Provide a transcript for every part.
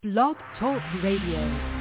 Blog Talk Radio.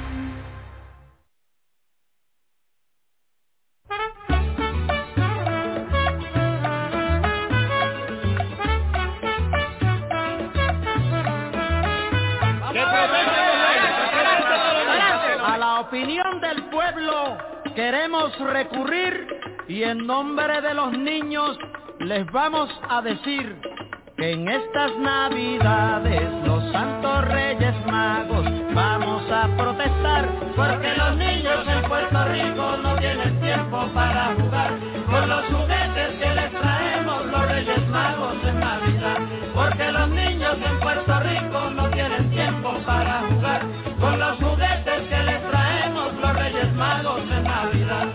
A la opinión del pueblo queremos recurrir y en nombre de los niños les vamos a decir que en estas Navidades los Santos Reyes Magos vamos a protestar porque los niños en Puerto Rico no tienen tiempo para jugar con los juguetes que les traemos los Reyes Magos en Navidad, porque los niños en Puerto Rico no tienen tiempo para jugar con los juguetes que les traemos los Reyes Magos en Navidad.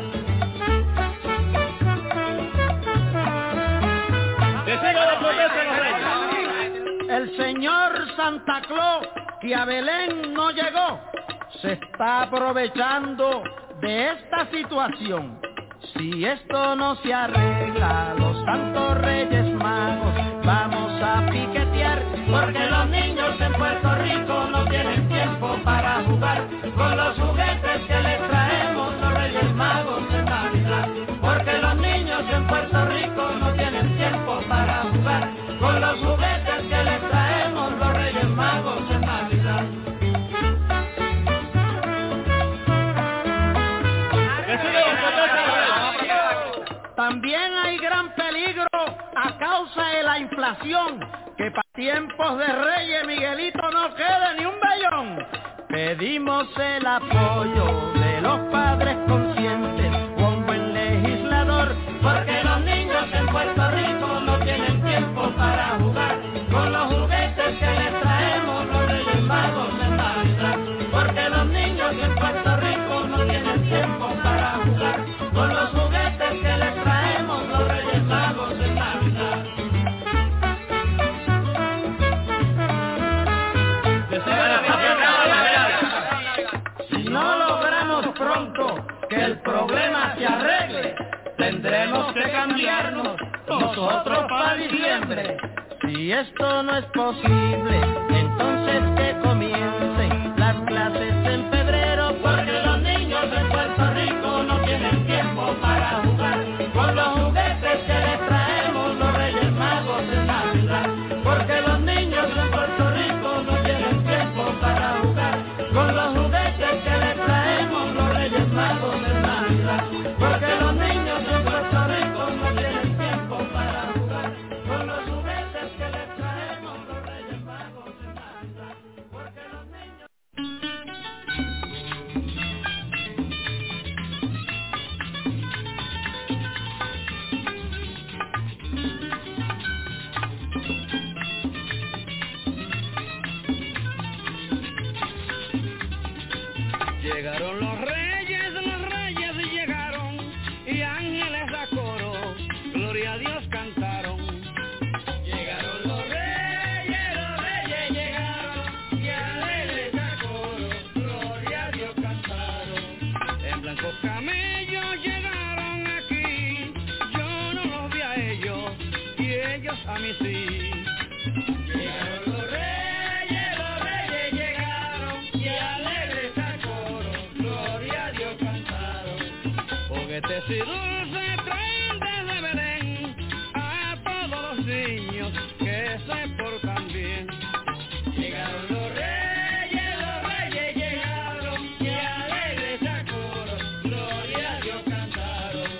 El señor Santa Claus, que a Belén no llegó, se está aprovechando de esta situación. Si esto no se arregla, los Santos Reyes Magos vamos a piquetear, porque los niños en Puerto Rico no tienen tiempo para jugar con los juguetes que les traemos los Reyes Magos en Navidad, porque los niños en Puerto Rico no tienen tiempo para jugar con los juguetes que les traemos los Reyes Magos en Navidad. También hay gran peligro a causa de la inflación, que para tiempos de Reyes Miguelito no quede ni un vellón. Pedimos el apoyo de los padres conscientes, un buen legislador, porque los niños en Puerto Rico no tienen tiempo para jugar con los juguetes que les traemos los Reyes Magos en Navidad, porque los niños en Puerto Rico no tienen tiempo para jugar con los juguetes que les traemos los Reyes Magos en Navidad. Si no logramos pronto que el problema se arregle, tendremos que cambiarnos nosotros para diciembre. Si esto no es posible, entonces que comiencen las clases en febrero, porque los niños en Puerto Rico no tienen tiempo para jugar con los juguetes que les traemos los Reyes Magos en Navidad, porque los niños en Puerto Rico no tienen tiempo para jugar con los juguetes que les traemos los Reyes Magos en Navidad, porque los niños en Puerto Rico no tienen tiempo para jugar con los juguetes que les traemos los Reyes Magos en Navidad, porque los niños... Llegaron los reyes llegaron, y ángeles a coro, gloria a Dios cantaron. Llegaron los reyes llegaron, y ángeles a coro, gloria a Dios cantaron. En blancos camellos llegaron aquí, yo no los vi a ellos, y ellos a mí sí. Llegaron los reyes llegaron, y alegres a coro, gloria a Dios cantaron. Juguetes y dulces traen desde Belén a todos los niños que se portan bien. Llegaron los reyes llegaron, y alegres a coro, gloria a Dios cantaron.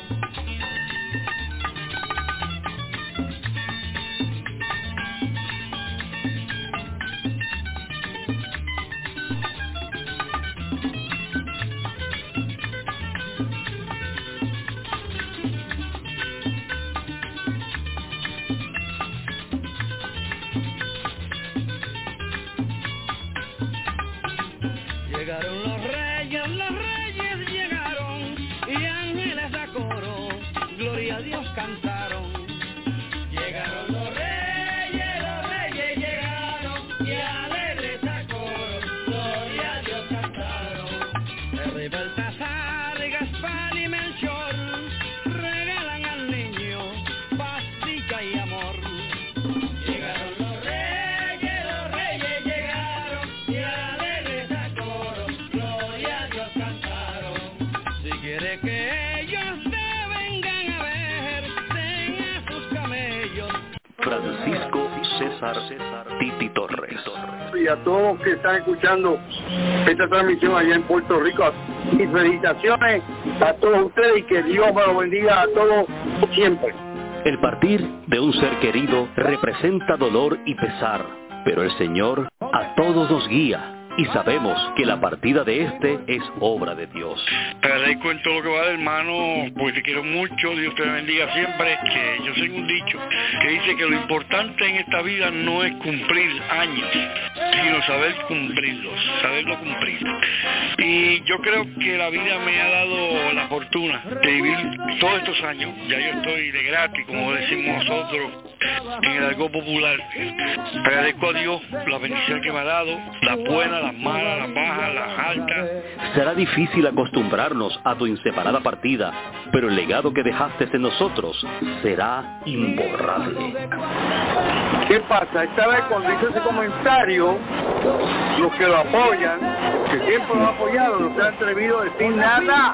Francisco César Titi Torres. Y a todos los que están escuchando esta transmisión allá en Puerto Rico, mis felicitaciones a todos ustedes y que Dios me lo bendiga a todos siempre. El partir de un ser querido representa dolor y pesar, pero el Señor a todos nos guía y sabemos que la partida de este es obra de Dios. Te agradezco en todo lo que va, hermano, porque te quiero mucho, Dios te bendiga siempre, que yo tengo un dicho que dice que lo importante en esta vida no es cumplir años, sino saber cumplirlos, saberlo cumplir. Y yo creo que la vida me ha dado la fortuna de vivir todos estos años, ya yo estoy de gratis, como decimos nosotros, en el argot popular. Agradezco a Dios la bendición que me ha dado, las buenas, las malas, las bajas, las altas. Será difícil acostumbrarnos a tu inseparada partida, pero el legado que dejaste en nosotros será imborrable. ¿Qué pasa? Esta vez cuando hice ese comentario, los que lo apoyan, que siempre lo han apoyado, no se han atrevido a decir nada,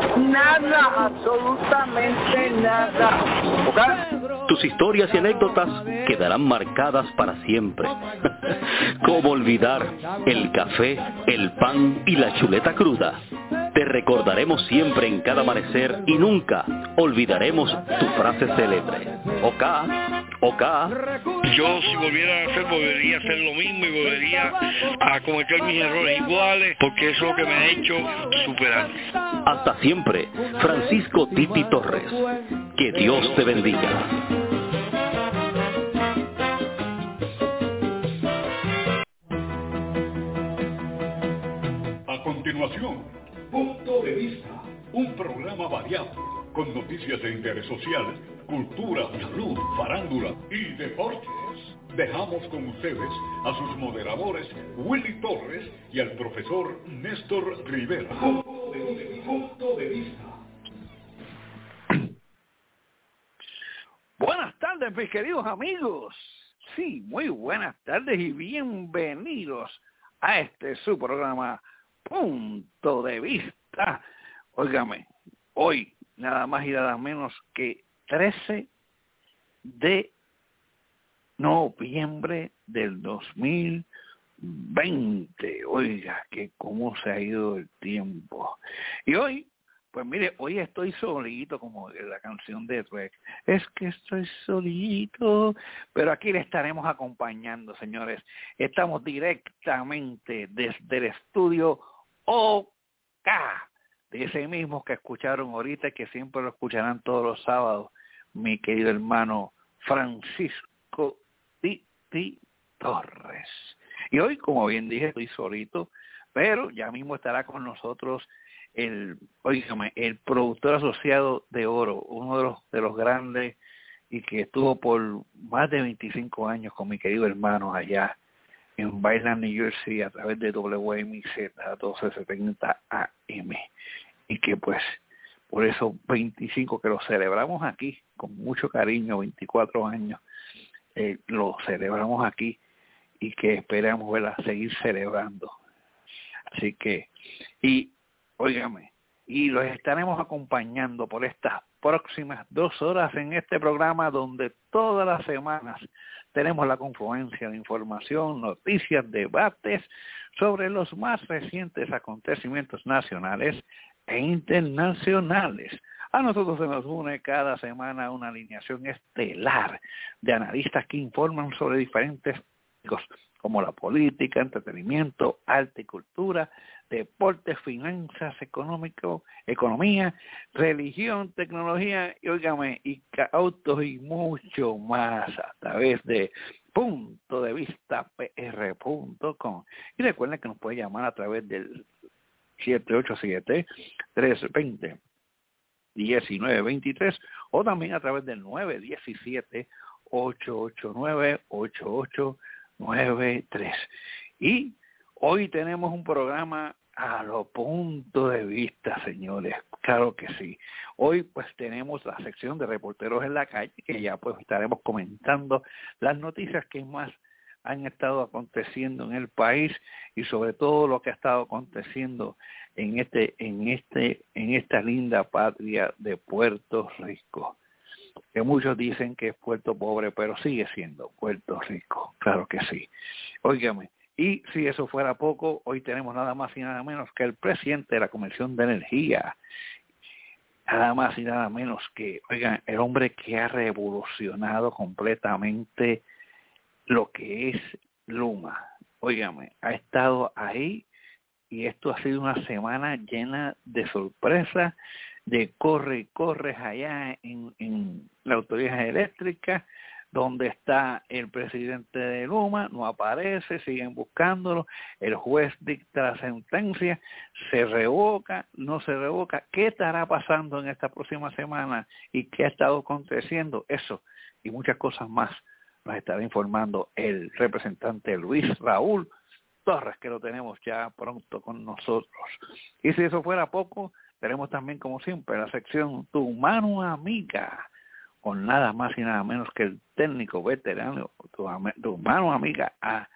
absolutamente nada. ¿Okay? Tus historias y anécdotas quedarán marcadas para siempre. ¿Cómo olvidar el café, el pan y la chuleta cruda? Te recordaremos siempre en cada amanecer y nunca olvidaremos tu frase célebre. Oka. Yo si volviera a hacer, volvería a hacer lo mismo y volvería a cometer mis errores iguales, porque eso es lo que me ha hecho superar. Hasta siempre, Francisco Titi Torres. Que Dios te bendiga. A continuación, Punto de Vista, un programa variado, con noticias de interés social, cultura, salud, farándula y deportes. Dejamos con ustedes a sus moderadores Willy Torres y al profesor Néstor Rivera. Punto de Vista. Buenas tardes, mis queridos amigos. Sí, muy buenas tardes y bienvenidos a su programa Punto de Vista. Óigame, hoy nada más y nada menos que 13 de noviembre del 2020. Oiga, que cómo se ha ido el tiempo. Y hoy, pues mire, hoy estoy solito, como la canción de Trek. Es que estoy solito, pero aquí le estaremos acompañando, señores. Estamos directamente desde el estudio OK, de ese mismo que escucharon ahorita, que siempre lo escucharán todos los sábados, mi querido hermano Francisco Titi Torres. Y hoy, como bien dije, estoy solito, pero ya mismo estará con nosotros el productor asociado de Oro, uno de los grandes, y que estuvo por más de 25 años con mi querido hermano allá en Bailan, New Jersey, a través de WMZ 1270 AM, y que pues por esos 25 que lo celebramos aquí con mucho cariño, 24 años, lo celebramos aquí y que esperamos seguir celebrando. Así que, y óigame, y los estaremos acompañando por estas próximas 2 horas en este programa donde todas las semanas tenemos la confluencia de información, noticias, debates sobre los más recientes acontecimientos nacionales e internacionales. A nosotros se nos une cada semana una alineación estelar de analistas que informan sobre diferentes temas como la política, entretenimiento, arte y cultura, deportes, finanzas, economía, religión, tecnología y autos y mucho más a través de puntodevistapr.com. Y recuerden que nos puede llamar a través del 787-320-1923 o también a través del 917-889-8893. Y hoy tenemos un programa a los puntos de vista, señores. Claro que sí. Hoy pues tenemos la sección de reporteros en la calle, que ya pues estaremos comentando las noticias que más han estado aconteciendo en el país y sobre todo lo que ha estado aconteciendo en esta linda patria de Puerto Rico. que muchos dicen que es Puerto Pobre, pero sigue siendo Puerto Rico, claro que sí. Óigame, y si eso fuera poco, hoy tenemos nada más y nada menos que el presidente de la Comisión de Energía, nada más y nada menos que, oigan, el hombre que ha revolucionado completamente lo que es Luma. Óigame, ha estado ahí y esto ha sido una semana llena de sorpresas, de corre y corres allá en la autoridad eléctrica, donde está el presidente de Luma, no aparece, siguen buscándolo, el juez dicta la sentencia, se revoca, no se revoca. ¿Qué estará pasando en esta próxima semana y qué ha estado aconteciendo? Eso y muchas cosas más nos estará informando el representante Luis Raúl Torres, que lo tenemos ya pronto con nosotros. Y si eso fuera poco, tenemos también, como siempre, la sección Tu Mano Amiga, con nada más y nada menos que el técnico veterano, tu mano amiga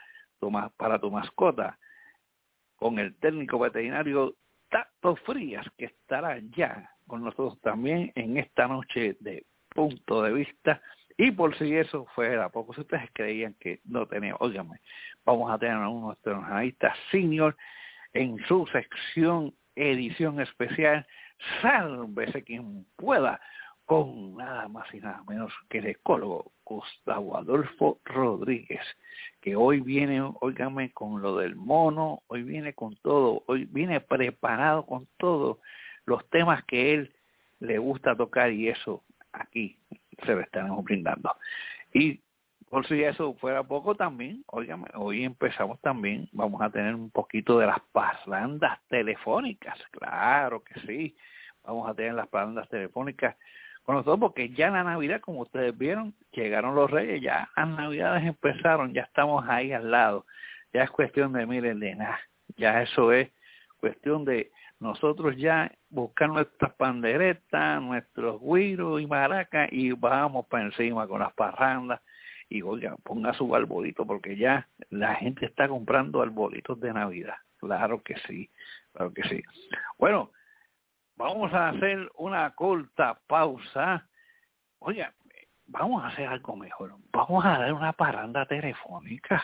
para tu mascota, con el técnico veterinario Tato Frías, que estará ya con nosotros también en esta noche de Punto de Vista. Y por si eso fuera poco, si ustedes creían que no teníamos, óigame, vamos a tener a uno de nuestros analistas senior en su sección edición especial, Sálvese quien pueda, con nada más y nada menos que el ecólogo Gustavo Adolfo Rodríguez, que hoy viene, óigame, con lo del mono, hoy viene con todo, hoy viene preparado con todos los temas que él le gusta tocar, y eso aquí se lo estaremos brindando. Y por si eso fuera poco también, óigame, hoy empezamos también, vamos a tener un poquito de las parrandas telefónicas, claro que sí, vamos a tener las parrandas telefónicas con nosotros, porque ya en la Navidad, como ustedes vieron, llegaron los Reyes, ya las Navidades empezaron, ya estamos ahí al lado, ya es cuestión de, miren, de nada, ya eso es cuestión de nosotros ya buscar nuestras panderetas, nuestros güiros y maracas, y vamos para encima con las parrandas. Y oiga, ponga su arbolito, porque ya la gente está comprando arbolitos de Navidad. Claro que sí, claro que sí. Bueno, vamos a hacer una corta pausa. Oiga, vamos a hacer algo mejor. Vamos a dar una parranda telefónica.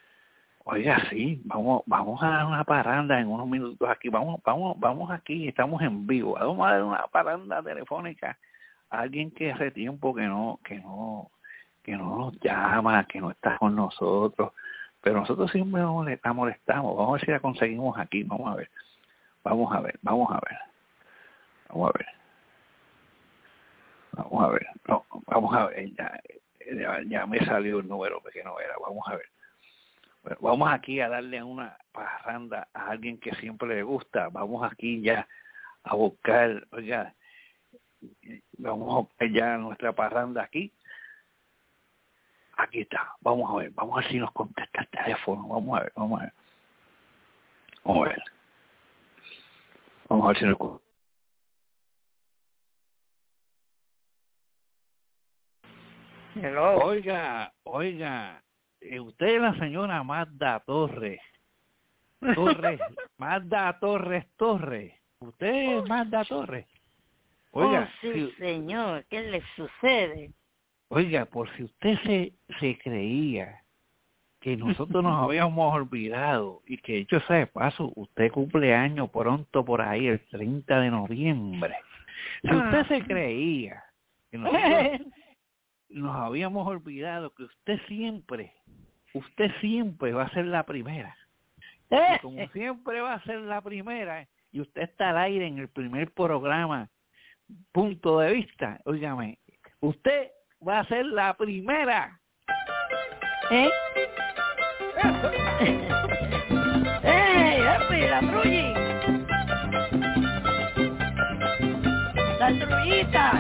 Oiga, sí, vamos a dar una parranda en unos minutos aquí. Vamos aquí, estamos en vivo. Vamos a dar una parranda telefónica a alguien que hace tiempo que no nos llama, que no está con nosotros, pero nosotros siempre nos molestamos. Vamos a ver si la conseguimos aquí. Vamos a ver. Ya me salió el número que no era. Vamos a ver. Bueno, vamos aquí a darle una parranda a alguien que siempre le gusta. Vamos aquí ya a buscar, oiga, vamos a buscar ya nuestra parranda aquí. Aquí está, vamos a ver si nos contesta el teléfono, vamos a ver si nos contesta. Hello. Oiga, usted es la señora Magda Torres, Magda Torres, usted es Magda Torres. Oiga, sí, señor, ¿qué le sucede? Oiga, por si usted se creía que nosotros nos habíamos olvidado, y que hecho sea de paso, usted cumple año pronto por ahí, el 30 de noviembre. Si usted se creía que nosotros nos habíamos olvidado, que usted siempre va a ser la primera. Y como siempre va a ser la primera, y usted está al aire en el primer programa, Punto de Vista, óigame, usted va a ser la primera. ¡Ey, la trulla! ¡La trullita,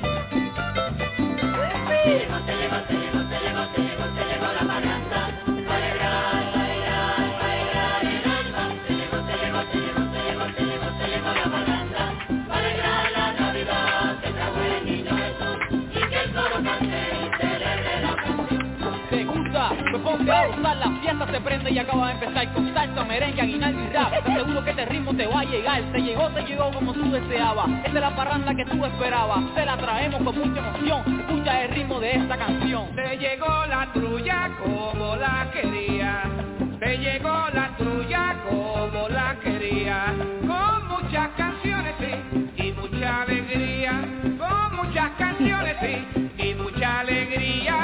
Levántale la parranda, alegrar el alma. Levántale la parranda, alegrar la Navidad que trajo el niño Jesús, y que el coro cante y celebre la canción. ¿Te gusta? Pues ponte a gozar, la fiesta se prende y acaba de empezar con salsa, merengue, aguinaldo y rap. Te aseguro que este ritmo te va a llegar, te llegó como tú deseabas. Esta es la parranda que tú esperabas, te la traemos con mucha emoción. Escucha el ritmo de esta canción. Te llegó la trulla como la quería, te llegó la trulla como la quería, con muchas canciones sí, y mucha alegría, con muchas canciones sí, y mucha alegría.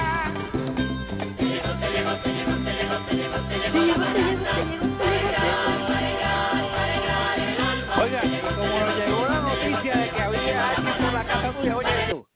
Oiga, como nos llegó la noticia de que había alguien por la casa tuya, oye tú.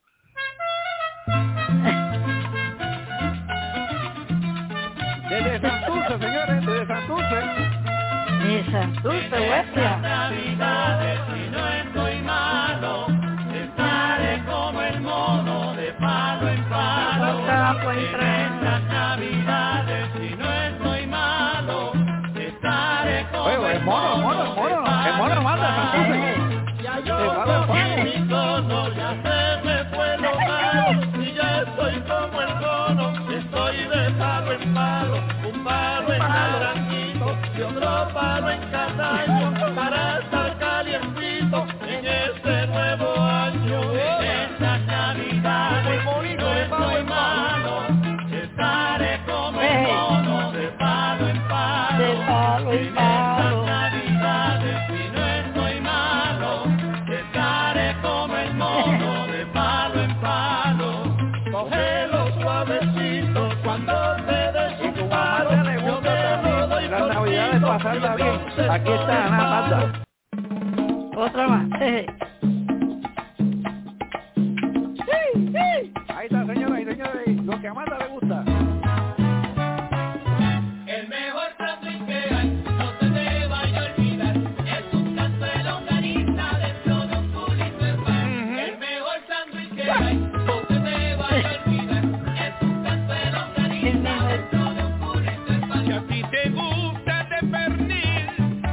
Desde Santurce, señores, desde Santurce. De Santurce, huestia. Navidades, si no estoy malo, estaré como el mono de palo en palo. En estas Navidades, si no estoy malo, estaré como el mono manda Santurce. Ya yo cogí mi tono, ya se me fue lo malo, y ya estoy como el cono, estoy de palo en palo, un palo en naranjito y otro palo en castaño, para estar calientito en este nuevo año. En estas Navidades, no estoy malo, estaré como el mono de palo en palo. De palo en palo. Navidades, si no estoy malo, estaré como el mono de palo en palo. Cógelo suavecito cuando te des un palo. Yo te lo doy Las por Navidades ti, pasarla bien. Aquí está Ana Mata. Otra más. Ahí está, señoras y señores, lo que a Mata le gusta. El mejor sándwich que hay, no se te vaya a olvidar, es un canto de longaniza dentro de un culito de pan. El mejor sándwich que hay, no se te vaya a olvidar, es un canto de longaniza dentro de un culito de pan. Si a ti te gusta de pernil,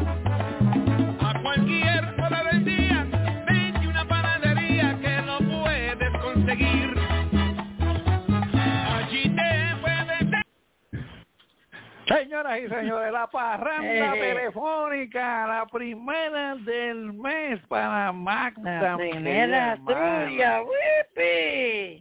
a cualquier hora del día, vete a una panadería que lo puedes conseguir. Allí te puedes... Señoras y señores, la parranda telefónica, la primera del mes para Magda. La primera tuya, ¡wipi!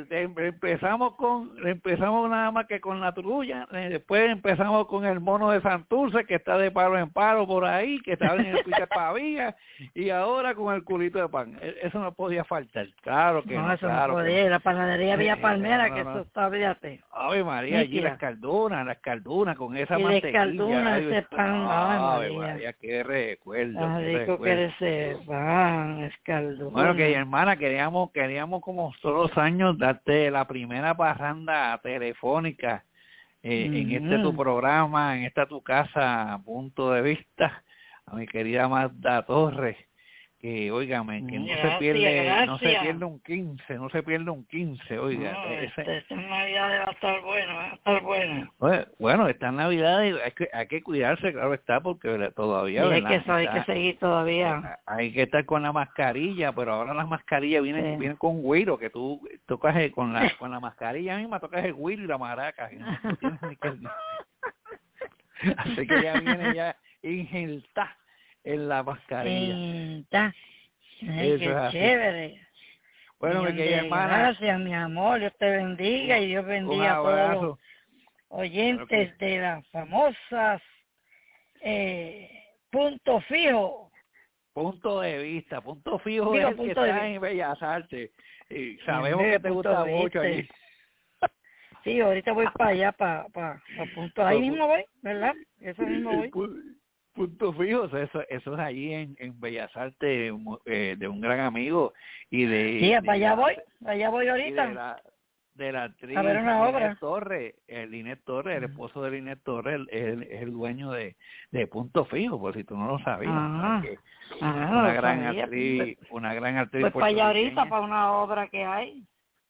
Empezamos nada más que con la trulla, después empezamos con el mono de Santurce, que está de palo en palo por ahí, que está en el Pica Pavía, y ahora con el culito de pan. Eso no podía faltar, claro que no. Eso claro no podía, que la panadería Villa Palmera, no, que eso está, fíjate. Ave María, allí las caldunas con esa y mantequilla. Caldunas, ese pan, Ave María, qué recuerdo. Tan rico que eres ese pan, escalduna. Bueno, que hermana, queríamos como todos los años darte la primera parranda telefónica en este tu programa, en esta tu casa, Punto de Vista, a mi querida Magda Torres, que óigame, que no se pierde un 15, oiga. Esta Navidad va a estar buena, Bueno, esta Navidad hay que cuidarse, claro está, porque todavía hay que seguir todavía. Hay que estar con la mascarilla, pero ahora las mascarillas vienen con güiro, que tú tocas con la mascarilla misma, tocas el güiro y la maraca. No tienes ni que... Así que ya viene ya injertada en la mascarilla. Ay, qué chévere. Bueno, mi querida hermana. Gracias, mi amor. Dios te bendiga y Dios bendiga a todos los oyentes de las famosas Punto Fijo. Punto de Vista. Punto Fijo es el que está en Bellas Artes. Y sabemos que te gusta mucho allí. Sí, ahorita voy para allá, para Punto. Ahí mismo voy, ¿verdad? Eso mismo voy. Punto Fijo, eso es allí en Bellas Artes, de un gran amigo y de... Sí, para allá voy ahorita. De la actriz a ver una obra. Linet Torres, el esposo de Linet Torres, es el dueño de Punto Fijo, por si tú no lo sabías. Una gran actriz. Pues para allá ahorita, para una obra que hay.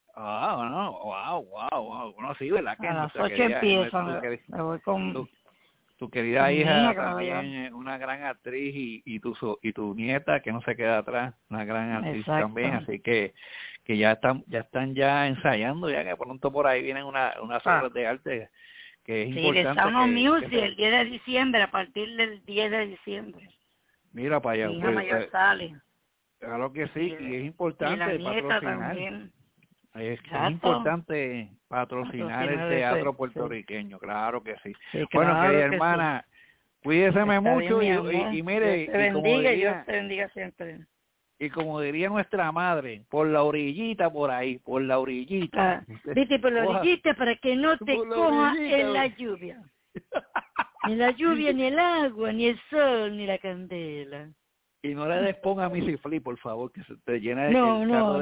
Wow. No, sí, ¿verdad? Que a las 8 empiezan. Me voy con... Tu querida hija también, una gran actriz, y tu nieta que no se queda atrás, una gran actriz también, así que ya están ensayando, ya que pronto por ahí vienen unas obras de arte que es importante. Sí, de Sound of Music el 10 de diciembre, a partir del 10 de diciembre. Mira para allá. Mi hija mayor sale. Claro que sí, y es importante y la nieta patrocinar. También. Es importante patrocinar el teatro puertorriqueño, claro que sí. Bueno, claro querida hermana, cuídeseme mucho bien, y mire, Dios te bendiga, Dios te bendiga siempre. Y como diría nuestra madre, por la orillita por ahí, por la orillita. Viste, por la orillita para que no te coja en la lluvia. Ni la lluvia, ni el agua, ni el sol, ni la candela. Y no le des ponga a mi ciflí, por favor, que se te llena de No. No.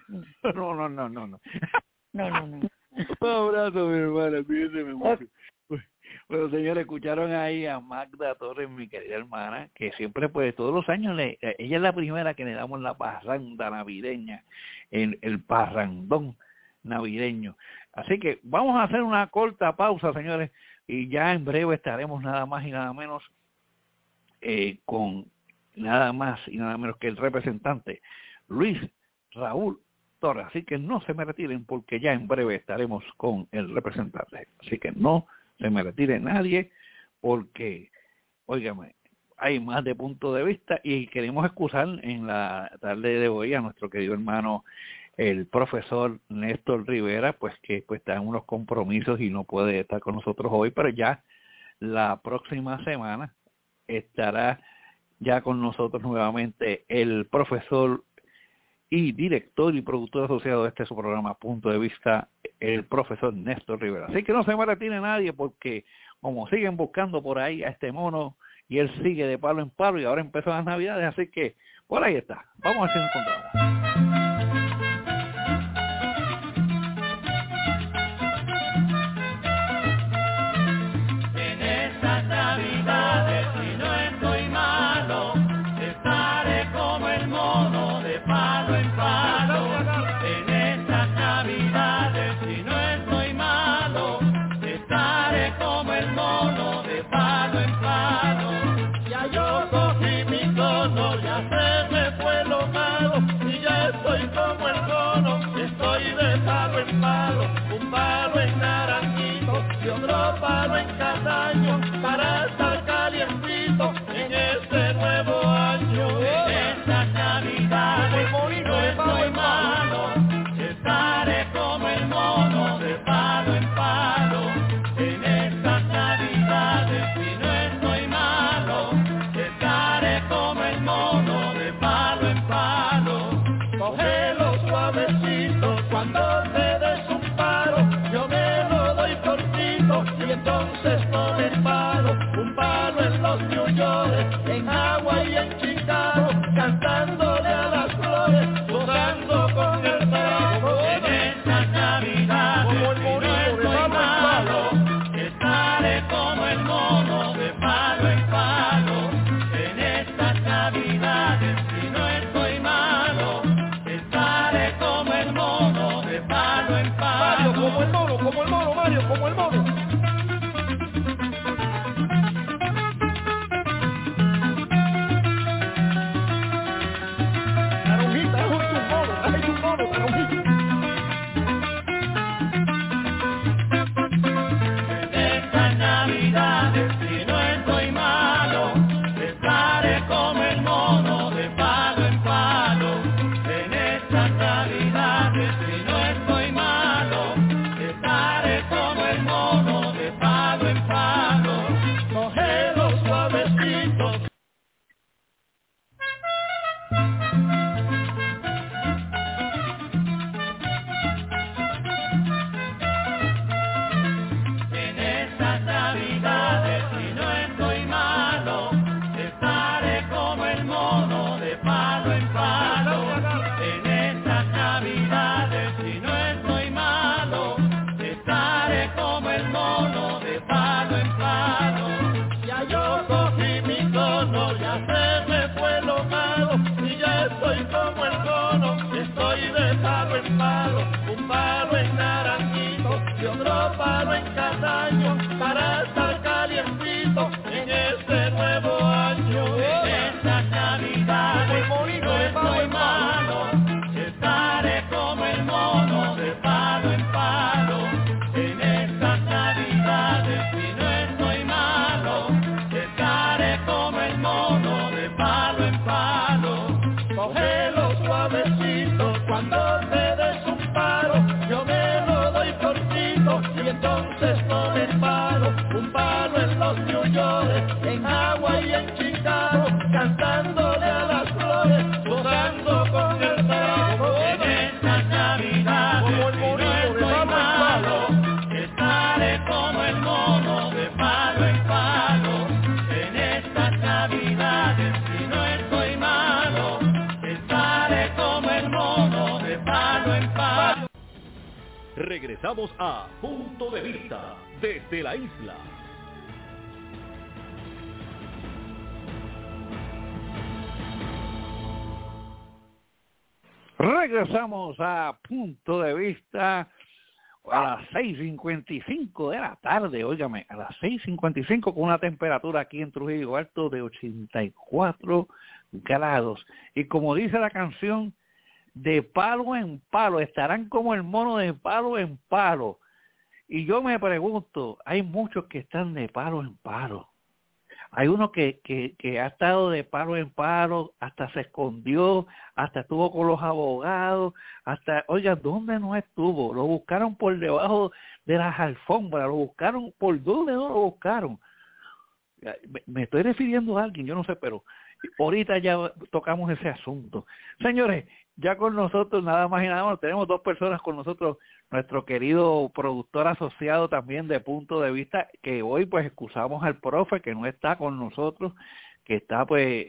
Un abrazo, mi hermana, cuídense mucho. Bueno, señores, escucharon ahí a Magda Torres, mi querida hermana, que siempre, pues, todos los años, ella es la primera que le damos la parranda navideña, el parrandón navideño. Así que vamos a hacer una corta pausa, señores, y ya en breve estaremos nada más y nada menos con nada más y nada menos que el representante Luis Raúl Torres. Así que no se me retiren porque ya en breve estaremos con el representante. Así que no se me retire nadie porque, óigame, hay más de punto de vista y queremos excusar en la tarde de hoy a nuestro querido hermano el profesor Néstor Rivera, pues que está en unos compromisos y no puede estar con nosotros hoy, pero ya la próxima semana estará ya con nosotros nuevamente el profesor y director y productor asociado de este su programa Punto de Vista, el profesor Néstor Rivera. Así que no se me retire nadie porque como siguen buscando por ahí a este mono y él sigue de palo en palo y ahora empezó las navidades, así que por ahí está. Vamos a ver si nos encontramos. Un palo en Naranjito y otro palo en Cataño para estar calientito en este nuevo año. En esta Navidad no estoy malo, estaré como el mono de palo en palo. En esta Navidad si no estoy malo, estaré como el mono de palo en palo. Cógelo suavecito cuando te des un paro, yo me lo doy cortito y entonces con el palo, un palo en los New York, en Hawái y en Chicago, cantándole a las flores, jugando con el trago. En esta Navidad, como el mono de palo en palo, estaré como el mono de palo en palo. En esta Navidad, si no estoy malo, estaré como el mono de palo en palo. Mario, como el mono, Mario, como el mono. Nueva York, en Hawái y en Chicago, cantándole a las flores, gozando con el trago. En esta Navidad, como el mono de malo, estaré como el mono de palo en palo. En estas Navidades, si no estoy malo, estaré como el mono de palo en palo. Regresamos a Punto de Vista desde la isla. Regresamos a Punto de Vista a las 6:55 de la tarde, óigame, a las 6:55 con una temperatura aquí en Trujillo Alto de 84 grados. Y como dice la canción, de palo en palo, estarán como el mono de palo en palo. Y yo me pregunto, hay muchos que están de palo en palo. Hay uno que ha estado de palo en palo, hasta se escondió, hasta estuvo con los abogados, hasta, oiga, ¿dónde no estuvo? Lo buscaron por debajo de las alfombras, lo buscaron, ¿por dónde no lo buscaron? Me estoy refiriendo a alguien, yo no sé, pero ahorita ya tocamos ese asunto. Señores, ya con nosotros, nada más y nada menos, tenemos dos personas con nosotros, nuestro querido productor asociado también de Punto de Vista, que hoy pues excusamos al profe que no está con nosotros, que está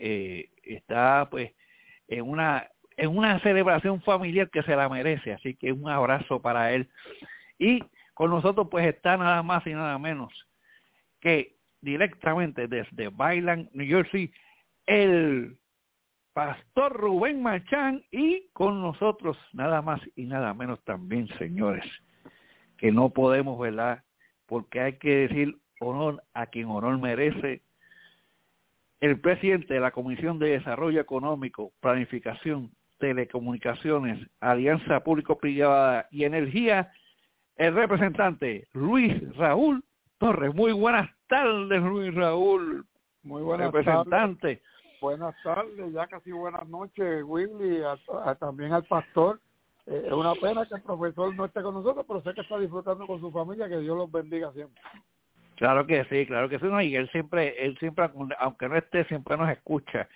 pues en una celebración familiar que se la merece, así que un abrazo para él. Y con nosotros pues está nada más y nada menos que directamente desde Byland, New Jersey, el Pastor Rubén Machán, y con nosotros nada más y nada menos también, señores, que no podemos, ¿verdad? Porque hay que decir honor a quien honor merece, el presidente de la Comisión de Desarrollo Económico, Planificación, Telecomunicaciones, Alianza Público-Privada y Energía, el representante Luis Raúl Torres. Muy buenas tardes, Luis Raúl. Muy buenas representante. Tardes. Buenas tardes, ya casi buenas noches, Willy, también al pastor. Es una pena que el profesor no esté con nosotros, pero sé que está disfrutando con su familia, que Dios los bendiga siempre. Claro que sí, ¿no? Y él siempre, aunque no esté, siempre nos escucha.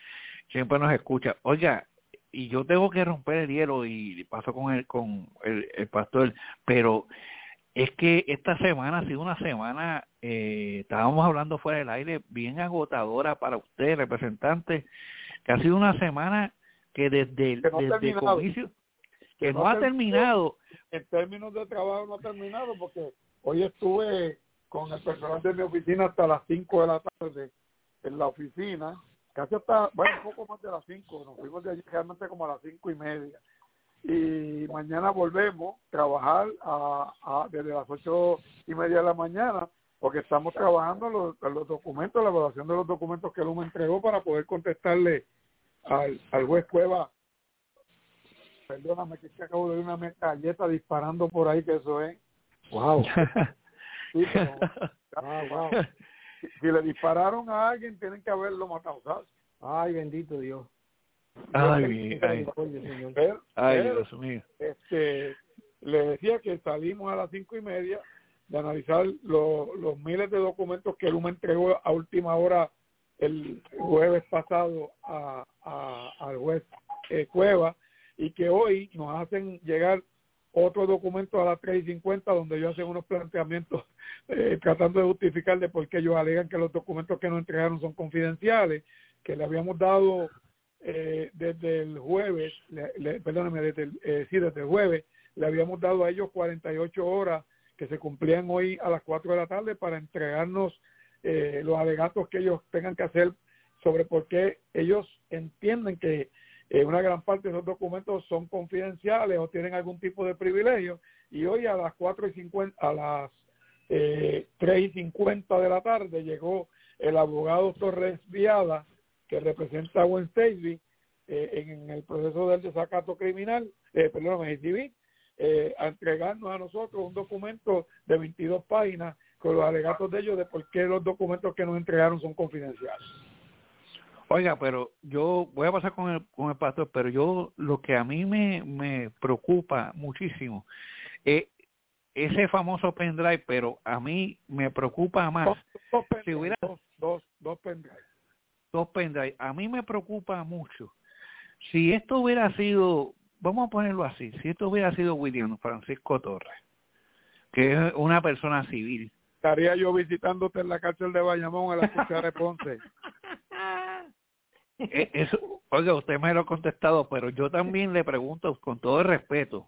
Oiga, y yo tengo que romper el hielo, y paso con el pastor, pero es que esta semana ha sido una semana, estábamos hablando fuera del aire, bien agotadora para usted, representante, que ha sido una semana que desde comicio, que no ha terminado. En términos de trabajo no ha terminado, porque hoy estuve con el personal de mi oficina hasta las 5 de la tarde en la oficina, casi hasta, un poco más de las 5, nos fuimos de allí realmente como a las 5:30. Y mañana volvemos a trabajar desde las 8:30 de la mañana, porque estamos trabajando los documentos, la evaluación de los documentos que Luma entregó para poder contestarle al juez Cueva. Perdóname, que acabo de ver una metralleta disparando por ahí, que eso es. ¡Wow! Sí, pero, wow. Si le dispararon a alguien, tienen que haberlo matado, ¿sabes? Ay, bendito Dios. Ay, Dios mío. Le decía que salimos a las 5:30 de analizar los miles de documentos que Luma entregó a última hora el jueves pasado al juez Cueva, y que hoy nos hacen llegar otro documento a las 3:50 donde ellos hacen unos planteamientos tratando de justificar de por qué ellos alegan que los documentos que nos entregaron son confidenciales, que le habíamos dado desde el jueves, desde el jueves, le habíamos dado a ellos 48 horas que se cumplían hoy a las 4 de la tarde para entregarnos los alegatos que ellos tengan que hacer sobre por qué ellos entienden que una gran parte de esos documentos son confidenciales o tienen algún tipo de privilegio. Y hoy a las 4:50, a las 3:50 de la tarde llegó el abogado Torres Viada, que representa a Gwen Stacy en el proceso del desacato criminal, civil, a entregarnos a nosotros un documento de 22 páginas con los alegatos de ellos de por qué los documentos que nos entregaron son confidenciales. Oiga, pero yo voy a pasar con el pastor, pero lo que a mí me preocupa muchísimo, ese famoso pendrive, pero a mí me preocupa más. Si hubiera dos pendrive. Dos pendrive. A mí me preocupa mucho. Si esto hubiera sido, vamos a ponerlo así, si esto hubiera sido William Francisco Torres, que es una persona civil. Estaría yo visitándote en la cárcel de Bayamón a la cuchara de Ponce. Eso, oiga, usted me lo ha contestado, pero yo también le pregunto con todo el respeto.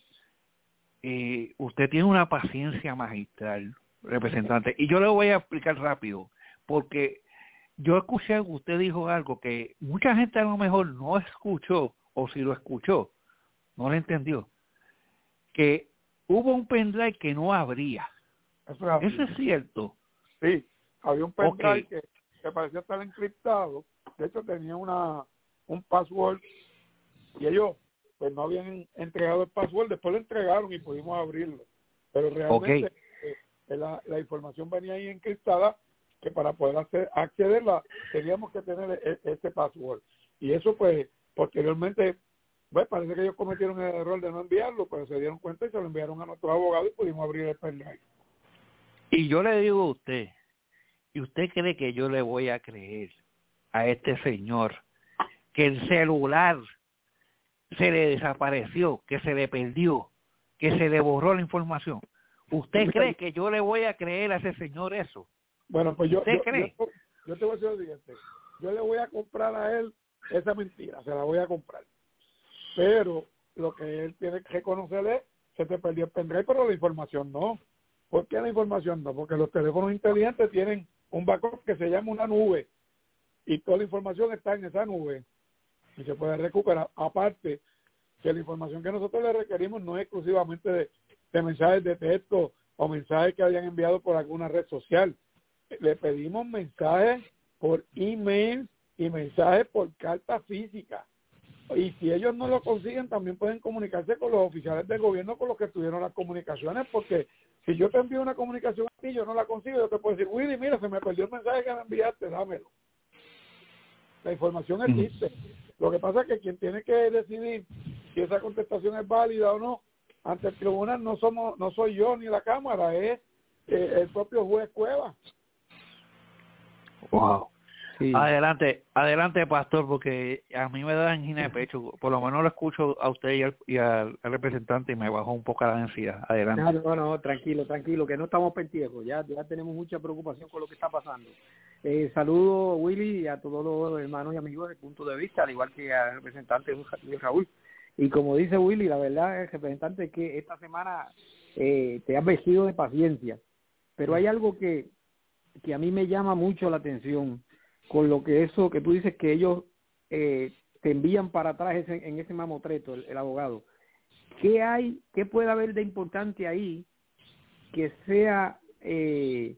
Usted tiene una paciencia magistral, representante, y yo le voy a explicar rápido, porque yo escuché que usted dijo algo que mucha gente a lo mejor no escuchó, o si lo escuchó, no lo entendió, que hubo un pendrive que no abría. Eso es cierto. Sí, había un pendrive que parecía estar encriptado, de hecho tenía un password, y ellos pues no habían entregado el password, después lo entregaron y pudimos abrirlo, pero realmente la información venía ahí encriptada, que para poder accederla teníamos que tener ese password, y eso pues posteriormente pues parece que ellos cometieron el error de no enviarlo, pero se dieron cuenta y se lo enviaron a nuestro abogado y pudimos abrir el pendrive. Y yo le digo a usted, ¿y usted cree que yo le voy a creer a este señor que el celular se le desapareció, que se le perdió, que se le borró la información? ¿Usted cree que yo le voy a creer a ese señor eso? Bueno, pues yo te voy a decir lo siguiente, yo le voy a comprar a él esa mentira, se la voy a comprar, pero lo que él tiene que reconocer es que se perdió el pendrive, pero la información no. ¿Por qué la información no? Porque los teléfonos inteligentes tienen un backup que se llama una nube, y toda la información está en esa nube y se puede recuperar. Aparte que la información que nosotros le requerimos no es exclusivamente de mensajes de texto o mensajes que hayan enviado por alguna red social. Le pedimos mensajes por email y mensajes por carta física. Y si ellos no lo consiguen, también pueden comunicarse con los oficiales del gobierno con los que tuvieron las comunicaciones, porque si yo te envío una comunicación a ti, yo no la consigo, yo te puedo decir, Willy, mira, se me perdió el mensaje que me enviaste, dámelo. La información existe. Lo que pasa es que quien tiene que decidir si esa contestación es válida o no ante el tribunal no soy yo ni la Cámara, es el propio juez Cueva. Wow. Sí. Adelante, pastor, porque a mí me da angina de pecho. Por lo menos lo escucho a usted y al representante y me bajó un poco la ansiedad. Adelante. No, tranquilo, que no estamos pentiejos. Ya tenemos mucha preocupación con lo que está pasando. Saludo, Willy, y a todos los hermanos y amigos de Punto de Vista, al igual que al representante Luis Raúl. Y como dice Willy, la verdad, representante, es que esta semana te has vestido de paciencia. Pero hay algo que a mí me llama mucho la atención con lo que eso que tú dices que ellos te envían para atrás en ese mamotreto, el abogado. ¿Qué puede haber de importante ahí que sea que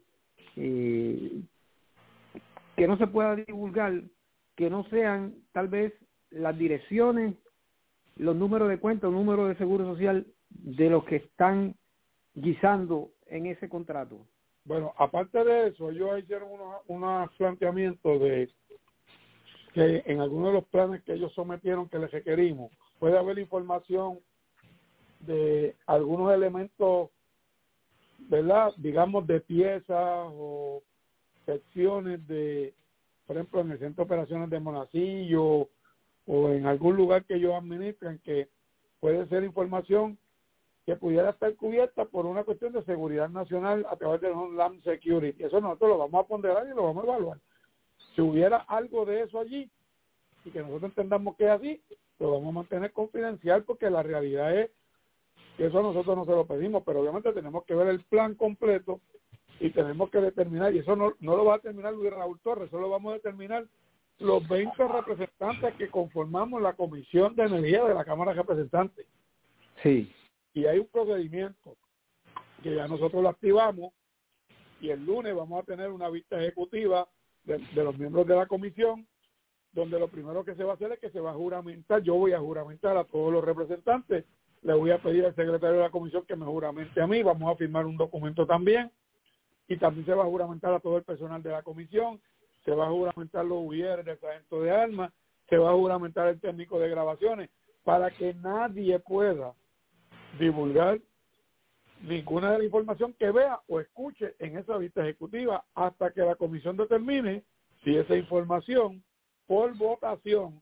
no se pueda divulgar, que no sean tal vez las direcciones, los números de cuenta, los números de seguro social de los que están guisando en ese contrato? Bueno, aparte de eso, ellos hicieron unos planteamientos de que en algunos de los planes que ellos sometieron que les requerimos, puede haber información de algunos elementos, ¿verdad? Digamos, de piezas o secciones de, por ejemplo, en el Centro de Operaciones de Monacillo o en algún lugar que ellos administran, que puede ser información que pudiera estar cubierta por una cuestión de seguridad nacional a través del Homeland Security. Eso nosotros lo vamos a ponderar y lo vamos a evaluar. Si hubiera algo de eso allí y que nosotros entendamos que es así, lo vamos a mantener confidencial, porque la realidad es que eso nosotros no se lo pedimos, pero obviamente tenemos que ver el plan completo y tenemos que determinar, y eso no lo va a determinar Luis Raúl Torres, eso lo vamos a determinar los 20 representantes que conformamos la Comisión de Energía de la Cámara de Representantes. Sí. Y hay un procedimiento que ya nosotros lo activamos, y el lunes vamos a tener una vista ejecutiva de los miembros de la comisión, donde lo primero que se va a hacer es que se va a juramentar. Yo voy a juramentar a todos los representantes, le voy a pedir al secretario de la comisión que me juramente a mí, vamos a firmar un documento también, y también se va a juramentar a todo el personal de la comisión, se va a juramentar los UIR del sargento de armas, se va a juramentar el técnico de grabaciones, para que nadie pueda divulgar ninguna de la información que vea o escuche en esa vista ejecutiva hasta que la comisión determine si esa información por votación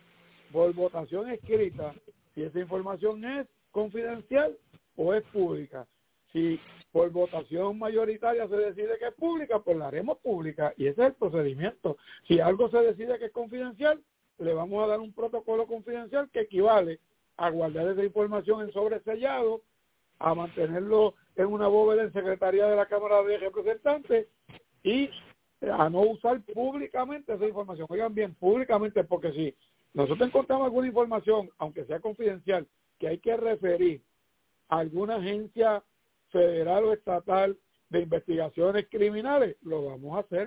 escrita, si esa información es confidencial o es pública. Si por votación mayoritaria se decide que es pública, pues la haremos pública y ese es el procedimiento. Si algo se decide que es confidencial, le vamos a dar un protocolo confidencial que equivale a guardar esa información en sobresellado, a mantenerlo en una bóveda en Secretaría de la Cámara de Representantes y a no usar públicamente esa información. Oigan bien, públicamente, porque si nosotros encontramos alguna información, aunque sea confidencial, que hay que referir a alguna agencia federal o estatal de investigaciones criminales, lo vamos a hacer.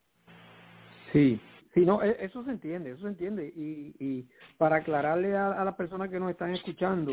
Sí, no, eso se entiende. Y para aclararle a las personas que nos están escuchando,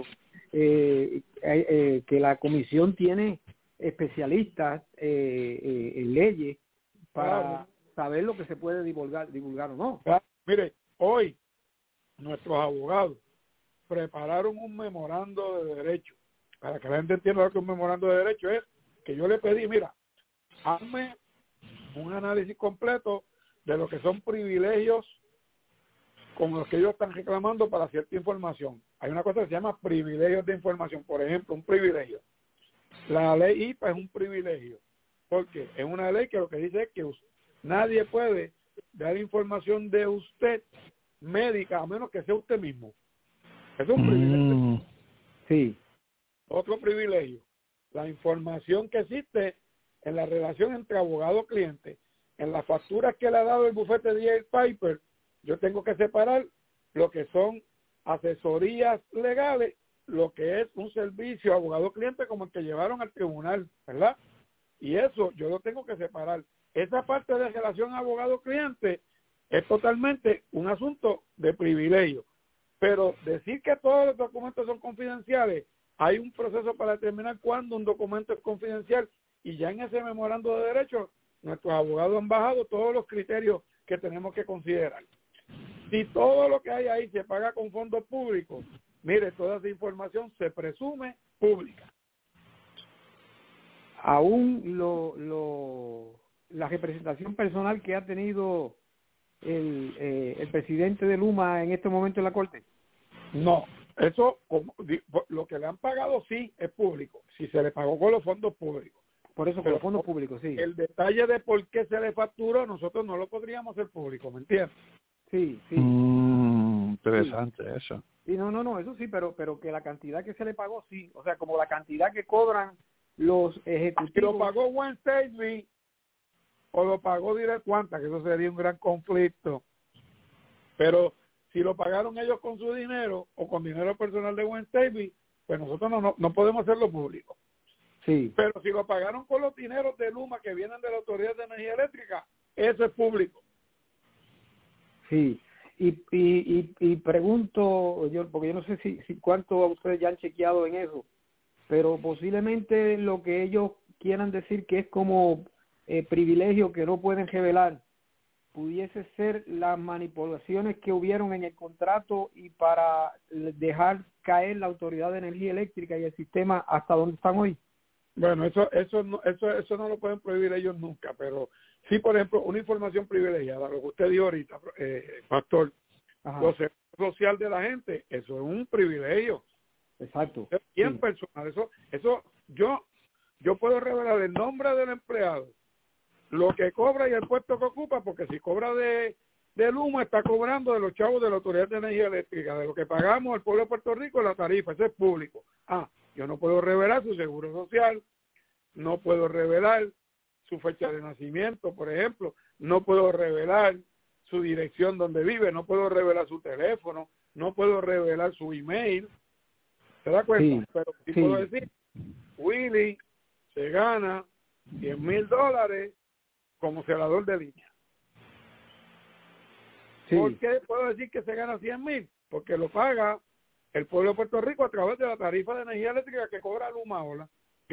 que la comisión tiene especialistas en leyes para saber lo que se puede divulgar o no. Mire, hoy nuestros abogados prepararon un memorando de derecho. Para que la gente entienda lo que un memorando de derecho es, que yo le pedí, mira, hazme un análisis completo de lo que son privilegios con los que ellos están reclamando para cierta información. Hay una cosa que se llama privilegios de información. Por ejemplo, un privilegio. La ley IPA es un privilegio. Porque es una ley que lo que dice es que nadie puede dar información de usted médica a menos que sea usted mismo. Es un privilegio. Sí. Otro privilegio, la información que existe en la relación entre abogado-cliente. En las facturas que le ha dado el bufete de Piper, yo tengo que separar lo que son asesorías legales, lo que es un servicio abogado-cliente como el que llevaron al tribunal, ¿verdad? Y eso yo lo tengo que separar. Esa parte de relación abogado-cliente es totalmente un asunto de privilegio. Pero decir que todos los documentos son confidenciales, hay un proceso para determinar cuándo un documento es confidencial y ya en ese memorando de derechos nuestros abogados han bajado todos los criterios que tenemos que considerar. Si todo lo que hay ahí se paga con fondos públicos, mire, toda esa información se presume pública. Aún la representación personal que ha tenido el presidente de Luma en este momento en la Corte. No, eso, lo que le han pagado sí es público, si se le pagó con los fondos públicos. Por eso, con los fondos públicos, sí. El detalle de por qué se le facturó, nosotros no lo podríamos hacer público, ¿me entiendes? Sí. Interesante sí. Eso. Sí, no, eso sí, pero que la cantidad que se le pagó, sí. O sea, como la cantidad que cobran los ejecutivos. Si lo pagó Wednesday o lo pagó Direct Cuanta, que eso sería un gran conflicto. Pero si lo pagaron ellos con su dinero o con dinero personal de Wednesday, pues nosotros no podemos hacerlo público. Sí. Pero si lo pagaron con los dineros de Luma que vienen de la Autoridad de Energía Eléctrica, eso es público. Sí. Y pregunto, porque yo no sé si cuánto ustedes ya han chequeado en eso, pero posiblemente lo que ellos quieran decir que es como privilegio que no pueden revelar, pudiese ser las manipulaciones que hubieron en el contrato y para dejar caer la Autoridad de Energía Eléctrica y el sistema hasta donde están hoy. Bueno, eso no lo pueden prohibir ellos nunca, pero sí, por ejemplo, una información privilegiada, lo que usted dijo ahorita, Pastor, lo social de la gente, eso es un privilegio. Exacto. Es bien personal. Eso yo puedo revelar el nombre del empleado, lo que cobra y el puesto que ocupa, porque si cobra de Luma, está cobrando de los chavos de la Autoridad de Energía Eléctrica, de lo que pagamos al pueblo de Puerto Rico, la tarifa, eso es público. Yo no puedo revelar su seguro social, no puedo revelar su fecha de nacimiento, por ejemplo, no puedo revelar su dirección donde vive, no puedo revelar su teléfono, no puedo revelar su email. ¿Se da cuenta? Sí, pero sí puedo decir, Willy se gana $10,000 como celador de línea. Sí. ¿Por qué puedo decir que se gana 100,000? Porque lo paga el pueblo de Puerto Rico a través de la tarifa de energía eléctrica que cobra Luma ahora.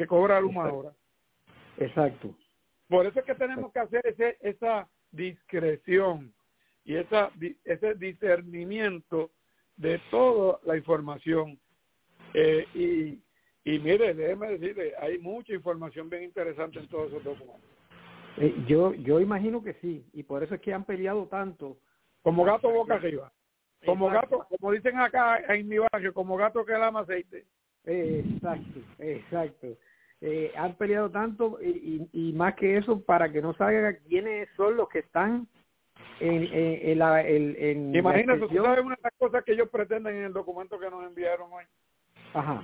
Exacto. Por eso es que tenemos que hacer esa discreción y ese discernimiento de toda la información. Y Y mire, déjeme decirle, hay mucha información bien interesante en todos esos documentos. Yo imagino que sí, y por eso es que han peleado tanto. Como gato boca arriba. Como gato, como dicen acá en mi barrio, como gato que lama aceite. Exacto. Han peleado tanto y más que eso para que no salga quiénes son los que están en Imagínate, la tú sabes una de las cosas que ellos pretenden en el documento que nos enviaron hoy. Ajá.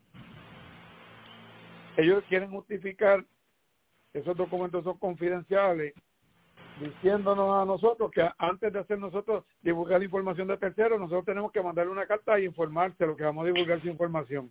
Ellos quieren justificar que esos documentos son confidenciales, diciéndonos a nosotros que antes de hacer nosotros divulgar la información de terceros, nosotros tenemos que mandarle una carta y informarse lo que vamos a divulgar su información.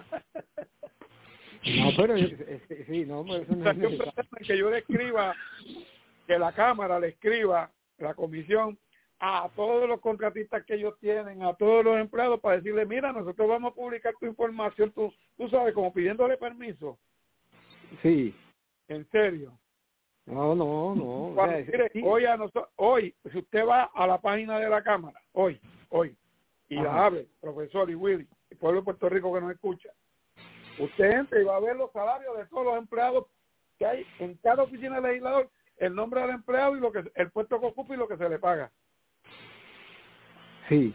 No, pero sí, no, pero eso no es necesario. Que yo le escriba, que la Cámara le escriba, la comisión, a todos los contratistas que ellos tienen, a todos los empleados, para decirle, mira, nosotros vamos a publicar tu información, tú sabes, como pidiéndole permiso. Sí. En serio. No. Cuando, mire, sí. hoy, si usted va a la página de la Cámara, hoy, y la abre, profesor y Willy, el pueblo de Puerto Rico que nos escucha, usted entra y va a ver los salarios de todos los empleados que hay en cada oficina del legislador, el nombre del empleado y lo que el puesto que ocupa y lo que se le paga. Sí.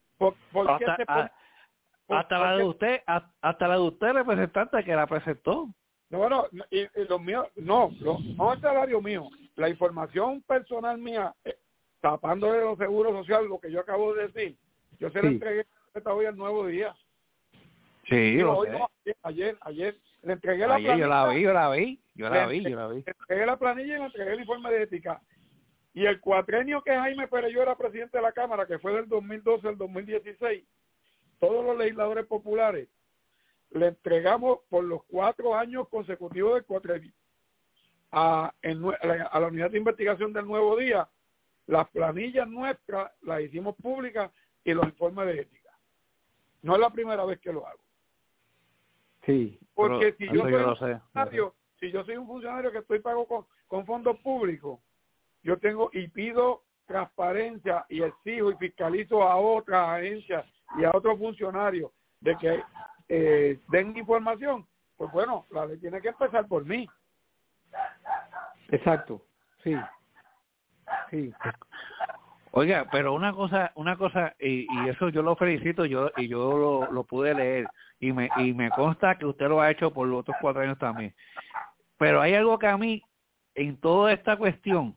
Hasta la de usted, representante, que la presentó. No, y los míos, no el salario mío, la información personal mía, tapándole los seguros sociales, lo que yo acabo de decir, yo se la entregué hoy al Nuevo Día. Sí, lo sé. No, ayer le entregué la planilla. Yo la vi. Le entregué la planilla y le entregué el informe de ética. Y el cuatrenio que Jaime Pereyó era presidente de la Cámara, que fue del 2012 al 2016, todos los legisladores populares le entregamos por los 4 años consecutivos del cuatrenio a la unidad de investigación del Nuevo Día. Las planillas nuestras las hicimos públicas y los informes de ética. No es la primera vez que lo hago. Sí. Porque si yo soy un funcionario que estoy pago con fondos públicos, yo tengo y pido transparencia y exijo y fiscalizo a otras agencias y a otros funcionarios de que den información, pues bueno, la ley tiene que empezar por mí. Exacto, sí. Oiga, pero una cosa, y eso yo lo felicito, yo lo pude leer, y me consta que usted lo ha hecho por los otros 4 años también. Pero hay algo que a mí, en toda esta cuestión,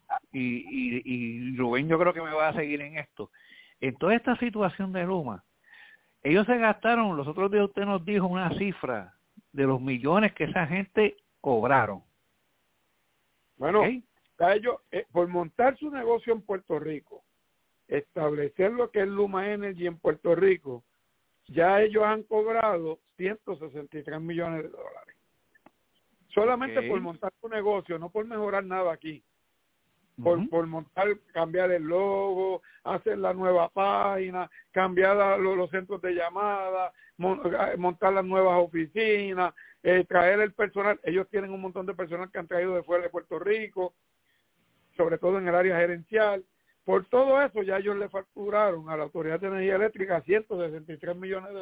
y Rubén yo creo que me va a seguir en esto, en toda esta situación de Luma, ellos se gastaron, los otros días usted nos dijo una cifra de los millones que esa gente cobraron. Bueno, a ellos, por montar su negocio en Puerto Rico, establecer lo que es Luma Energy en Puerto Rico, ya ellos han cobrado $163 millones. Solamente por montar su negocio, no por mejorar nada aquí. Por montar, cambiar el logo, hacer la nueva página, cambiar los centros de llamada, montar las nuevas oficinas, traer el personal. Ellos tienen un montón de personal que han traído de fuera de Puerto Rico, sobre todo en el área gerencial. Por todo eso ya ellos le facturaron a la Autoridad de Energía Eléctrica $163 millones.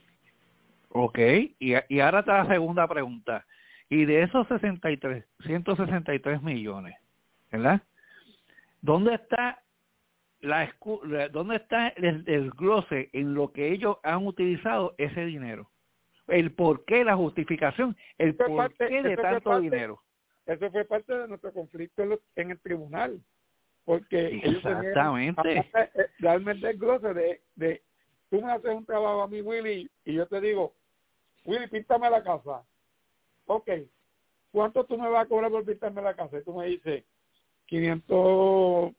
Ok, y ahora está la segunda pregunta. Y de esos 163 millones, ¿verdad? ¿Dónde está dónde está el desglose en lo que ellos han utilizado ese dinero? El por qué, la justificación, el por qué de tanto dinero. Eso fue parte de nuestro conflicto en el tribunal, porque exactamente darme el desglose de tú me haces un trabajo a mí, Willy, y yo te digo, Willy, píntame la casa. Ok, ¿cuánto tú me vas a cobrar por pintarme la casa? Y tú me dices $500.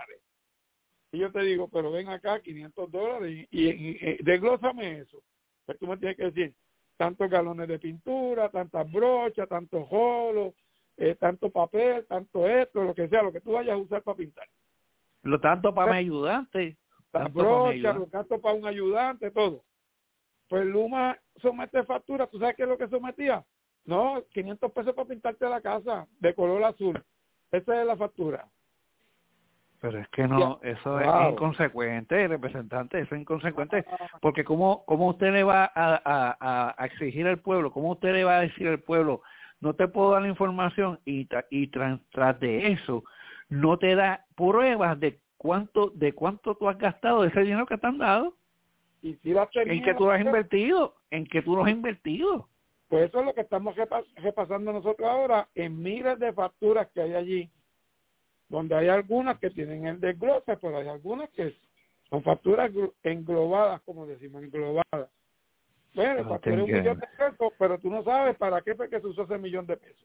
Y yo te digo, pero ven acá, $500 y desglósame eso. Pero tú me tienes que decir tantos galones de pintura, tantas brochas, tantos rolos, tanto papel, tanto esto, lo que sea, lo que tú vayas a usar para pintar. Lo tanto para mi ayudante. Las brochas, lo tanto para un ayudante, todo. Pues Luma somete factura, ¿tú sabes qué es lo que sometía? No, $500 para pintarte la casa de color azul. Esa es la factura. Pero es que no, eso es inconsecuente, representante, eso es inconsecuente, porque ¿cómo usted le va a exigir al pueblo, cómo usted le va a decir al pueblo, no te puedo dar la información y tras de eso no te da pruebas de cuánto tú has gastado de ese dinero que te han dado? Y si la ¿En qué tú lo has invertido? ¿En qué tú lo has invertido? Pues eso es lo que estamos repasando nosotros ahora en miles de facturas que hay allí, donde hay algunas que tienen el desglose, pero hay algunas que son facturas englobadas, como decimos, englobadas. Bueno, factura $1 millón de pesos, pero tú no sabes para qué fue que se usó ese $1 millón de pesos.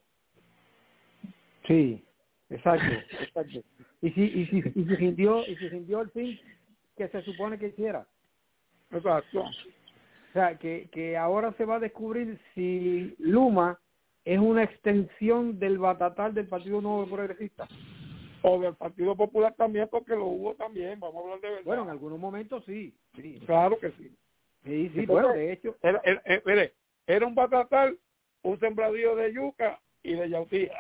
Sí, exacto. Y si sintió el fin que se supone que hiciera. Exacto. O sea, que ahora se va a descubrir si Luma es una extensión del batatal del Partido Nuevo Progresista. O del Partido Popular también, porque lo hubo también, vamos a hablar de verdad. Bueno, en algunos momentos sí. Claro que sí. Sí, entonces, bueno, de hecho. Era un batatal, un sembradío de yuca y de yautía.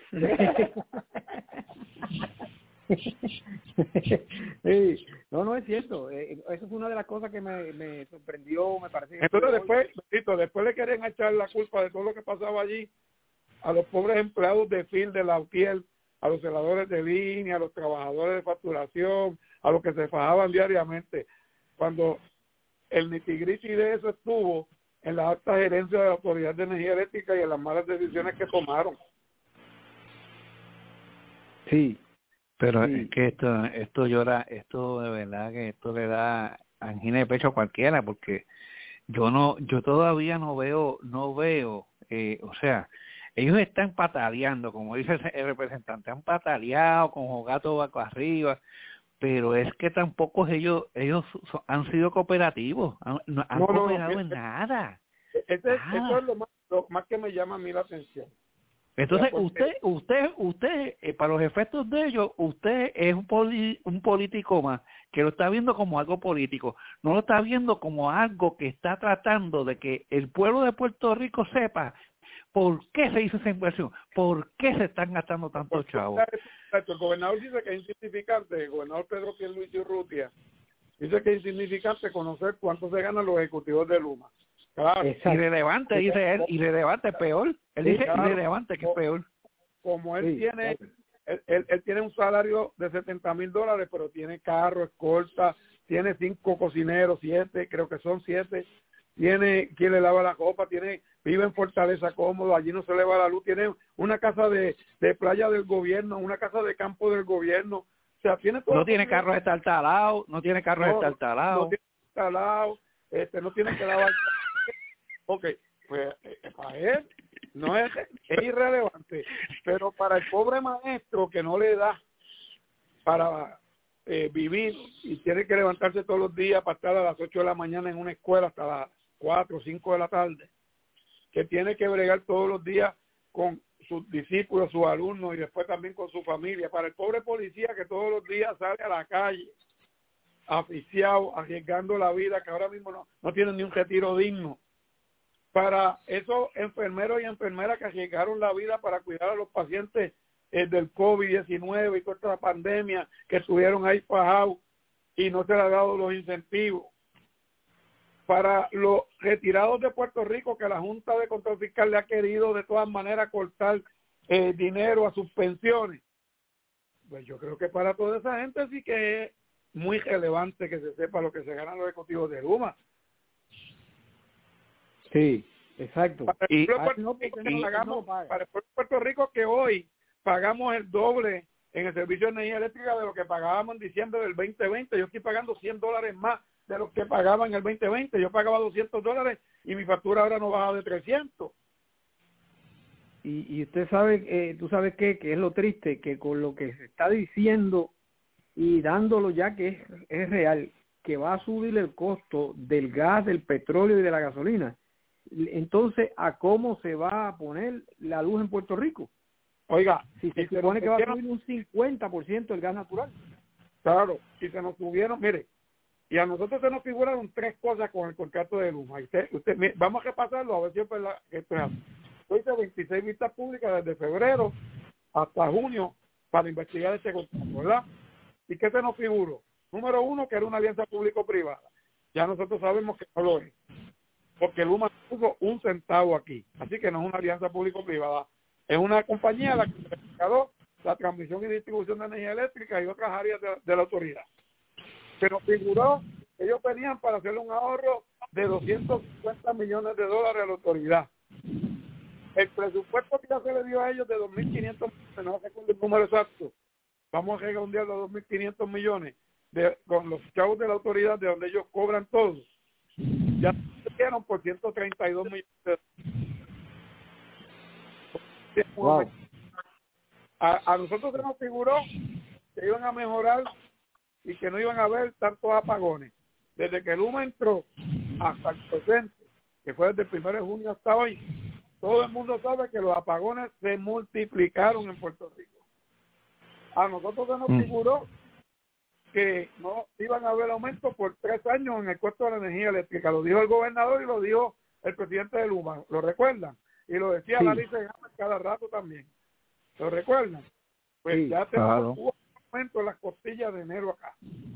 Sí. No es cierto. Eso es una de las cosas que me sorprendió, me parece. Entonces después le querían echar la culpa de todo lo que pasaba allí a los pobres empleados de FIL, de la UTIEL, a los celadores de línea, a los trabajadores de facturación, a los que se fajaban diariamente, cuando el nitigriti de eso estuvo en la alta gerencia de la Autoridad de Energía Eléctrica y en las malas decisiones que tomaron. Sí, pero es que esto llora, esto de verdad que esto le da angina de pecho a cualquiera, porque yo todavía no veo, o sea, ellos están pataleando, como dice el representante, han pataleado con gato vaco arriba, pero es que tampoco ellos han sido cooperativos, no han cooperado en nada. Eso es lo más que me llama a mí la atención. Entonces, usted para los efectos de ellos, usted es un político más, que lo está viendo como algo político, no lo está viendo como algo que está tratando de que el pueblo de Puerto Rico sepa por qué se hizo esa inversión, por qué se están gastando tantos chavos. El gobernador dice que es insignificante, el gobernador Pedro Pierluisi Urrutia dice que es insignificante conocer cuánto se ganan los ejecutivos de Luma. Claro. Irrelevante, dice él, irrelevante, peor. Él dice irrelevante, que es peor. Como él tiene, él tiene un salario de $70,000, pero tiene carro, escolta, tiene 5 cocineros, 7, creo que son 7, tiene quien le lava la ropa, vive en Fortaleza cómodo, allí no se le va la luz, tiene una casa de playa del gobierno, una casa de campo del gobierno, o sea, tiene todo. No tiene carros estartalados, no tiene no tiene que lavar. Ok, pues para él no es irrelevante, pero para el pobre maestro que no le da para vivir y tiene que levantarse todos los días para estar a las 8 de la mañana en una escuela hasta las 4 o 5 de la tarde, que tiene que bregar todos los días con sus discípulos, sus alumnos y después también con su familia, para el pobre policía que todos los días sale a la calle asfixiado, arriesgando la vida, que ahora mismo no tienen ni un retiro digno, para esos enfermeros y enfermeras que arriesgaron la vida para cuidar a los pacientes del COVID-19 y toda esta pandemia, que estuvieron ahí fajados y no se les ha dado los incentivos, para los retirados de Puerto Rico, que la Junta de Control Fiscal le ha querido de todas maneras cortar dinero a sus pensiones. Pues yo creo que para toda esa gente sí que es muy relevante que se sepa lo que se ganan los ejecutivos de Luma. Sí, exacto. Para el pueblo de Puerto Rico que hoy pagamos el doble en el servicio de energía eléctrica de lo que pagábamos en diciembre del 2020. Yo estoy pagando $100 más de lo que pagaba en el 2020. Yo pagaba $200 y mi factura ahora no baja de 300. Y usted sabe, tú sabes que es lo triste, que con lo que se está diciendo y dándolo ya que es real, que va a subir el costo del gas, del petróleo y de la gasolina. Entonces, ¿a cómo se va a poner la luz en Puerto Rico? Oiga, si se supone que va a subir un 50% el gas natural. Claro, y se nos subieron, mire, y a nosotros se nos figuraron 3 cosas con el contrato de Luma. Vamos a repasarlo a ver si es verdad que esto es así. Yo hice 26 vistas públicas desde febrero hasta junio para investigar este contrato, ¿verdad? ¿Y qué se nos figuró? Número uno, que era una alianza público-privada. Ya nosotros sabemos que no lo es, porque Luma puso un centavo aquí. Así que no es una alianza público-privada. Es una compañía la que certificó la transmisión y distribución de energía eléctrica y otras áreas de la autoridad. Pero figuró que ellos venían para hacerle un ahorro de $250 millones a la autoridad. El presupuesto que ya se le dio a ellos de 2.500 millones, no recuerdo el número exacto, vamos a redondear los 2.500 millones con los chavos de la autoridad, de donde ellos cobran todos, ya se dieron por 132 millones de dólares. Wow. A nosotros se nos figuró que iban a mejorar y que no iban a haber tantos apagones. Desde que Luma entró hasta el presente, que fue desde el 1 de junio hasta hoy, todo el mundo sabe que los apagones se multiplicaron en Puerto Rico. A nosotros se nos figuró que no iban a haber aumentos por 3 años en el costo de la energía eléctrica. Lo dijo el gobernador y lo dijo el presidente de Luma. ¿Lo recuerdan? Y lo decía la Alice cada rato también. ¿Lo recuerdan? Pues sí, ya tenemos un aumento en las costillas de enero acá.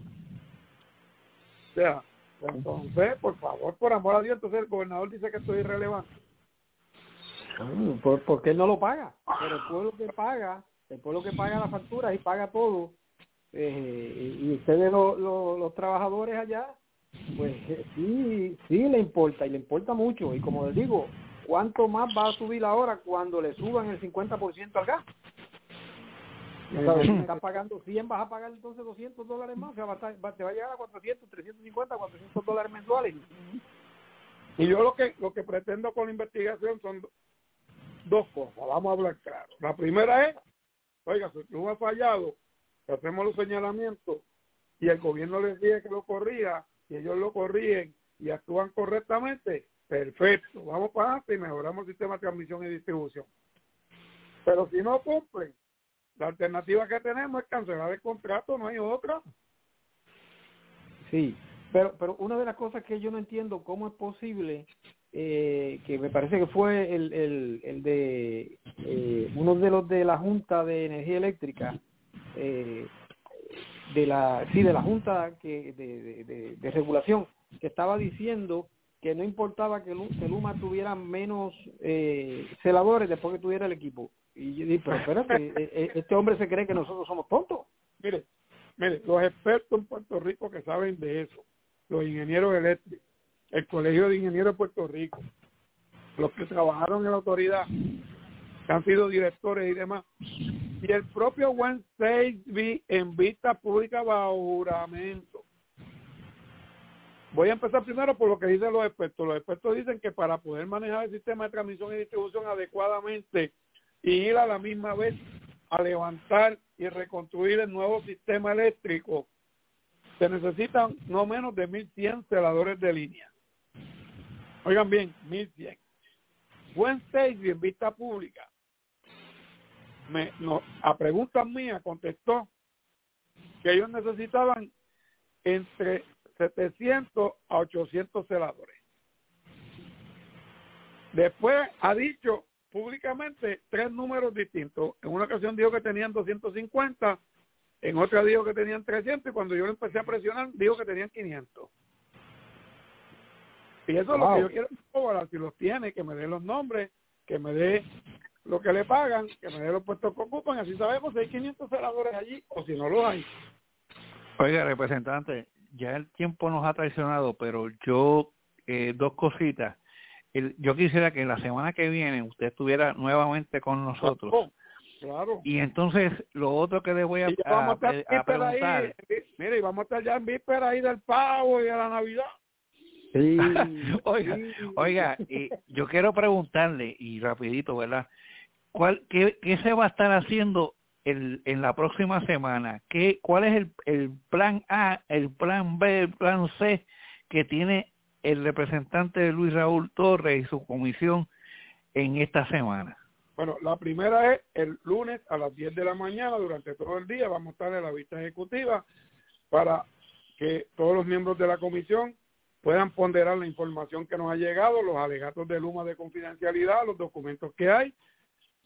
O sea, entonces, por favor, por amor a Dios, entonces el gobernador dice que esto es irrelevante. ¿Por qué él no lo paga? Pero el pueblo que paga las facturas y paga todo, y ustedes los trabajadores allá, pues sí le importa, y le importa mucho. Y como les digo, ¿cuánto más va a subir ahora cuando le suban el 50% al gas? Si estás pagando 100, vas a pagar entonces $200 más, o sea, te va a llegar a 400, 350, $400 mensuales. Y yo lo que pretendo con la investigación son dos cosas, vamos a hablar claro. La primera es, oiga, si tú has fallado, hacemos los señalamientos y el gobierno les dice que lo corrija y ellos lo corrigen y actúan correctamente, perfecto, vamos para adelante y mejoramos el sistema de transmisión y distribución. Pero si no cumplen, la alternativa que tenemos es cancelar el contrato, no hay otra. Sí, pero una de las cosas que yo no entiendo, cómo es posible, que me parece que fue el de uno de los de la Junta de Energía Eléctrica, de la Junta de Regulación, que estaba diciendo que no importaba que Luma tuviera menos celadores después que tuviera el equipo. Y yo dije, pero espérate, este hombre se cree que nosotros somos tontos. Mire, los expertos en Puerto Rico que saben de eso, los ingenieros eléctricos, el Colegio de Ingenieros de Puerto Rico, los que trabajaron en la autoridad, que han sido directores y demás, y el propio Wednesday en vista pública bajo juramento. Voy a empezar primero por lo que dicen los expertos. Los expertos dicen que para poder manejar el sistema de transmisión y distribución adecuadamente y ir a la misma vez a levantar y reconstruir el nuevo sistema eléctrico, se necesitan no menos de 1.100 celadores de línea. Oigan bien, 1.100. Wednesday en vista pública, a preguntas mías contestó que ellos necesitaban entre 700 a 800 celadores. Después ha dicho públicamente 3 números distintos. En una ocasión dijo que tenían 250, en otra dijo que tenían 300, y cuando yo le empecé a presionar dijo que tenían 500. Y eso es lo que yo quiero cobrar. Si los tiene, que me dé los nombres, que me dé lo que le pagan, que me dé los puestos que ocupan, así sabemos si hay 500 celadores allí o si no los hay. Oiga, representante, ya el tiempo nos ha traicionado, pero yo, 2 cositas. Yo quisiera que la semana que viene usted estuviera nuevamente con nosotros. Claro. Y entonces, lo otro que le voy a preguntar... Mire, y vamos a estar ya en víspera ahí del pavo y de la Navidad. Sí. Oiga, yo quiero preguntarle, y rapidito, ¿verdad? ¿Qué se va a estar haciendo en la próxima semana? ¿Cuál es el plan A, el plan B, el plan C que tiene el representante Luis Raúl Torres y su comisión en esta semana? Bueno, la primera es el lunes a las 10 de la mañana, durante todo el día, vamos a estar en la vista ejecutiva para que todos los miembros de la comisión puedan ponderar la información que nos ha llegado, los alegatos de Luma de confidencialidad, los documentos que hay,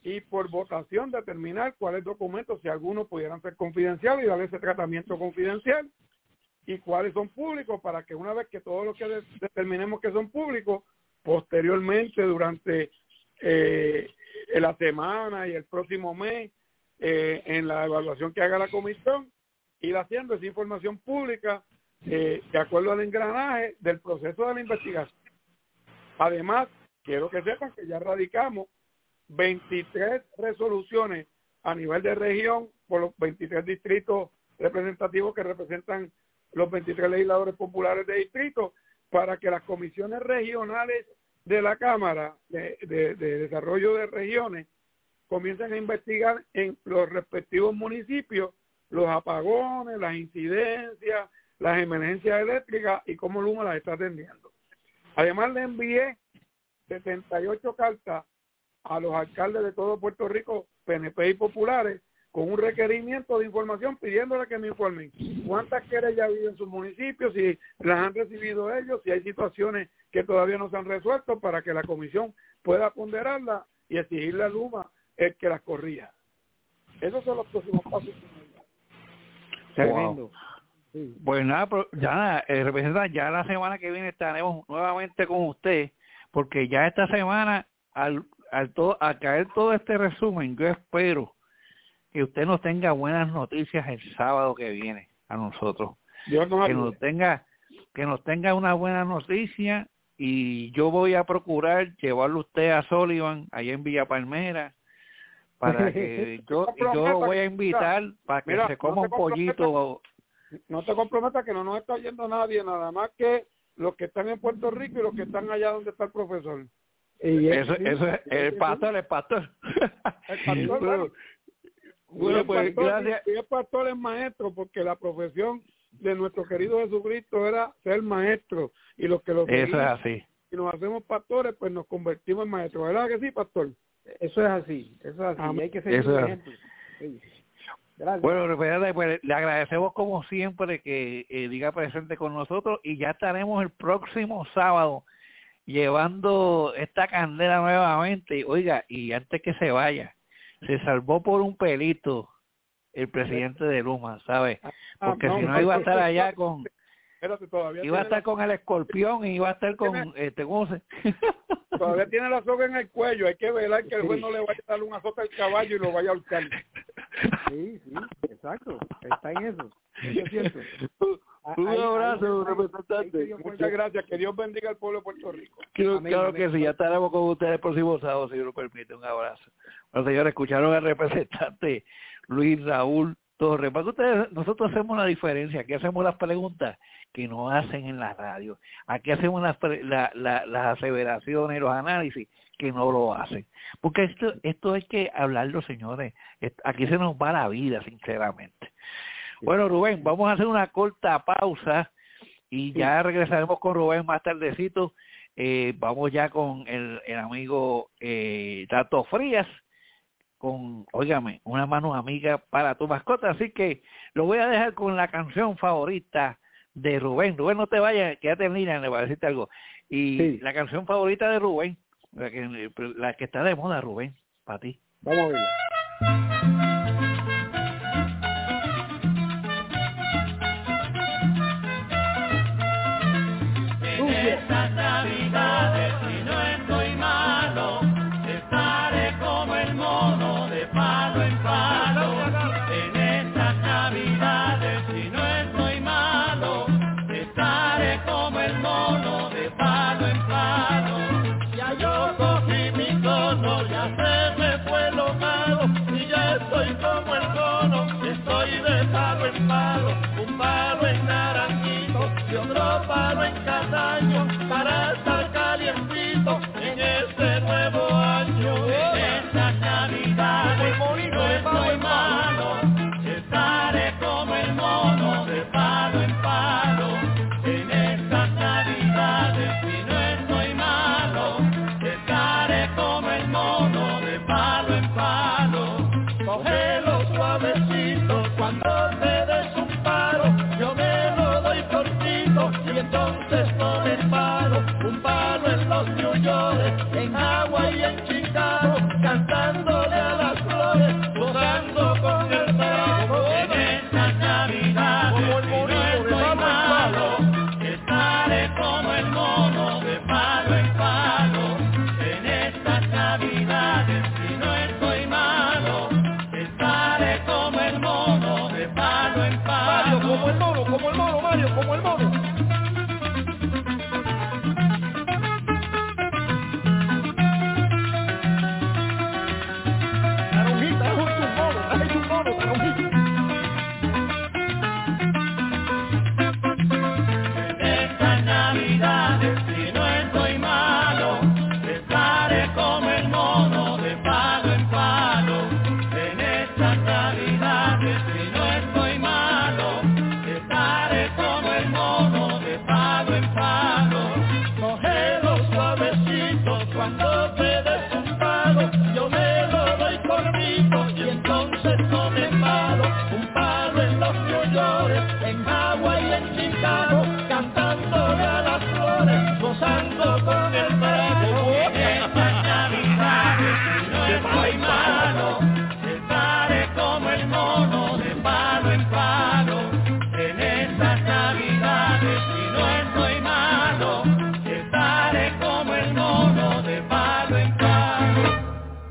y por votación determinar cuáles documentos, si algunos pudieran ser confidenciales y darle ese tratamiento confidencial, y cuáles son públicos, para que una vez que todos los que determinemos que son públicos, posteriormente durante la semana y el próximo mes, en la evaluación que haga la comisión, ir haciendo esa información pública de acuerdo al engranaje del proceso de la investigación. Además, quiero que sepan que ya radicamos 23 resoluciones a nivel de región por los 23 distritos representativos que representan los 23 legisladores populares de distrito, para que las comisiones regionales de la Cámara de Desarrollo de Regiones comiencen a investigar en los respectivos municipios los apagones, las incidencias, las emergencias eléctricas y cómo Luma las está atendiendo. Además, le envié 78 cartas a los alcaldes de todo Puerto Rico, PNP y populares, con un requerimiento de información pidiéndole que me informen cuántas querellas habido en sus municipios, si las han recibido ellos, si hay situaciones que todavía no se han resuelto, para que la comisión pueda ponderarlas y exigirle a Luma el que las corrija. Esos son los próximos pasos. Wow. Sí. Pues nada, ya representante, ya la semana que viene estaremos nuevamente con usted, porque ya esta semana al caer todo este resumen, yo espero que usted nos tenga buenas noticias el sábado que viene a nosotros. Que nos tenga una buena noticia, y yo voy a procurar llevarlo usted a Sullivan allá en Villa Palmera, para que yo lo voy a invitar para que se coma un pollito. No te comprometas que no nos está oyendo nadie, nada más que los que están en Puerto Rico y los que están allá donde está el profesor. Y eso es el pastor. El pastor, bueno, pues gracias. Y el pastor es maestro, porque la profesión de nuestro querido Jesucristo era ser maestro, y los que lo seguimos, eso es así. Y nos hacemos pastores, pues nos convertimos en maestros, ¿verdad que sí, pastor? Eso es así, y hay que seguir el ejemplo. Sí. Gracias. Bueno, pues, le agradecemos como siempre que diga presente con nosotros, y ya estaremos el próximo sábado llevando esta candela nuevamente. Oiga, y antes que se vaya, se salvó por un pelito el presidente de Luma, ¿sabe? Porque si no iba a estar allá con... Iba a estar con el escorpión y iba a estar con ¿cómo se? Todavía tiene la soga en el cuello, hay que velar que el juez no le vaya a dar un azote al caballo y lo vaya a ahorcar. Sí, exacto, está en eso es cierto. Un abrazo, representante. Muchas gracias, que Dios bendiga al pueblo de Puerto Rico. Claro que sí, ya estaremos con ustedes el próximo sábado, si Dios lo permite. Un abrazo. Bueno, señores, escucharon al representante Luis Raúl Torres. Para que ustedes, nosotros hacemos una diferencia, aquí hacemos las preguntas que no hacen en la radio, aquí hacemos las aseveraciones, los análisis que no lo hacen, porque esto hay que hablarlo, señores, aquí se nos va la vida, sinceramente. Bueno, Rubén, vamos a hacer una corta pausa y ya regresaremos con Rubén más tardecito. Vamos ya con el amigo Tato Frías, con, óigame, una mano amiga para tu mascota. Así que lo voy a dejar con la canción favorita de Rubén. Rubén, no te vayas, quédate en línea, le voy a decirte algo. Y sí, la canción favorita de Rubén, la que está de moda, Rubén, para ti. Vamos a verla. Estas navidades, si no estoy malo, estaré como el mono de palo en palo. En estas navidades, si no estoy malo, estaré como el mono de palo en palo. Ya yo cogí mi cono, ya se me fue lo malo, y ya estoy como el mono, estoy de palo en palo. Un palo en Naranjito y otro palo en Cataño, para estar calientito en este nuevo año. En estas navidades, si no estoy malo, estaré como el mono de palo en palo. En estas navidades, si no estoy malo, estaré como el mono de palo en palo. Cógelo suavecito cuando te des un palo, yo me lo doy cortito y entonces con el palo, un palo en los New York, en Hawái y en Chicago, cantándole como el mono, Mario, como el mono. Naranjita, es un mono, es un mono, naranjita. Estas navidades, si no estoy malo, estaré como el mono de palo en palo. En estas navidades, si no estoy malo, estaré como el mono de palo en palo. Cógelo suavecito cuando te des un palo, yo me lo doy cortito y entonces no me palo. Un palo en los New York, en Hawái y en Chicago, cantándole a las flores, gozando con el trago. En estas navidades, si no estoy malo, estaré como el mono de palo en palo. En estas navidades, si no estoy malo, estaré como el mono de palo en palo.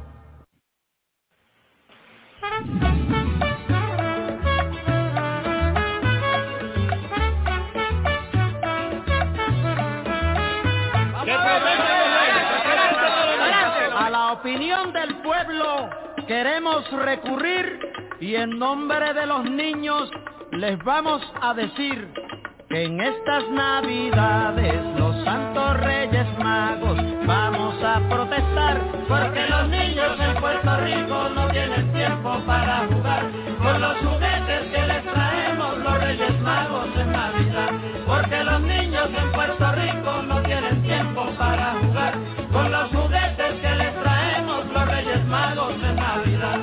A la opinión del pueblo queremos recurrir y en nombre de los niños les vamos a decir que en estas navidades los santos reyes magos vamos a protestar porque los niños en Puerto Rico no tienen tiempo para jugar con los juguetes que les traemos los reyes magos en Navidad, porque los niños en Puerto Rico no tienen tiempo para jugar con los juguetes que les traemos los reyes magos en Navidad.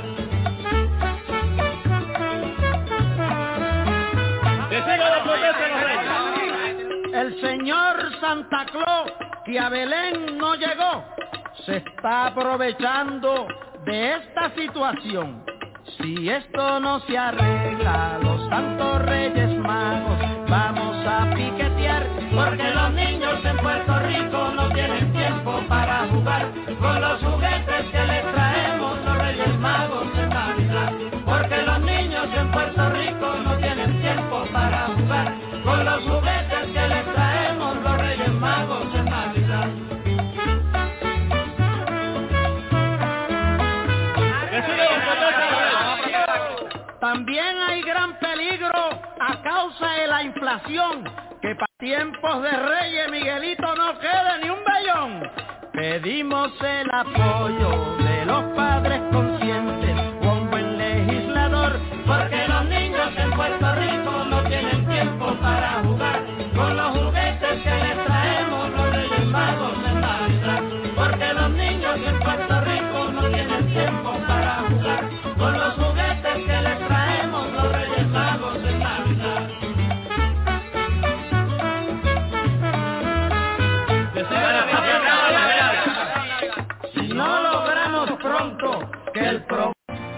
El señor Santa Claus, que a Belén no llegó, se está aprovechando de esta situación. Si esto no se arregla, los santos reyes magos vamos a piquetear, porque los niños en Puerto Rico no tienen tiempo para jugar con los juguetes que les traemos los reyes magos en Navidad, porque los niños en Puerto Rico no tienen tiempo para jugar con los juguetes que les traemos los reyes magos en Navidad. También hay gran peligro a causa de la inflación, que para tiempos de Reyes Miguelito no quede ni un vellón. Pedimos el apoyo de los padres conscientes, un buen legislador, porque los niños en Puerto Rico no tienen tiempo para jugar con los juguetes que les traemos los Reyes Magos en Navidad, porque los niños en Puerto Rico no tienen tiempo para jugar con los juguetes que les traemos los Reyes Magos en Navidad. Si no logramos pronto que el problema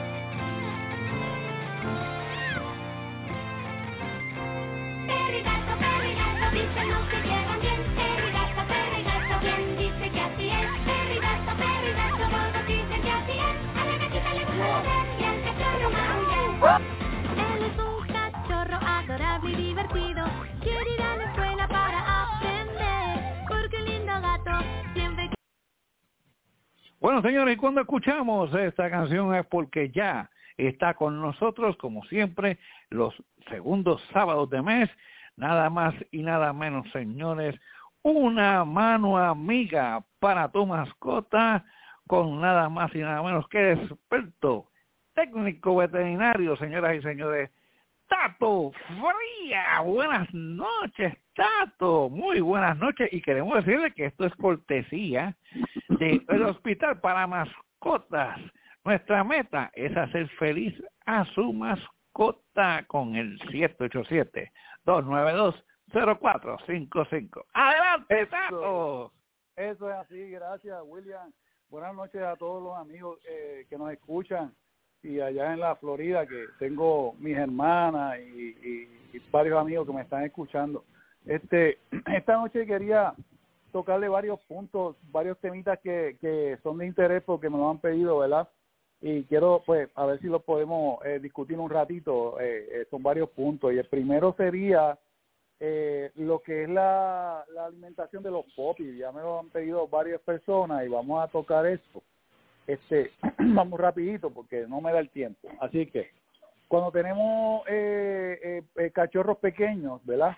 Él es un cachorro adorable y divertido. Quiere ir a la escuela para aprender, porque el lindo gato siempre... Bueno, señores, cuando escuchamos esta canción es porque ya está con nosotros, como siempre, los segundos sábados de mes, nada más y nada menos, señores, una mano amiga para tu mascota, con nada más y nada menos que el experto técnico veterinario, señoras y señores, Tato Fría. Buenas noches, Tato. Muy buenas noches. Y queremos decirle que esto es cortesía del Hospital para Mascotas. Nuestra meta es hacer feliz a su mascota con el 787-292-0455. ¡Adelante, Tato! Eso es así. Gracias, William. Buenas noches a todos los amigos que nos escuchan. Y allá en la Florida, que tengo mis hermanas y varios amigos que me están escuchando. Esta noche quería tocarle varios puntos, varios temitas que son de interés porque me lo han pedido, ¿verdad? y quiero pues a ver si lo podemos discutir un ratito. Son varios puntos, y el primero sería lo que es la alimentación de los popis. Ya me lo han pedido varias personas y vamos a tocar eso. Vamos rapidito porque no me da el tiempo. Así que cuando tenemos cachorros pequeños, ¿verdad?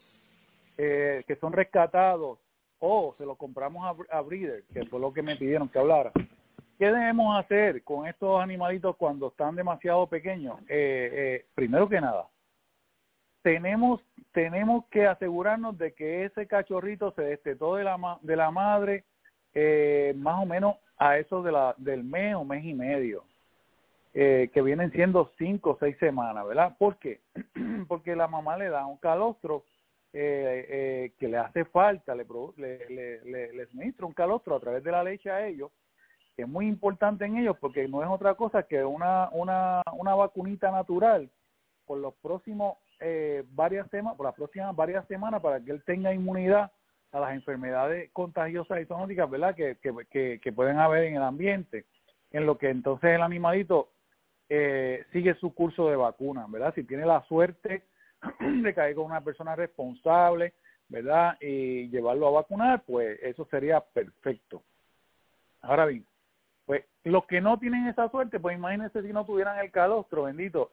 Que son rescatados o se los compramos a breeder, que fue lo que me pidieron que hablara. ¿Qué debemos hacer con estos animalitos cuando están demasiado pequeños? Primero que nada, tenemos que asegurarnos de que ese cachorrito se destetó de la madre más o menos a eso del mes o mes y medio, que vienen siendo 5 o 6 semanas, ¿verdad? ¿Por qué? Porque la mamá le da un calostro que le hace falta, le suministra un calostro a través de la leche a ellos, que es muy importante en ellos porque no es otra cosa que una vacunita natural por los próximos por las próximas varias semanas, para que él tenga inmunidad a las enfermedades contagiosas y zoonóticas, ¿verdad? Que pueden haber en el ambiente, en lo que entonces el animalito sigue su curso de vacuna, ¿verdad? Si tiene la suerte de caer con una persona responsable, ¿verdad? Y llevarlo a vacunar, pues eso sería perfecto. Ahora bien, pues los que no tienen esa suerte, pues imagínense si no tuvieran el calostro, bendito,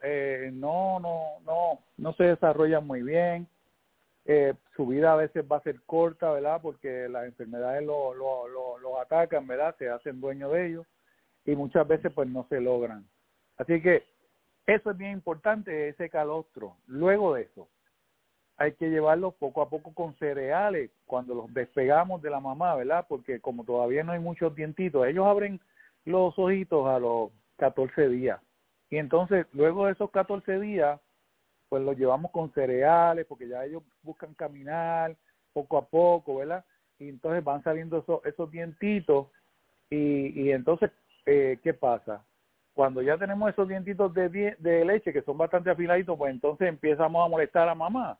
no se desarrollan muy bien, su vida a veces va a ser corta, ¿verdad? Porque las enfermedades los atacan, ¿verdad? Se hacen dueños de ellos y muchas veces pues no se logran. Así que eso es bien importante, ese calostro. Luego de eso, hay que llevarlos poco a poco con cereales cuando los despegamos de la mamá, ¿verdad? Porque como todavía no hay muchos dientitos, ellos abren los ojitos a los 14 días. Y entonces, luego de esos 14 días, pues los llevamos con cereales, porque ya ellos buscan caminar poco a poco, ¿verdad? Y entonces van saliendo esos dientitos. Y entonces, ¿qué pasa? Cuando ya tenemos esos dientitos de leche, que son bastante afiladitos, pues entonces empezamos a molestar a la mamá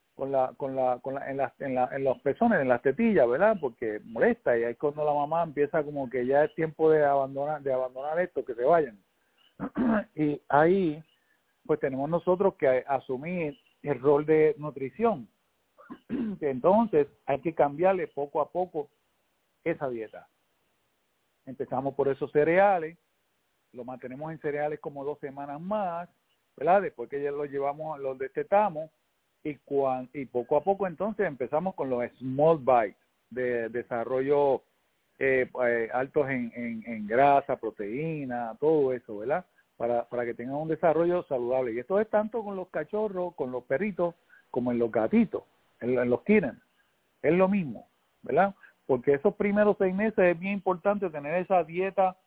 en los pezones, en las tetillas, ¿verdad? Porque molesta, y ahí cuando la mamá empieza como que ya es tiempo de abandonar esto, que se vayan. Y ahí pues tenemos nosotros que asumir el rol de nutrición. Entonces hay que cambiarle poco a poco esa dieta. Empezamos por esos cereales, lo mantenemos en cereales como 2 semanas más, ¿verdad? Después que ya los llevamos, los destetamos, y poco a poco entonces empezamos con los small bites de desarrollo altos en grasa, proteína, todo eso, ¿verdad? Para que tengan un desarrollo saludable. Y esto es tanto con los cachorros, con los perritos, como en los gatitos, en los kittens. Es lo mismo, ¿verdad? Porque esos primeros 6 meses es bien importante tener esa dieta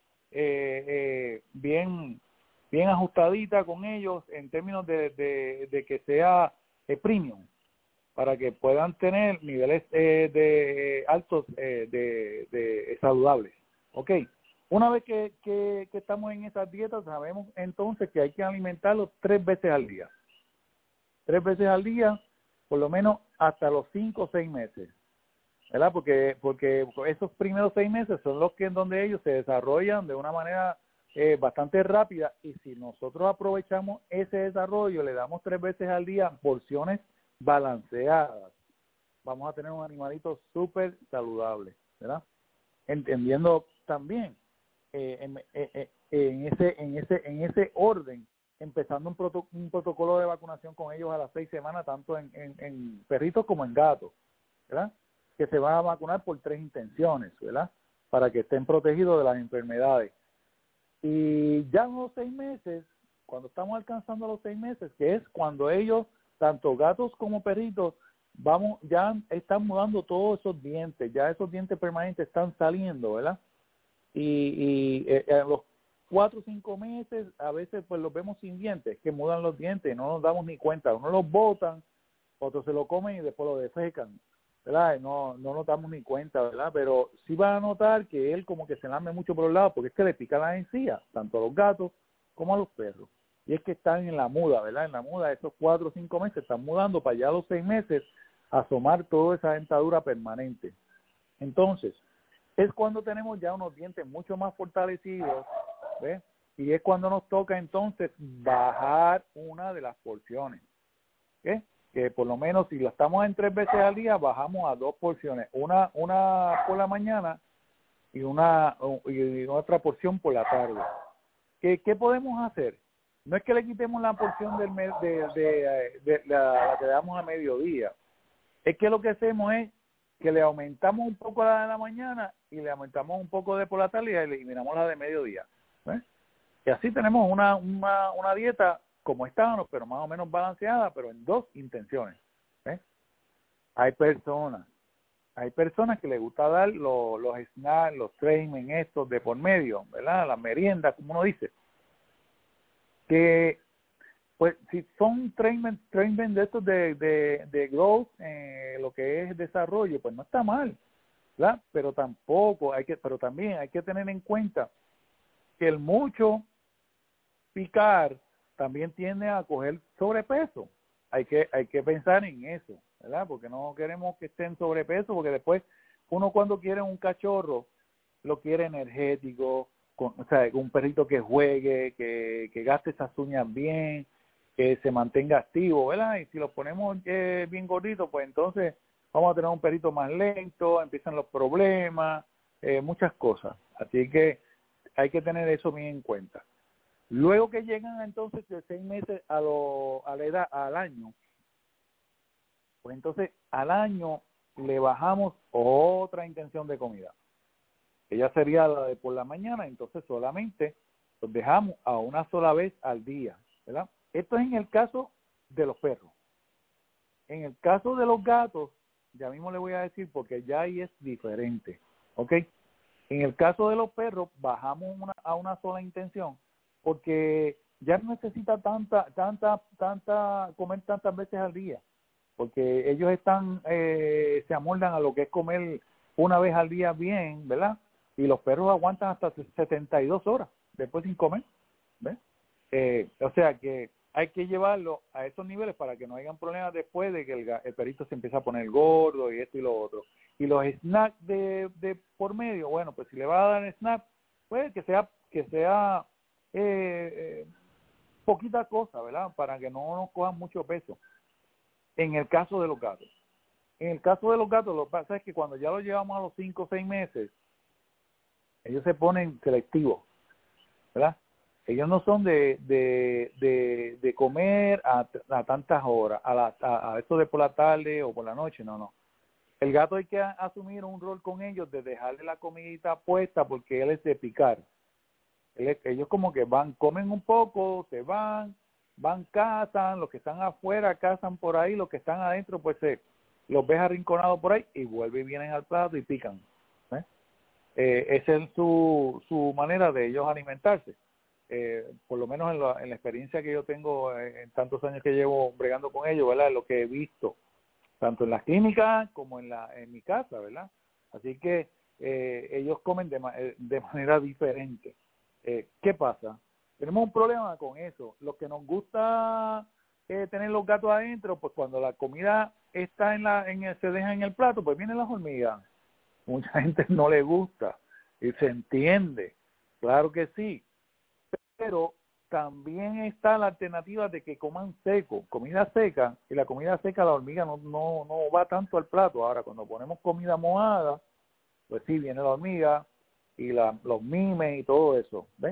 bien ajustadita con ellos en términos de que sea premium, para que puedan tener niveles altos de saludables. ¿Ok? Una vez que estamos en esas dietas, sabemos entonces que hay que alimentarlos 3 veces al día. 3 veces al día, por lo menos hasta los 5 o 6 meses. ¿Verdad? Porque esos primeros 6 meses son los que en donde ellos se desarrollan de una manera bastante rápida, y si nosotros aprovechamos ese desarrollo, le damos 3 veces al día porciones balanceadas, vamos a tener un animalito súper saludable, ¿verdad? Entendiendo también en ese orden, empezando un protocolo de vacunación con ellos a las 6 semanas, tanto en perritos como en gatos, ¿verdad? Que se van a vacunar por 3 intenciones, ¿verdad? Para que estén protegidos de las enfermedades. Y ya en los 6 meses, cuando estamos alcanzando los 6 meses, que es cuando ellos, tanto gatos como perritos, ya están mudando todos esos dientes, ya esos dientes permanentes están saliendo, ¿verdad? Y a los 4 o 5 meses, a veces pues los vemos sin dientes, que mudan los dientes, no nos damos ni cuenta, uno los botan, otros se lo comen y después lo defecan, ¿verdad? No nos damos ni cuenta, ¿verdad? Pero sí van a notar que él como que se lame mucho por los lados, porque es que le pica las encías, tanto a los gatos como a los perros. Y es que están en la muda, ¿verdad? En la muda, esos 4 o 5 meses están mudando para allá a los 6 meses asomar toda esa dentadura permanente. Entonces, es cuando tenemos ya unos dientes mucho más fortalecidos, ¿ves? y es cuando nos toca entonces bajar una de las porciones. ¿Okay? Que por lo menos si lo estamos en 3 veces al día, bajamos a 2 porciones, una por la mañana y otra porción por la tarde. ¿Qué podemos hacer? No es que le quitemos la porción de la que damos a mediodía, es que lo que hacemos es que le aumentamos un poco la de la mañana y le aumentamos un poco de por la tarde y eliminamos la de mediodía. ¿Ves? Y así tenemos una dieta como estábamos, pero más o menos balanceada, pero en 2 intenciones. ¿Ves? Hay personas que les gusta dar los snacks, los trainmen estos de por medio, ¿verdad? Las meriendas, como uno dice. Que, pues, si son trainmen de estos de growth, lo que es desarrollo, pues no está mal, ¿verdad? Pero también hay que tener en cuenta que el mucho picar también tiende a coger sobrepeso. Hay que pensar en eso, ¿verdad? Porque no queremos que estén sobrepeso, porque después uno cuando quiere un cachorro lo quiere energético, o sea, un perrito que juegue, que gaste esas uñas bien, que se mantenga activo, ¿verdad? Y si los ponemos bien gorditos, pues entonces vamos a tener un perrito más lento, empiezan los problemas, muchas cosas. Así que hay que tener eso bien en cuenta. Luego que llegan entonces de 6 meses al año, pues entonces al año le bajamos otra intención de comida. Ella sería la de por la mañana, entonces solamente los dejamos a una sola vez al día, ¿verdad? Esto es en el caso de los perros. En el caso de los gatos, ya mismo le voy a decir porque ya ahí es diferente, ¿ok? En el caso de los perros, bajamos a una sola intención, porque ya no necesita comer tantas veces al día, porque ellos se amoldan a lo que es comer una vez al día bien, ¿verdad? Y los perros aguantan hasta 72 horas después sin comer, ¿ves? O sea que hay que llevarlo a esos niveles para que no hayan problemas después de que el perrito se empieza a poner gordo y esto y lo otro. Y los snacks de por medio, bueno, pues si le va a dar snack, pues que sea poquita cosa, ¿verdad? Para que no nos cojan mucho peso. En el caso de los gatos. En el caso de los gatos, lo que pasa es que cuando ya los llevamos a los 5 o 6 meses, ellos se ponen selectivos, ¿verdad? Ellos no son de comer a tantas horas, a esto de por la tarde o por la noche, no. El gato hay que asumir un rol con ellos de dejarle la comidita puesta porque él es de picar. Ellos como que comen un poco, se van, cazan, los que están afuera cazan por ahí, los que están adentro pues los ves arrinconados por ahí y vuelven y vienen al plato y pican. Esa es su manera de ellos alimentarse. Por lo menos en la experiencia que yo tengo en tantos años que llevo bregando con ellos, ¿verdad? Lo que he visto, tanto en las clínicas como en mi casa, ¿verdad? Así que ellos comen de manera diferente. ¿Qué pasa? Tenemos un problema con eso. Los que nos gusta tener los gatos adentro, pues cuando la comida está se deja en el plato, pues vienen las hormigas. Mucha gente no le gusta y se entiende, claro que sí, pero también está la alternativa de que coman seco, comida seca, y la comida seca la hormiga no va tanto al plato. Ahora cuando ponemos comida mojada, pues sí, viene la hormiga y los mimes y todo eso, ¿ves?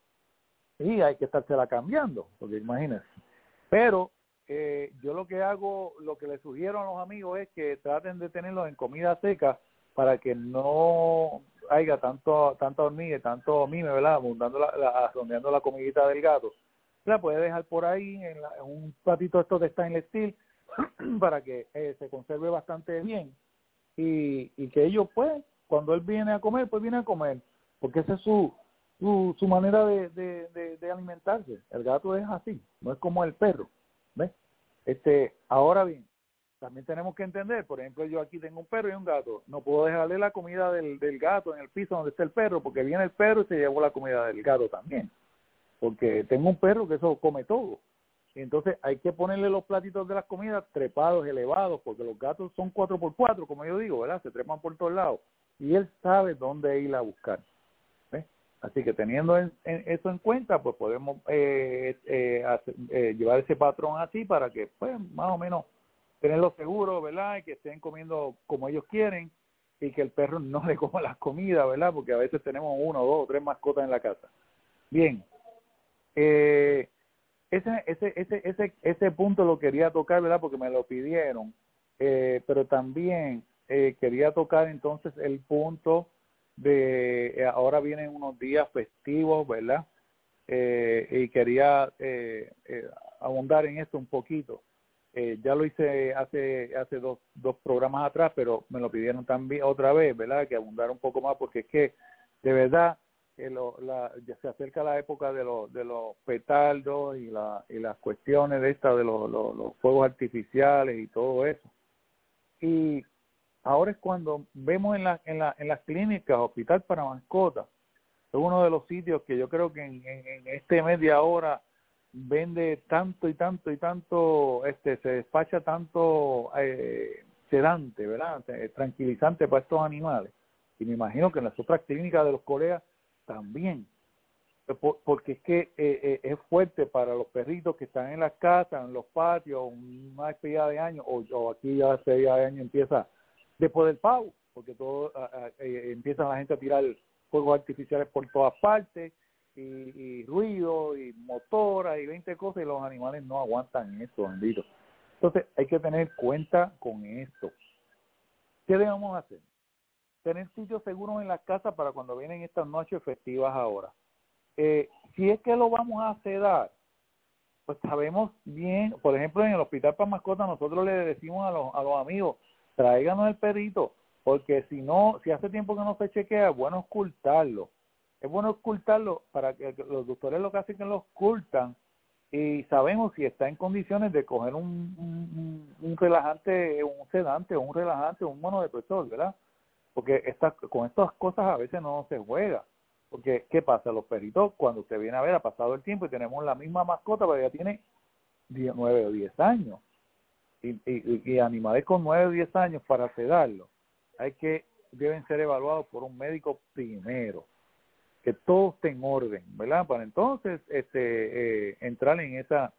Y hay que estársela cambiando, porque imagínense. Pero yo lo que les sugiero a los amigos es que traten de tenerlos en comida seca para que no haya tanta hormiga y tanto mime, ¿verdad? Rondeando la comidita del gato. La puede dejar por ahí en un platito estos de stainless steel para que se conserve bastante bien y que ellos pues cuando él viene a comer, pues viene a comer, porque esa es su manera de alimentarse. El gato es así, no es como el perro, ¿ves? Ahora bien, también tenemos que entender, por ejemplo, yo aquí tengo un perro y un gato, no puedo dejarle la comida del gato en el piso donde está el perro, porque viene el perro y se llevó la comida del gato también, porque tengo un perro que eso come todo. Y entonces hay que ponerle los platitos de las comidas trepados, elevados, porque los gatos son 4x4, como yo digo, ¿verdad? Se trepan por todos lados. Y él sabe dónde ir a buscar. ¿Ves? Así que teniendo eso en cuenta, pues podemos llevar ese patrón así para que, pues, más o menos tenerlo seguro, ¿verdad? Y que estén comiendo como ellos quieren y que el perro no le coma las comidas, ¿verdad? Porque a veces tenemos 1, 2 o 3 mascotas en la casa. Bien, ese punto lo quería tocar, ¿verdad? Porque me lo pidieron, pero también quería tocar entonces el punto de ahora vienen unos días festivos, ¿verdad? Y quería abundar en esto un poquito. Ya lo hice hace dos programas atrás, pero me lo pidieron también otra vez, ¿verdad? Que abundara un poco más, porque es que de verdad ya se acerca la época de los petardos y las cuestiones de los fuegos artificiales y todo eso. Y ahora es cuando vemos en las clínicas, Hospital para Mascotas, es uno de los sitios que yo creo que en este media hora vende tanto y tanto y tanto, se despacha tanto sedante, ¿verdad? Tranquilizante para estos animales. Y me imagino que en las otras clínicas de los colegas también, porque es que es fuerte para los perritos que están en las casas, en los patios, una despedida de año, o aquí ya la despedida de año empieza después del pavo, porque todo empiezan la gente a tirar fuegos artificiales por todas partes, y ruido, y motoras, y 20 cosas, y los animales no aguantan eso, bendito. Entonces hay que tener cuenta con esto. ¿Qué debemos hacer? Tener sitios seguros en las casas para cuando vienen estas noches festivas ahora. Si es que lo vamos a sedar, pues sabemos bien, por ejemplo, en el Hospital para Mascotas nosotros le decimos a los amigos, tráiganos el perrito, porque si hace tiempo que no se chequea, es bueno ocultarlo. Es bueno ocultarlo para que los doctores lo que hacen es que lo ocultan y sabemos si está en condiciones de coger un relajante, un sedante, un relajante, un monodepresor, ¿verdad? Porque con estas cosas a veces no se juega. Porque, ¿qué pasa? Los perritos, cuando usted viene a ver, ha pasado el tiempo y tenemos la misma mascota, pero ya tiene 9 o 10 años. Y animales con 9 o 10 años para sedarlo, deben ser evaluados por un médico primero. Que todo esté en orden, ¿verdad? Para entonces entrar en esa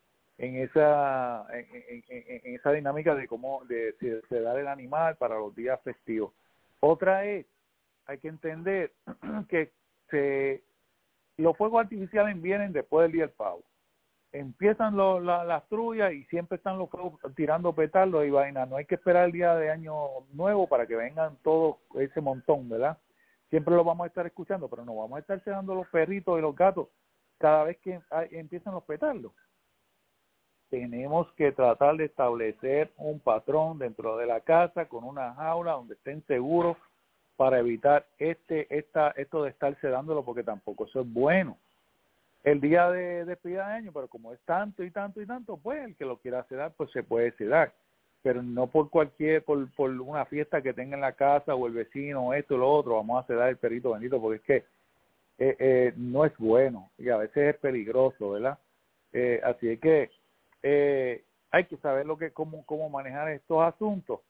dinámica de cómo de sedar el animal para los días festivos. Otra es, hay que entender que los fuegos artificiales vienen después del día del pavo. Empiezan las trullas y siempre están los fuegos tirando petardos y vainas. No hay que esperar el día de año nuevo para que vengan todo ese montón, ¿verdad? Siempre lo vamos a estar escuchando, pero no vamos a estar sedando los perritos y los gatos cada vez que empiezan los petardos. Tenemos que tratar de establecer un patrón dentro de la casa con una jaula donde estén seguros para evitar esto de estar sedándolo, porque tampoco eso es bueno. El día de despedida de año, pero como es tanto y tanto y tanto, pues el que lo quiera sedar, pues se puede sedar. Pero no por por una fiesta que tenga en la casa o el vecino o esto o lo otro, vamos a sedar el perrito bendito, porque es que no es bueno y a veces es peligroso, ¿verdad? Así es que hay que saber cómo manejar estos asuntos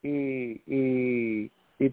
y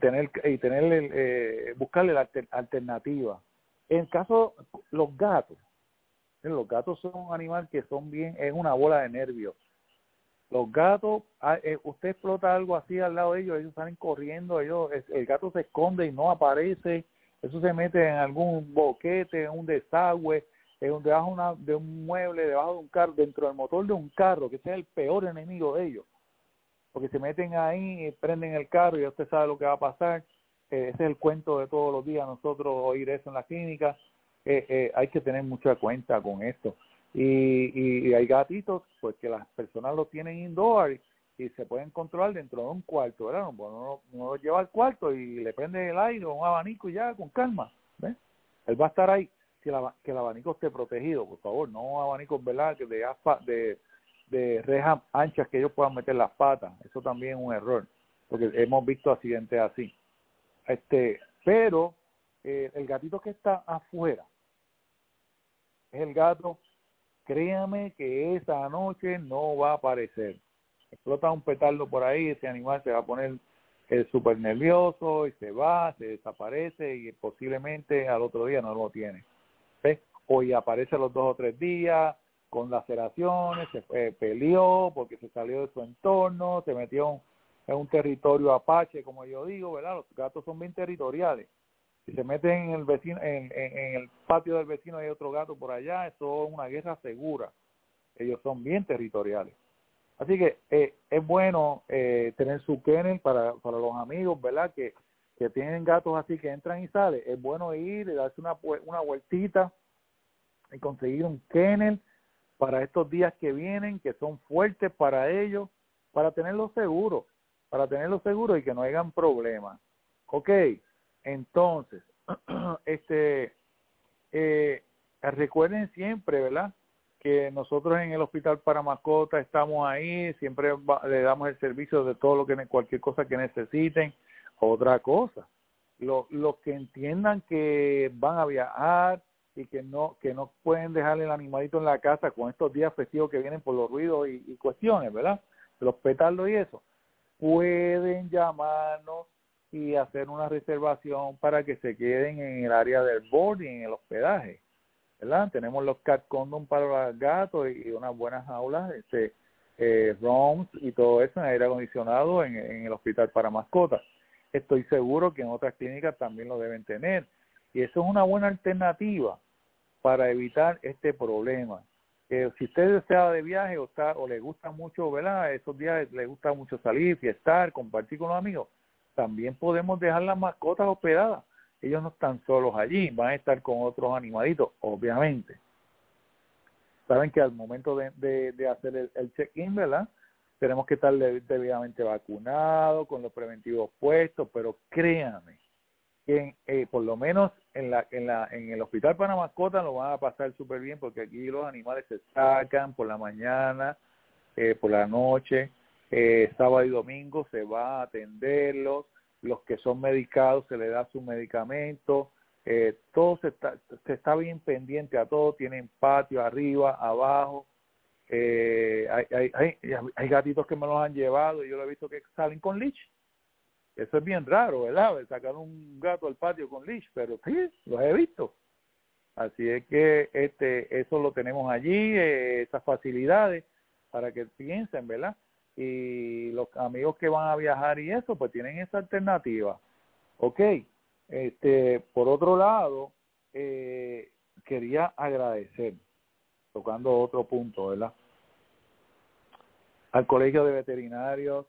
buscarle la alternativa. En el caso los gatos son un animal que es una bola de nervios. Los gatos, usted explota algo así al lado de ellos salen corriendo, el gato se esconde y no aparece, eso se mete en algún boquete, en un desagüe, debajo de un mueble, debajo de un carro, dentro del motor de un carro, que ese es el peor enemigo de ellos, porque se meten ahí y prenden el carro y usted sabe lo que va a pasar. Ese es el cuento de todos los días, nosotros oír eso en la clínica. Hay que tener mucha cuenta con esto. Y hay gatitos pues que las personas los tienen indoor y se pueden controlar dentro de un cuarto, ¿verdad? Uno los lleva al cuarto y le prende el aire o un abanico y ya con calma, ¿ves? Él va a estar ahí, que el abanico esté protegido, por favor, no abanicos, ¿verdad? Que de rejas anchas que ellos puedan meter las patas. Eso también es un error, porque hemos visto accidentes así. Pero el gatito que está afuera es el gato, créame que esa noche no va a aparecer. Explota un petardo por ahí, ese animal se va a poner súper nervioso y se va, se desaparece y posiblemente al otro día no lo tiene. ¿Ves? Hoy aparece a los 2 o 3 días con laceraciones, se peleó porque se salió de su entorno, se metió en un territorio apache, como yo digo, ¿verdad? Los gatos son bien territoriales. Si se meten en el vecino, en el patio del vecino hay otro gato por allá, eso es una guerra segura. Ellos son bien territoriales. Así que es bueno tener su kennel para los amigos, ¿verdad? Que tienen gatos así que entran y salen. Es bueno ir y darse una vueltita y conseguir un kennel para estos días que vienen, que son fuertes para ellos, para tenerlos seguros y que no hayan problemas. Ok, entonces, recuerden siempre, ¿verdad?, que nosotros en el Hospital para Mascotas estamos ahí, siempre le damos el servicio de todo lo que cualquier cosa que necesiten. Otra cosa, los que entiendan que van a viajar y que no pueden dejar el animalito en la casa con estos días festivos que vienen por los ruidos y cuestiones, ¿verdad?, los petardos y eso, pueden llamarnos y hacer una reservación para que se queden en el área del boarding, en el hospedaje, ¿verdad? Tenemos los cat condom para los gatos y unas buenas jaulas, rooms y todo eso en aire acondicionado en el Hospital para Mascotas. Estoy seguro que en otras clínicas también lo deben tener. Y eso es una buena alternativa para evitar este problema. Si usted desea de viaje o le gusta mucho, ¿verdad?, esos días le gusta mucho salir, fiestar, compartir con los amigos, también podemos dejar las mascotas hospedadas. Ellos no están solos allí, van a estar con otros animalitos, obviamente. Saben que al momento de hacer el check-in, ¿verdad?, tenemos que estar debidamente vacunados, con los preventivos puestos, pero créanme que por lo menos en el Hospital para Mascotas lo van a pasar súper bien, porque aquí los animales se sacan por la mañana, por la noche, sábado y domingo se va a atenderlos. Los que son medicados se les da su medicamento, todo se está bien pendiente a todo, tienen patio arriba, abajo, hay gatitos que me los han llevado y yo lo he visto que salen con leash. Eso es bien raro, ¿verdad? Sacar un gato al patio con leash, pero sí, los he visto. Así es que eso lo tenemos allí, esas facilidades para que piensen, ¿verdad? Y los amigos que van a viajar y eso, pues tienen esa alternativa. Ok, por otro lado, quería agradecer, tocando otro punto, ¿verdad?, al Colegio de Veterinarios,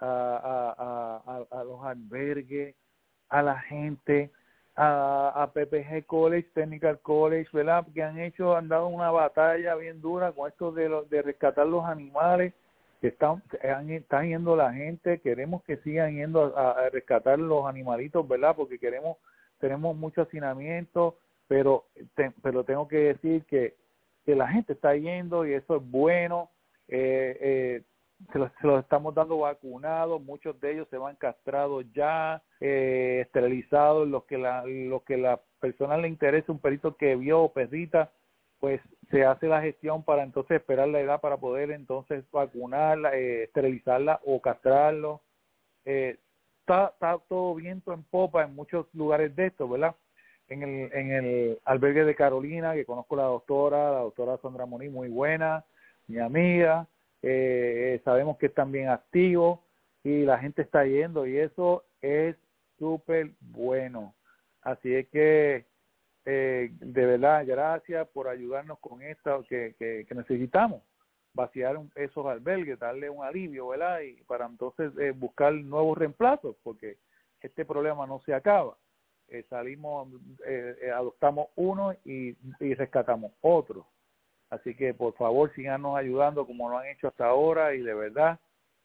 a los albergues, a la gente, a PPG College, Technical College, ¿verdad?, que han dado una batalla bien dura con esto de rescatar los animales. Que están yendo la gente, queremos que sigan yendo a rescatar los animalitos, ¿verdad?, porque tenemos mucho hacinamiento, pero tengo que decir que la gente está yendo y eso es bueno. Se los estamos dando vacunados, muchos de ellos se van castrados ya, esterilizados, los que la persona le interesa, un perrito que vio o perrita, pues se hace la gestión para entonces esperar la edad para poder entonces vacunarla, esterilizarla o castrarlo. Está todo viento en popa en muchos lugares de esto, ¿verdad? En el albergue de Carolina, que conozco la doctora Sandra Moniz, muy buena, mi amiga, sabemos que están bien activos y la gente está yendo y eso es súper bueno. Así es que de verdad, gracias por ayudarnos con esto que necesitamos, vaciar esos albergues, darle un alivio, ¿verdad? Y para entonces buscar nuevos reemplazos, porque este problema no se acaba. Adoptamos uno y rescatamos otro. Así que, por favor, síganos ayudando como lo han hecho hasta ahora y de verdad,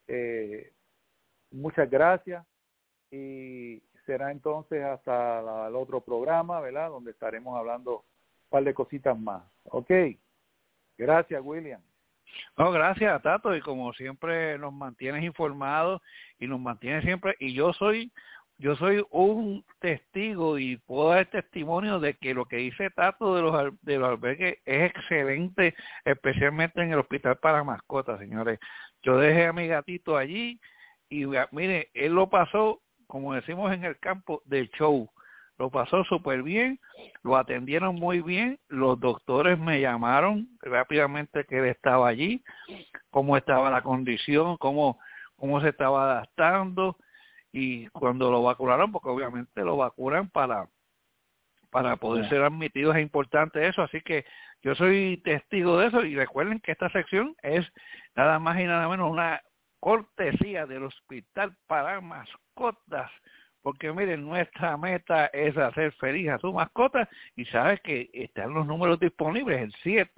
muchas gracias y será entonces hasta el otro programa, ¿verdad?, donde estaremos hablando un par de cositas más. Ok, gracias, William. No, gracias, Tato, y como siempre nos mantienes informados y nos mantienes siempre, y yo soy un testigo y puedo dar testimonio de que lo que dice Tato de los albergues es excelente, especialmente en el Hospital para Mascotas, señores. Yo dejé a mi gatito allí y mire, él lo pasó como decimos en el campo, de show. Lo pasó súper bien, lo atendieron muy bien, los doctores me llamaron rápidamente que él estaba allí, cómo estaba la condición, cómo se estaba adaptando, y cuando lo vacunaron, porque obviamente lo vacunan para poder ser admitidos, es importante eso, así que yo soy testigo de eso, y recuerden que esta sección es nada más y nada menos una cortesía del Hospital para Mascotas, porque miren, nuestra meta es hacer feliz a su mascota, y sabes que están los números disponibles, el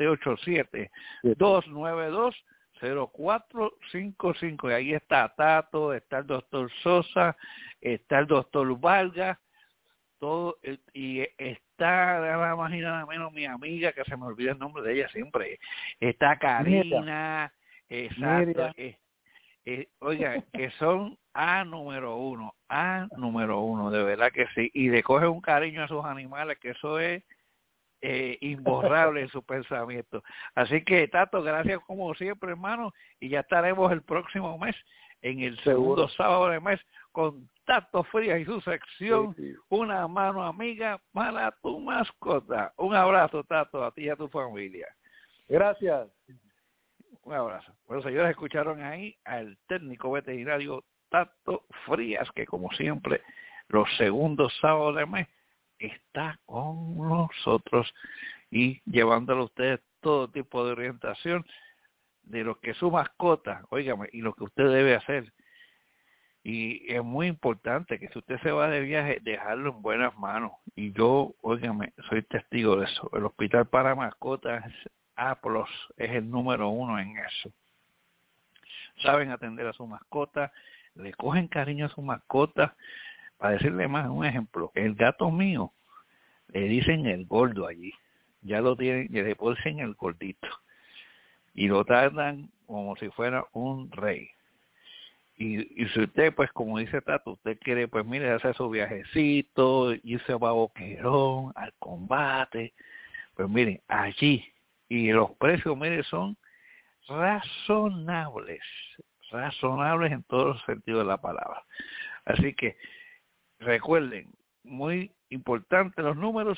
787-292-0455, y ahí está Tato, está el doctor Sosa, está el doctor Vargas, todo, y está nada más y nada menos mi amiga, que se me olvida el nombre de ella siempre, está Karina, exacto, oiga, que son número uno, de verdad que sí, y le coge un cariño a sus animales, que eso es imborrable en su pensamiento. Así que, Tato, gracias como siempre, hermano, y ya estaremos el próximo mes, en el segundo sábado del mes, con Tato Frías y su sección, Una mano amiga para tu mascota. Un abrazo, Tato, a ti y a tu familia. Gracias. Un abrazo. Bueno, señores, escucharon ahí al técnico veterinario Tato Frías, que como siempre, los segundos sábados del mes, está con nosotros y llevándole a ustedes todo tipo de orientación de lo que es su mascota, óigame, y lo que usted debe hacer. Y es muy importante que si usted se va de viaje, dejarlo en buenas manos. Y yo, óigame, soy testigo de eso. El Hospital para Mascotas A+, es el número 1 en eso. Saben atender a su mascota, le cogen cariño a su mascota. Para decirle más, un ejemplo, el gato mío, le dicen el gordo allí. Ya lo tienen, le dicen el gordito. Y lo tratan como si fuera un rey. Y si usted, pues como dice Tato, usted quiere, pues mire, hacer su viajecito, irse a Boquerón, al combate, pues miren, allí, y los precios, mire, son razonables en todos los sentidos de la palabra. Así que recuerden, muy importante los números,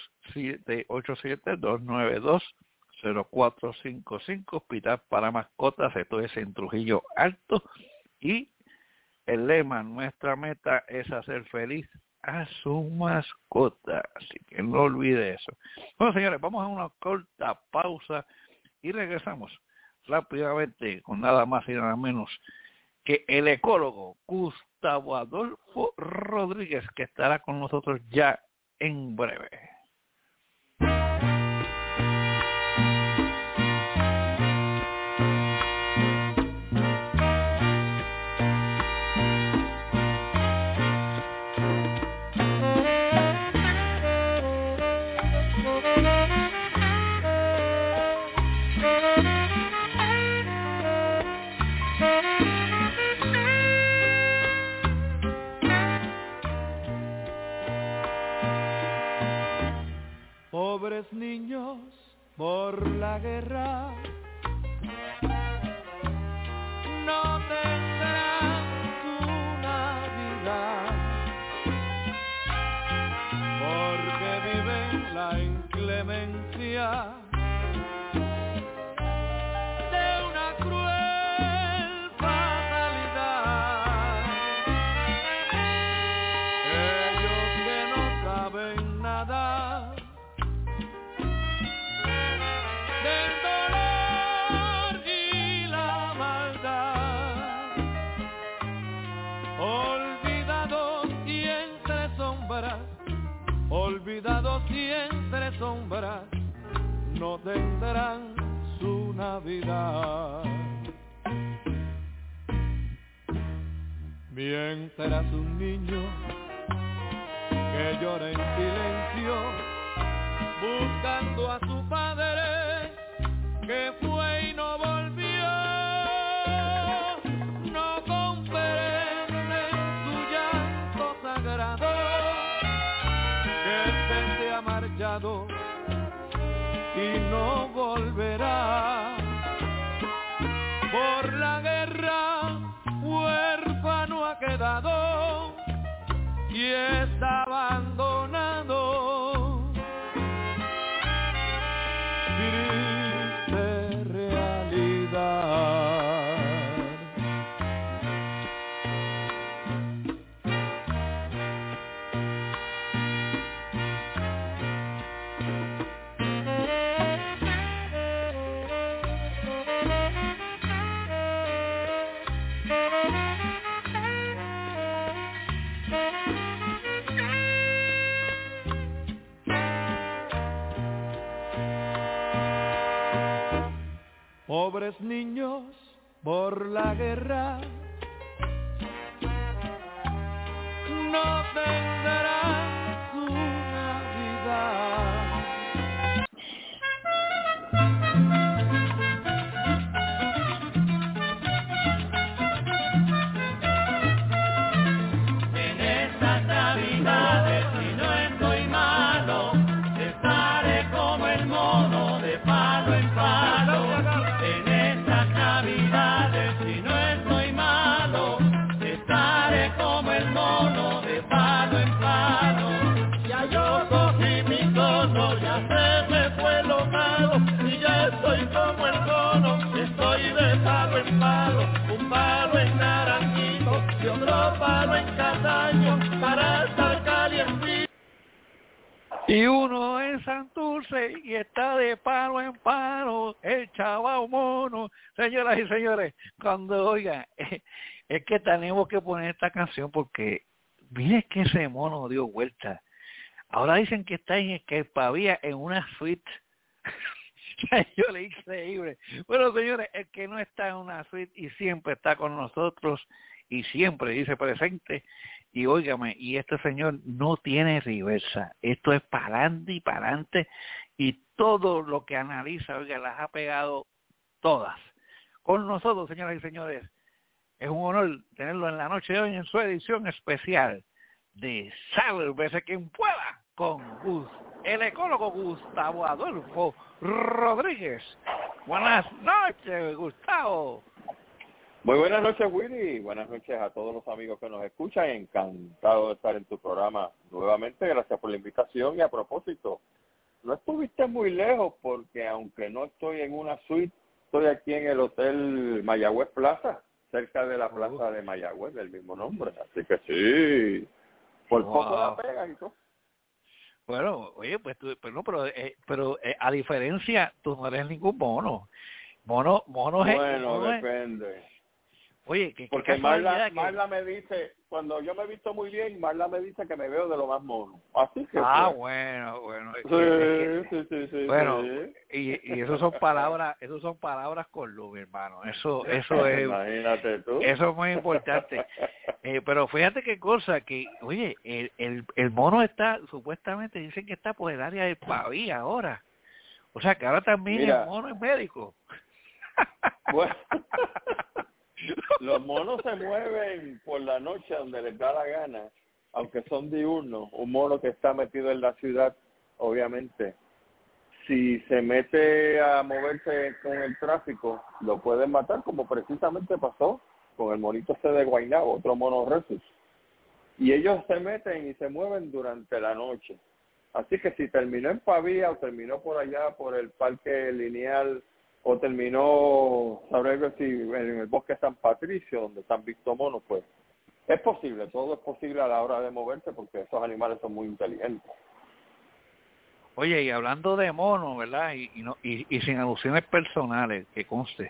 787-292-0455, Hospital para Mascotas, esto es en Trujillo Alto, y el lema, nuestra meta es hacer feliz a su mascota, así que no olvide eso. Bueno, señores, vamos a una corta pausa y regresamos rápidamente con nada más y nada menos que el ecólogo Gustavo Adolfo Rodríguez, que estará con nosotros ya en breve. Pobres niños por la guerra no tendrán su Navidad, porque viven la inclemencia de una cruel fatalidad. Ellos que no saben nada del dolor y la maldad, olvidados y entre sombras, no tendrán su Navidad. Mientras un niño que llora en silencio, buscando a su padre que fue y no volvió, no comprende su llanto sagrado, que se ha marchado y no volverá. Por la guerra huérfano ha quedado y está abandonado. Triste realidad. Pobres niños por la guerra no tendrán su Navidad. En estas Navidades, si no estoy malo, estaré como el mono de palo en palo. En estas Navidades, si no estoy malo, estaré como el mono de palo en palo. Ya yo cogí mi tono, ya se me fue lo malo, y ya estoy como el mono, estoy de palo en palo, un palo en naranjito y otro palo en castaño para estar calientito. Y uno en Santurce y está de palo en palo, el chaval mono. Señoras y señores, cuando oigan, es que tenemos que poner esta canción porque miren que ese mono dio vuelta. Ahora dicen que está en Pavía en una suite. Yo le increíble. Bueno, señores, el que no está en una suite y siempre está con nosotros y siempre dice presente. Y óigame, y este señor no tiene reversa. Esto es para adelante y para adelante. Y todo lo que analiza, oiga, las ha pegado todas. Con nosotros, señoras y señores, es un honor tenerlo en la noche de hoy en su edición especial de Sálvese quien pueda con el ecólogo Gustavo Adolfo Rodríguez. Buenas noches, Gustavo. Muy buenas noches, Willy. Buenas noches a todos los amigos que nos escuchan. Encantado de estar en tu programa nuevamente. Gracias por la invitación. Y a propósito, no estuviste muy lejos porque aunque no estoy en una suite, estoy aquí en el Hotel Mayagüez Plaza, cerca de la plaza de Mayagüez, del mismo nombre. Así que sí, por poco la pegan y todo. Bueno, oye, pues tú, pero a diferencia, tú no eres ningún mono. Mono es... Bueno, depende. Oye, porque Marla me dice, cuando yo me he visto muy bien, Marla me dice que me veo de lo más mono. Así que bueno. Sí. Bueno, y eso son palabras con luz, mi hermano. Eso es. Imagínate tú. Eso es muy importante. Pero fíjate qué cosa, que, oye, el mono está, supuestamente dicen que está por el área del Pavía ahora. O sea, que ahora también el mono es médico. Bueno, los monos se mueven por la noche donde les da la gana, aunque son diurnos. Un mono que está metido en la ciudad, obviamente, si se mete a moverse con el tráfico, lo pueden matar, como precisamente pasó con el monito ese de Guaynabo, otro mono Resus. Y ellos se meten y se mueven durante la noche. Así que si terminó en Pavía o terminó por allá, por el Parque Lineal, o terminó, sabré si en el Bosque San Patricio, donde se han visto monos, pues es posible, todo es posible a la hora de moverse porque esos animales son muy inteligentes. Oye, y hablando de monos, ¿verdad? Y sin alusiones personales, que conste.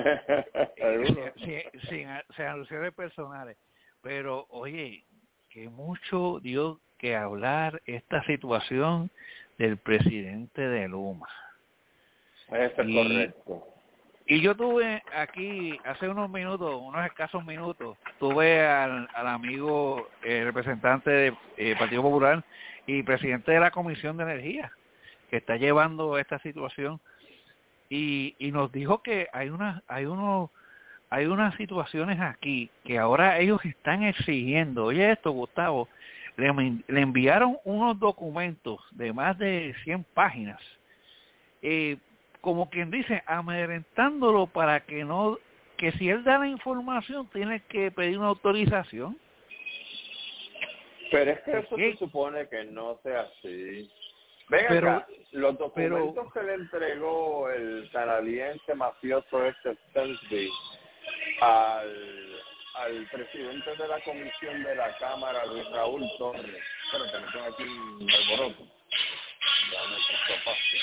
sin alusiones personales. Pero, oye, que mucho dio que hablar esta situación del presidente de Luma. Eso es correcto. Y yo tuve aquí, hace unos escasos minutos, tuve al amigo representante del Partido Popular y presidente de la Comisión de Energía, que está llevando esta situación, y nos dijo que hay unas situaciones aquí que ahora ellos están exigiendo. Oye esto, Gustavo, le enviaron unos documentos de más de 100 páginas, como quien dice, amedrentándolo para que si él da la información tiene que pedir una autorización. Pero es que eso se supone que no sea así. Ven acá, los documentos que le entregó el canadiense mafioso Stensby al presidente de la comisión de la Cámara, Luis Raúl Torres. Espérate, me tengo aquí un alboroto. Dame esto fácil.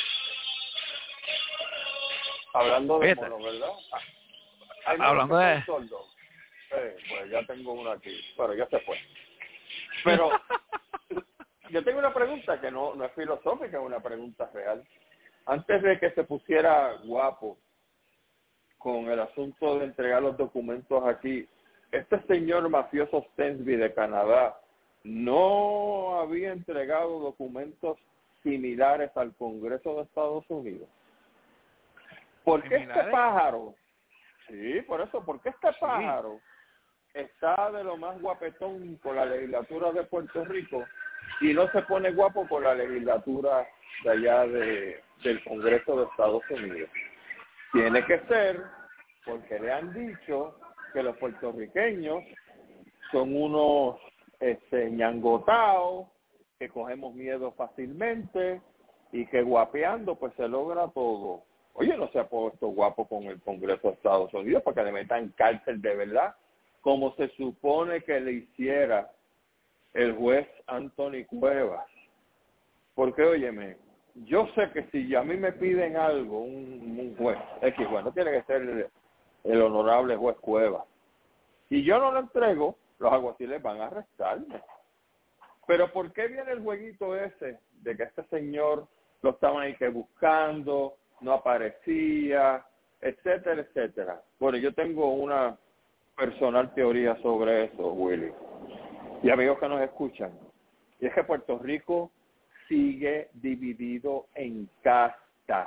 Hablando de monos, ¿verdad? Hablando de... Sordo. Pues ya tengo uno aquí, pero ya se fue. Pero yo tengo una pregunta que no es filosófica, es una pregunta real. Antes de que se pusiera guapo con el asunto de entregar los documentos aquí, este señor mafioso Stensby de Canadá no había entregado documentos similares al Congreso de Estados Unidos. ¿Por qué este pájaro? Sí, por eso, ¿por qué este pájaro está de lo más guapetón con la legislatura de Puerto Rico y no se pone guapo con la legislatura de allá del Congreso de Estados Unidos? Tiene que ser porque le han dicho que los puertorriqueños son unos ñangotaos, que cogemos miedo fácilmente y que guapeando pues se logra todo. Oye, no se ha puesto guapo con el Congreso de Estados Unidos para que le metan cárcel de verdad, como se supone que le hiciera el juez Anthony Cuevas. Porque, óyeme, yo sé que si a mí me piden algo, un juez, no tiene que ser el honorable juez Cuevas, y yo no lo entrego, los alguaciles van a arrestarme. Pero ¿por qué viene el jueguito ese de que este señor lo estaban ahí que buscando, no aparecía, etcétera, etcétera? Bueno, yo tengo una personal teoría sobre eso, Willy, y amigos que nos escuchan, y es que Puerto Rico sigue dividido en castas.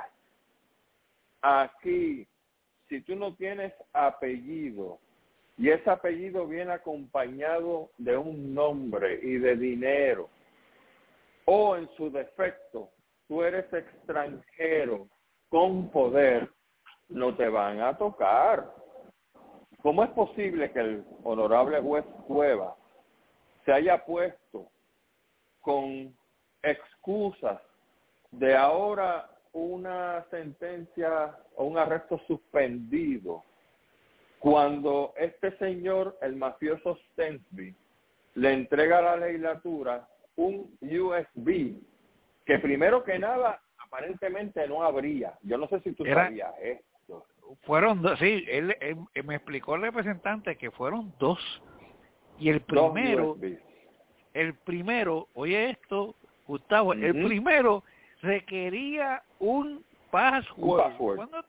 Aquí, si tú no tienes apellido, y ese apellido viene acompañado de un nombre y de dinero, o en su defecto, tú eres extranjero con poder, no te van a tocar. ¿Cómo es posible que el honorable juez Cuevas se haya puesto con excusas de ahora una sentencia o un arresto suspendido, cuando este señor, el mafioso Stensby, le entrega a la legislatura un USB que primero que nada aparentemente no habría? Yo no sé si tú sabías esto. Fueron dos, sí, él me explicó el representante que fueron dos. Y el primero, oye esto, Gustavo, el primero requería un password. ¿Cuándo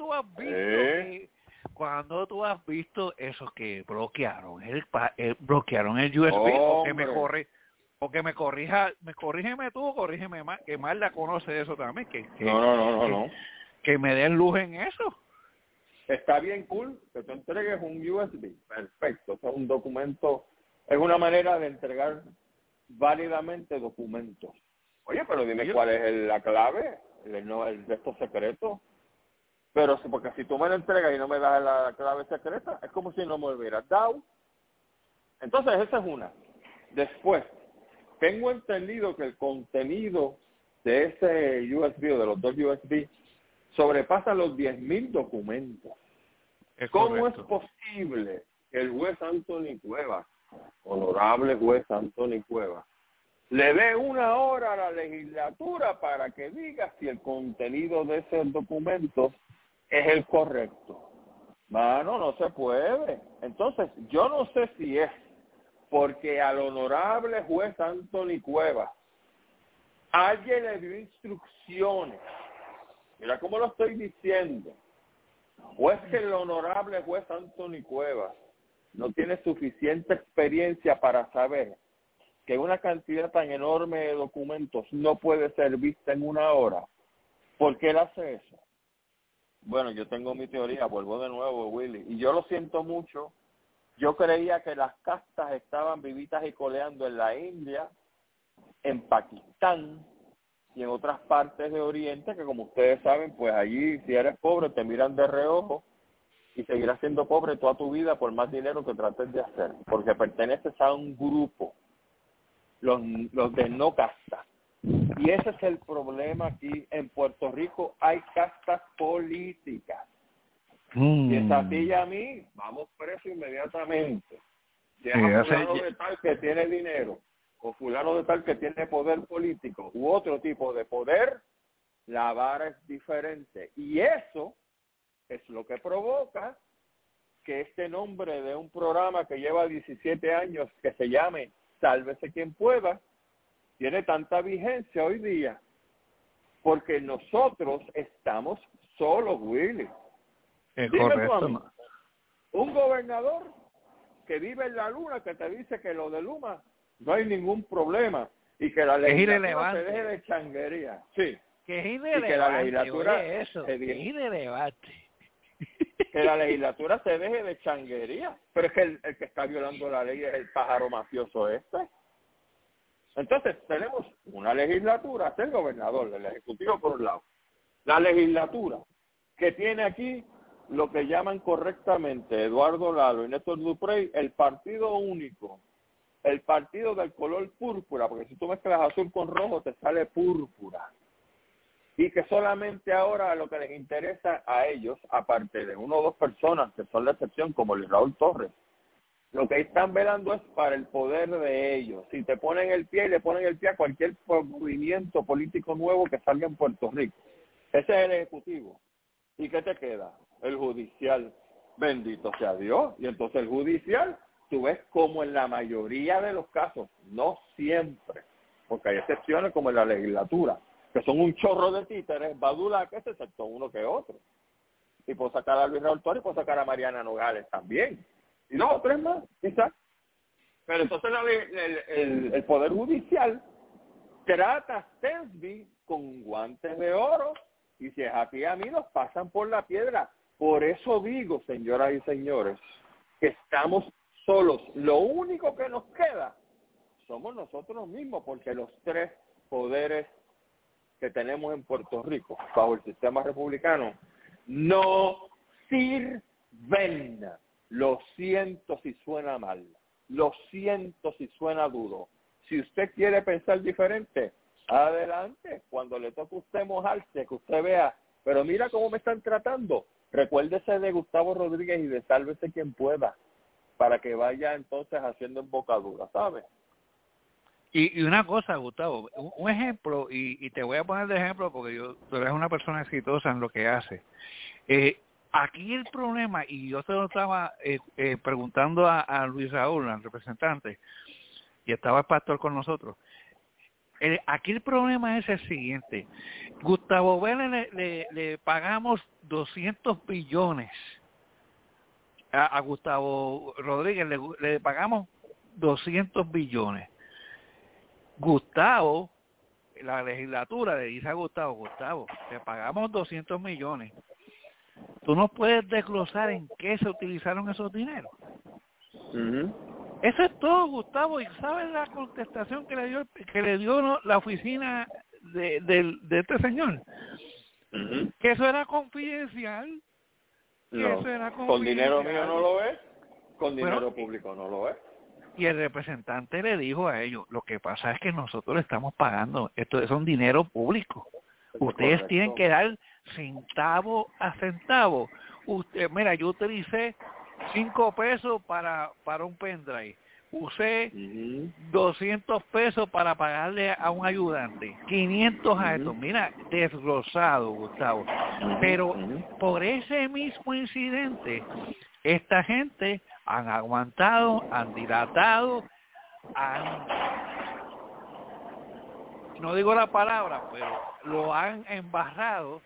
tú has visto esos que bloquearon bloquearon el USB? O que me corrígeme tú, corrígeme más, que Marla conoce de eso también, No. Que me den luz en eso. Está bien cool que tú entregues un USB, perfecto, es un documento, es una manera de entregar válidamente documentos. Oye, pero dime cuál es la clave, el de estos secretos. Pero porque si tú me lo entregas y no me das la clave secreta, es como si no me hubieras dado. Entonces esa es una. Después, tengo entendido que el contenido de ese USB o de los dos USB sobrepasa los 10,000 documentos. ¿Cómo es posible que el juez Anthony Cuevas, honorable juez Anthony Cuevas, le dé una hora a la legislatura para que diga si el contenido de esos documentos es el correcto? Mano, no se puede. Entonces, yo no sé si es porque al honorable juez Anthony Cuevas alguien le dio instrucciones, mira cómo lo estoy diciendo, o es que el honorable juez Anthony Cuevas no tiene suficiente experiencia para saber que una cantidad tan enorme de documentos no puede ser vista en una hora. ¿Por qué él hace eso? Bueno, yo tengo mi teoría, vuelvo de nuevo, Willy, y yo lo siento mucho. Yo creía que las castas estaban vivitas y coleando en la India, en Pakistán y en otras partes de Oriente, que como ustedes saben, pues allí si eres pobre te miran de reojo y seguirás siendo pobre toda tu vida por más dinero que trates de hacer, porque perteneces a un grupo. los de no casta. Y ese es el problema aquí. En Puerto Rico hay castas políticas. Y esa a ti y a mí, vamos preso inmediatamente. Deja fulano de tal que tiene dinero, o fulano de tal que tiene poder político, u otro tipo de poder, la vara es diferente. Y eso es lo que provoca que este nombre de un programa que lleva 17 años, que se llame Sálvese quien pueda, tiene tanta vigencia hoy día, porque nosotros estamos solos, Willy. Dime tú a mí, un gobernador que vive en la luna, que te dice que lo de Luma no hay ningún problema y que la legislatura se deje de changuería. Sí. Que es irrelevante, y que la legislatura eso, que es irrelevante. Que la legislatura se deje de changuería. Pero es que el que está violando la ley es el pájaro mafioso este. Entonces tenemos una legislatura, este es el gobernador, el ejecutivo por un lado. La legislatura, que tiene aquí lo que llaman correctamente Eduardo Lalo y Néstor Duprey, el partido único, el partido del color púrpura, porque si tú mezclas azul con rojo te sale púrpura. Y que solamente ahora lo que les interesa a ellos, aparte de una o dos personas que son la excepción, como Luis Raúl Torres, lo que están velando es para el poder de ellos. Si te ponen el pie y le ponen el pie a cualquier movimiento político nuevo que salga en Puerto Rico. Ese es el ejecutivo. ¿Y qué te queda? El judicial. Bendito sea Dios. Y entonces el judicial, tú ves como en la mayoría de los casos, no siempre, porque hay excepciones como en la legislatura, que son un chorro de títeres, badulaques, excepto uno que otro. Y puedo sacar a Luis Raúl Torres y puedo sacar a Mariana Nogales también. Y dos o tres más, quizás. Pero entonces el Poder Judicial trata a Stensby con guantes de oro, y si es a ti y a mí nos pasan por la piedra. Por eso digo, señoras y señores, que estamos solos. Lo único que nos queda somos nosotros mismos, porque los tres poderes que tenemos en Puerto Rico bajo el sistema republicano no sirven. Lo siento si suena mal, lo siento si suena duro. Si usted quiere pensar diferente, adelante. Cuando le toque a usted mojarse, que usted vea, pero mira cómo me están tratando. Recuérdese de Gustavo Rodríguez y de Sálvese quien pueda, para que vaya entonces haciendo embocadura, ¿sabe? Y una cosa, Gustavo, un ejemplo, y te voy a poner de ejemplo porque tú eres una persona exitosa en lo que hace. Aquí el problema, y yo se lo estaba preguntando a Luis Raúl, al representante, y estaba el pastor con nosotros. Aquí el problema es el siguiente. Gustavo Vélez le pagamos 200 billones. A Gustavo Rodríguez le pagamos 200 billones. Gustavo, la legislatura le dice a Gustavo, te pagamos 200 millones. Tú no puedes desglosar en qué se utilizaron esos dineros. Eso es todo, Gustavo. ¿Y sabes la contestación que le dio la oficina de este señor? Que eso era confidencial. No, eso era con dinero mío no lo es, con dinero público no lo es. Y el representante le dijo a ellos, lo que pasa es que nosotros le estamos pagando, esto es un dinero público. Ustedes tienen que dar centavo a centavo. Mira, yo utilicé 5 pesos para un pendrive. Usé 200 pesos para pagarle a un ayudante, 500 a esto. Mira, desglosado, Gustavo. Pero por ese mismo incidente, esta gente han aguantado, han dilatado, no digo la palabra, pero lo han embarrado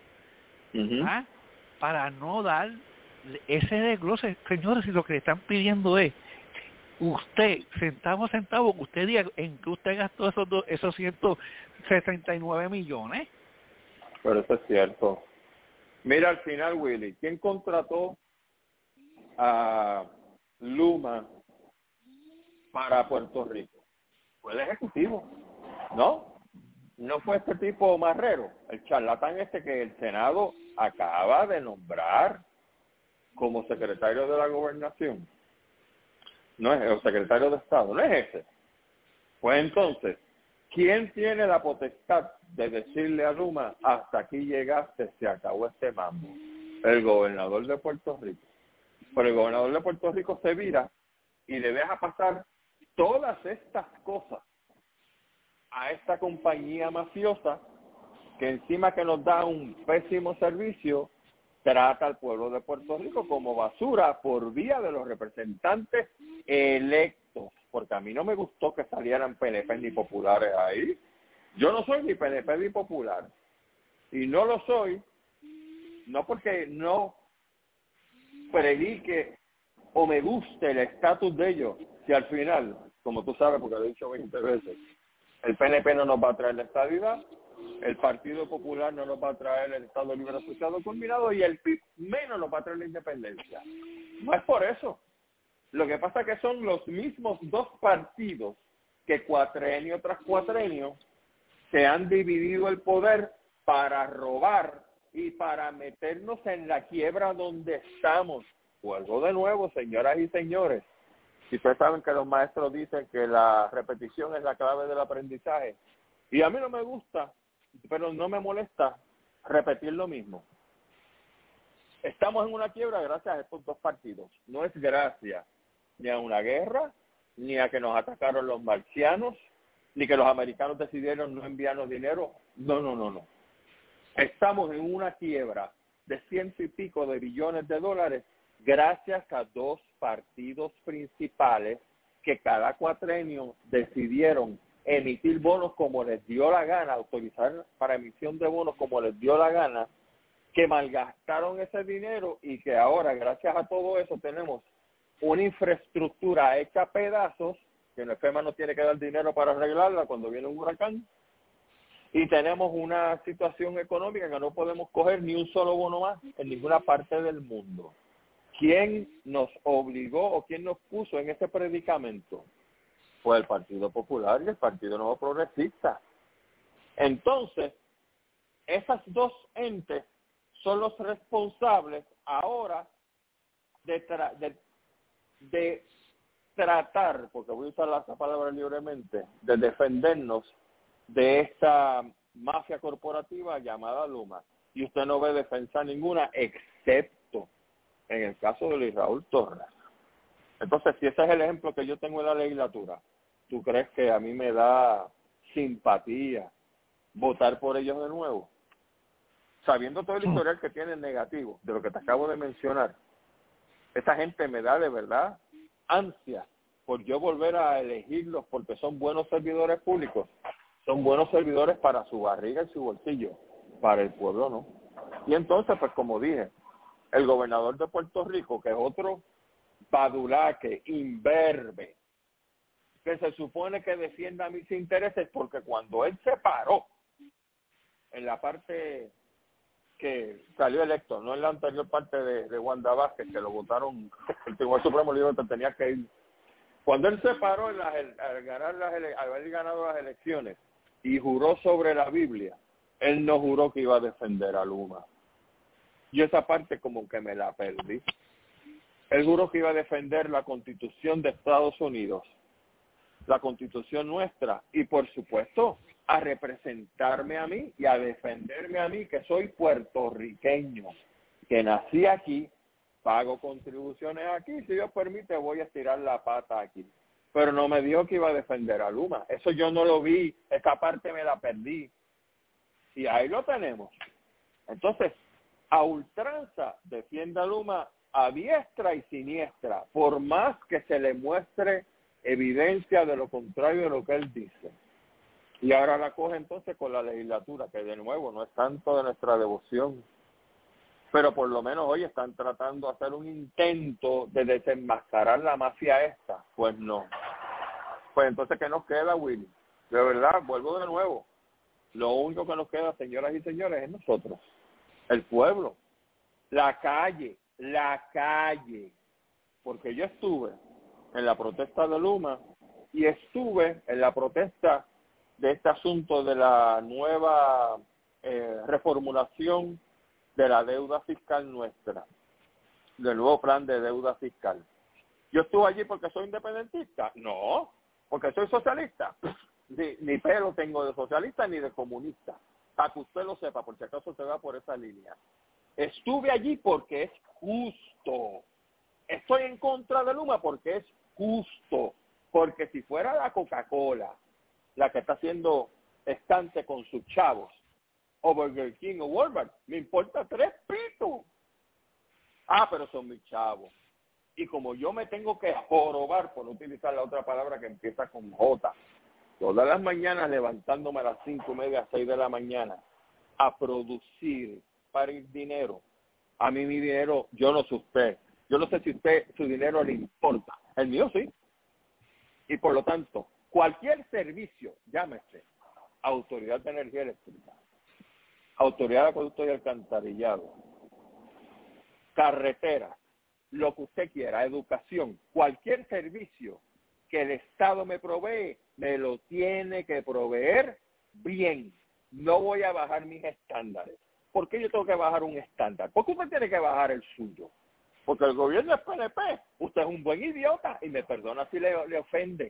para no dar ese desglose. Señores, si lo que le están pidiendo es usted, centavo a centavo, que usted diga en que usted gastó esos 179 millones. Pero eso es cierto. Mira, al final, Willy, ¿quién contrató a Luma para Puerto Rico? Fue el Ejecutivo, ¿no? No fue este tipo marrero, el charlatán que el Senado acaba de nombrar como secretario de la Gobernación. No es el secretario de Estado, no es ese. Pues entonces, ¿quién tiene la potestad de decirle a Luma, hasta aquí llegaste, se acabó este mambo? El gobernador de Puerto Rico. Pero el gobernador de Puerto Rico se vira y le deja pasar todas estas cosas a esta compañía mafiosa que encima que nos da un pésimo servicio, trata al pueblo de Puerto Rico como basura por vía de los representantes electos. Porque a mí no me gustó que salieran PNP ni populares ahí. Yo no soy ni PNP ni popular. Y no lo soy, no porque no predique o me guste el estatus de ellos, si al final, como tú sabes, porque lo he dicho 20 veces, el PNP no nos va a traer la estabilidad, el Partido Popular no nos va a traer el Estado Libre Asociado Combinado y el PIB menos nos va a traer la independencia. No es por eso. Lo que pasa es que son los mismos dos partidos que cuatrenio tras cuatrenio se han dividido el poder para robar y para meternos en la quiebra donde estamos. Vuelvo de nuevo, señoras y señores. Si ustedes saben que los maestros dicen que la repetición es la clave del aprendizaje. Y a mí no me gusta, pero no me molesta repetir lo mismo. Estamos en una quiebra gracias a estos dos partidos. No es gracias ni a una guerra, ni a que nos atacaron los marcianos, ni que los americanos decidieron no enviarnos dinero. No. Estamos en una quiebra de 100 y pico de billones de dólares gracias a dos partidos principales que cada cuatrenio decidieron emitir bonos como les dio la gana, autorizar para emisión de bonos como les dio la gana, que malgastaron ese dinero y que ahora, gracias a todo eso, tenemos una infraestructura hecha a pedazos, que el FEMA no tiene que dar dinero para arreglarla cuando viene un huracán, y tenemos una situación económica que no podemos coger ni un solo bono más en ninguna parte del mundo. ¿Quién nos obligó o quién nos puso en ese predicamento? Fue el Partido Popular y el Partido Nuevo Progresista. Entonces, esas dos entes son los responsables ahora de tratar, porque voy a usar esa palabra libremente, de defendernos de esta mafia corporativa llamada Luma. Y usted no ve defensa ninguna, excepto en el caso de Luis Raúl Torres. Entonces, si ese es el ejemplo que yo tengo en la legislatura, ¿tú crees que a mí me da simpatía votar por ellos de nuevo? Sabiendo todo el historial que tienen negativo, de lo que te acabo de mencionar, esa gente me da de verdad ansia por yo volver a elegirlos porque son buenos servidores públicos. Son buenos servidores para su barriga y su bolsillo, para el pueblo no. Y entonces, pues como dije, el gobernador de Puerto Rico, que es otro badulaque, imberbe, que se supone que defienda mis intereses, porque cuando él se paró en la parte que salió electo, no en la anterior parte de Wanda Vázquez, que lo votaron, el Tribunal Supremo dijo que tenía que ir. Cuando él se paró al haber ganado las elecciones y juró sobre la Biblia, él no juró que iba a defender a Luma. Yo esa parte como que me la perdí. Él juró que iba a defender la Constitución de Estados Unidos, la Constitución nuestra, y por supuesto a representarme a mí y a defenderme a mí, que soy puertorriqueño, que nací aquí, pago contribuciones aquí, si Dios permite voy a estirar la pata aquí. Pero no me dijo que iba a defender a Luma. Eso yo no lo vi, esa parte me la perdí. Y ahí lo tenemos. Entonces, a ultranza defiende a Luma a diestra y siniestra, por más que se le muestre evidencia de lo contrario de lo que él dice. Y ahora la coge entonces con la legislatura, que de nuevo no es tanto de nuestra devoción, pero por lo menos hoy están tratando de hacer un intento de desenmascarar la mafia esta. Pues no. Pues entonces, ¿qué nos queda, Willy? De verdad, vuelvo de nuevo. Lo único que nos queda, señoras y señores, es nosotros, el pueblo, la calle, porque yo estuve en la protesta de Luma y estuve en la protesta de este asunto de la nueva reformulación de la deuda fiscal nuestra, del nuevo plan de deuda fiscal. ¿Yo estuve allí porque soy independentista? No, porque soy socialista. Ni pelo tengo de socialista ni de comunista, para que usted lo sepa, por si acaso se va por esa línea. Estuve allí porque es justo. Estoy en contra de Luma porque es justo. Porque si fuera la Coca-Cola la que está haciendo estante con sus chavos, o Burger King o Walmart, me importa 3 pitos. Pero son mis chavos. Y como yo me tengo que jorobar, por no utilizar la otra palabra que empieza con J, todas las mañanas levantándome a las 5:30, 6 de la mañana, a producir para el dinero. A mí mi dinero, yo no sé usted. Yo no sé si usted, su dinero le importa. El mío sí. Y por lo tanto, cualquier servicio, llámese Autoridad de Energía Eléctrica, Autoridad de Acueducto y Alcantarillado, carretera, lo que usted quiera, educación, cualquier servicio que el Estado me provee, me lo tiene que proveer bien. No voy a bajar mis estándares. ¿Por qué yo tengo que bajar un estándar? ¿Por qué usted tiene que bajar el suyo? Porque el gobierno es PNP. Usted es un buen idiota y me perdona si le ofende.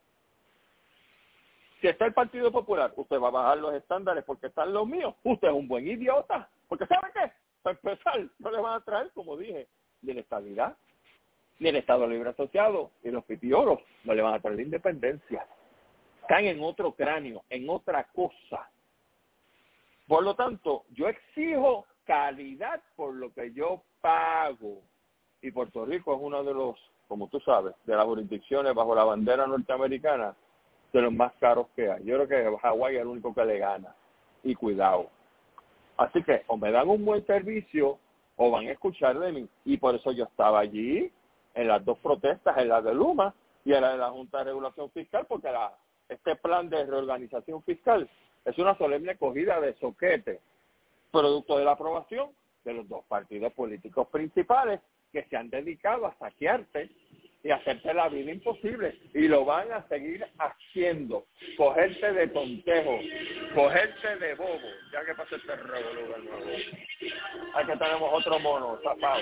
Si está el Partido Popular, usted va a bajar los estándares porque están los míos. Usted es un buen idiota. Porque ¿sabe qué? Para empezar, no le van a traer, como dije, ni la estabilidad, ni el Estado Libre Asociado, ni los pitioros. No le van a traer la independencia. Están en otro cráneo, en otra cosa. Por lo tanto, yo exijo calidad por lo que yo pago. Y Puerto Rico es uno de los, como tú sabes, de las jurisdicciones bajo la bandera norteamericana, de los más caros que hay. Yo creo que Hawái es el único que le gana. Y cuidado. Así que o me dan un buen servicio o van a escuchar de mí. Y por eso yo estaba allí en las 2 protestas, en la de Luma y en la de la Junta de Regulación Fiscal, porque este plan de reorganización fiscal es una solemne cogida de soquete, producto de la aprobación de los 2 partidos políticos principales que se han dedicado a saquearte y hacerte la vida imposible. Y lo van a seguir haciendo. Cogerte de tontejo, cogerte de bobo. Ya que pasa este revolú de nuevo. Aquí tenemos otro mono, zapado.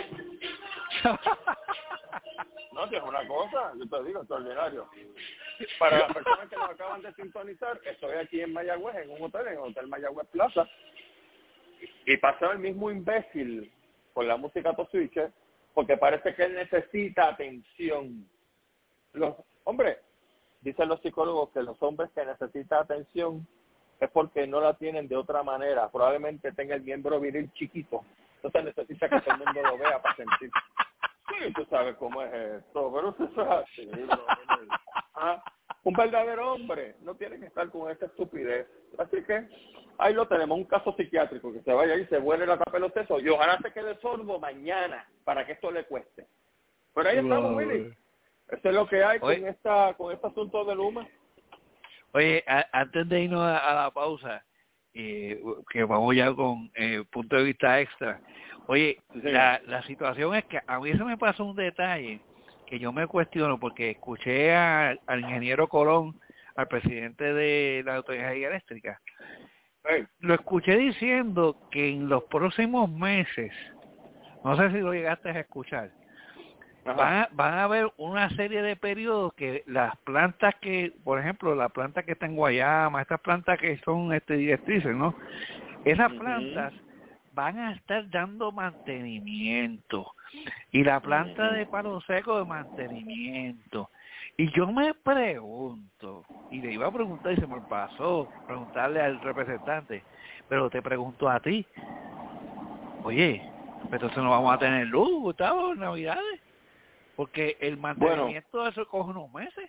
No, que es una cosa, yo te digo, extraordinario. Para las personas que nos acaban de sintonizar, estoy aquí en Mayagüez, en un hotel, en el Hotel Mayagüez Plaza, y pasó el mismo imbécil con la música Switcher, porque parece que él necesita atención. Hombre, dicen los psicólogos que los hombres que necesitan atención es porque no la tienen de otra manera. Probablemente tenga el miembro viril chiquito, entonces necesita que todo el mundo lo vea para sentir. Sí, tú sabes cómo es esto, pero eso es así. Un verdadero hombre no tiene que estar con esa estupidez. Así que ahí lo tenemos, un caso psiquiátrico, que se vaya y se vuelve la tapa de los sesos y ojalá se quede sordo mañana para que esto le cueste. Pero ahí estamos, Willy. Eso es lo que hay con este asunto de Luma. Oye, antes de irnos a la pausa, que vamos ya con punto de vista extra. Oye, sí, la situación es que a mí se me pasó un detalle que yo me cuestiono porque escuché al ingeniero Colón, al presidente de la Autoridad de Energía Eléctrica. Lo escuché diciendo que en los próximos meses, no sé si lo llegaste a escuchar, van a haber una serie de periodos que las plantas que, por ejemplo, la planta que está en Guayama, estas plantas que son directrices, ¿no? Esas plantas van a estar dando mantenimiento y la planta de Palo Seco de mantenimiento. Y yo me pregunto, y le iba a preguntar y se me pasó preguntarle al representante, pero te pregunto a ti, oye, entonces no vamos a tener luz, Gustavo, en Navidades, porque el mantenimiento de eso coge unos meses.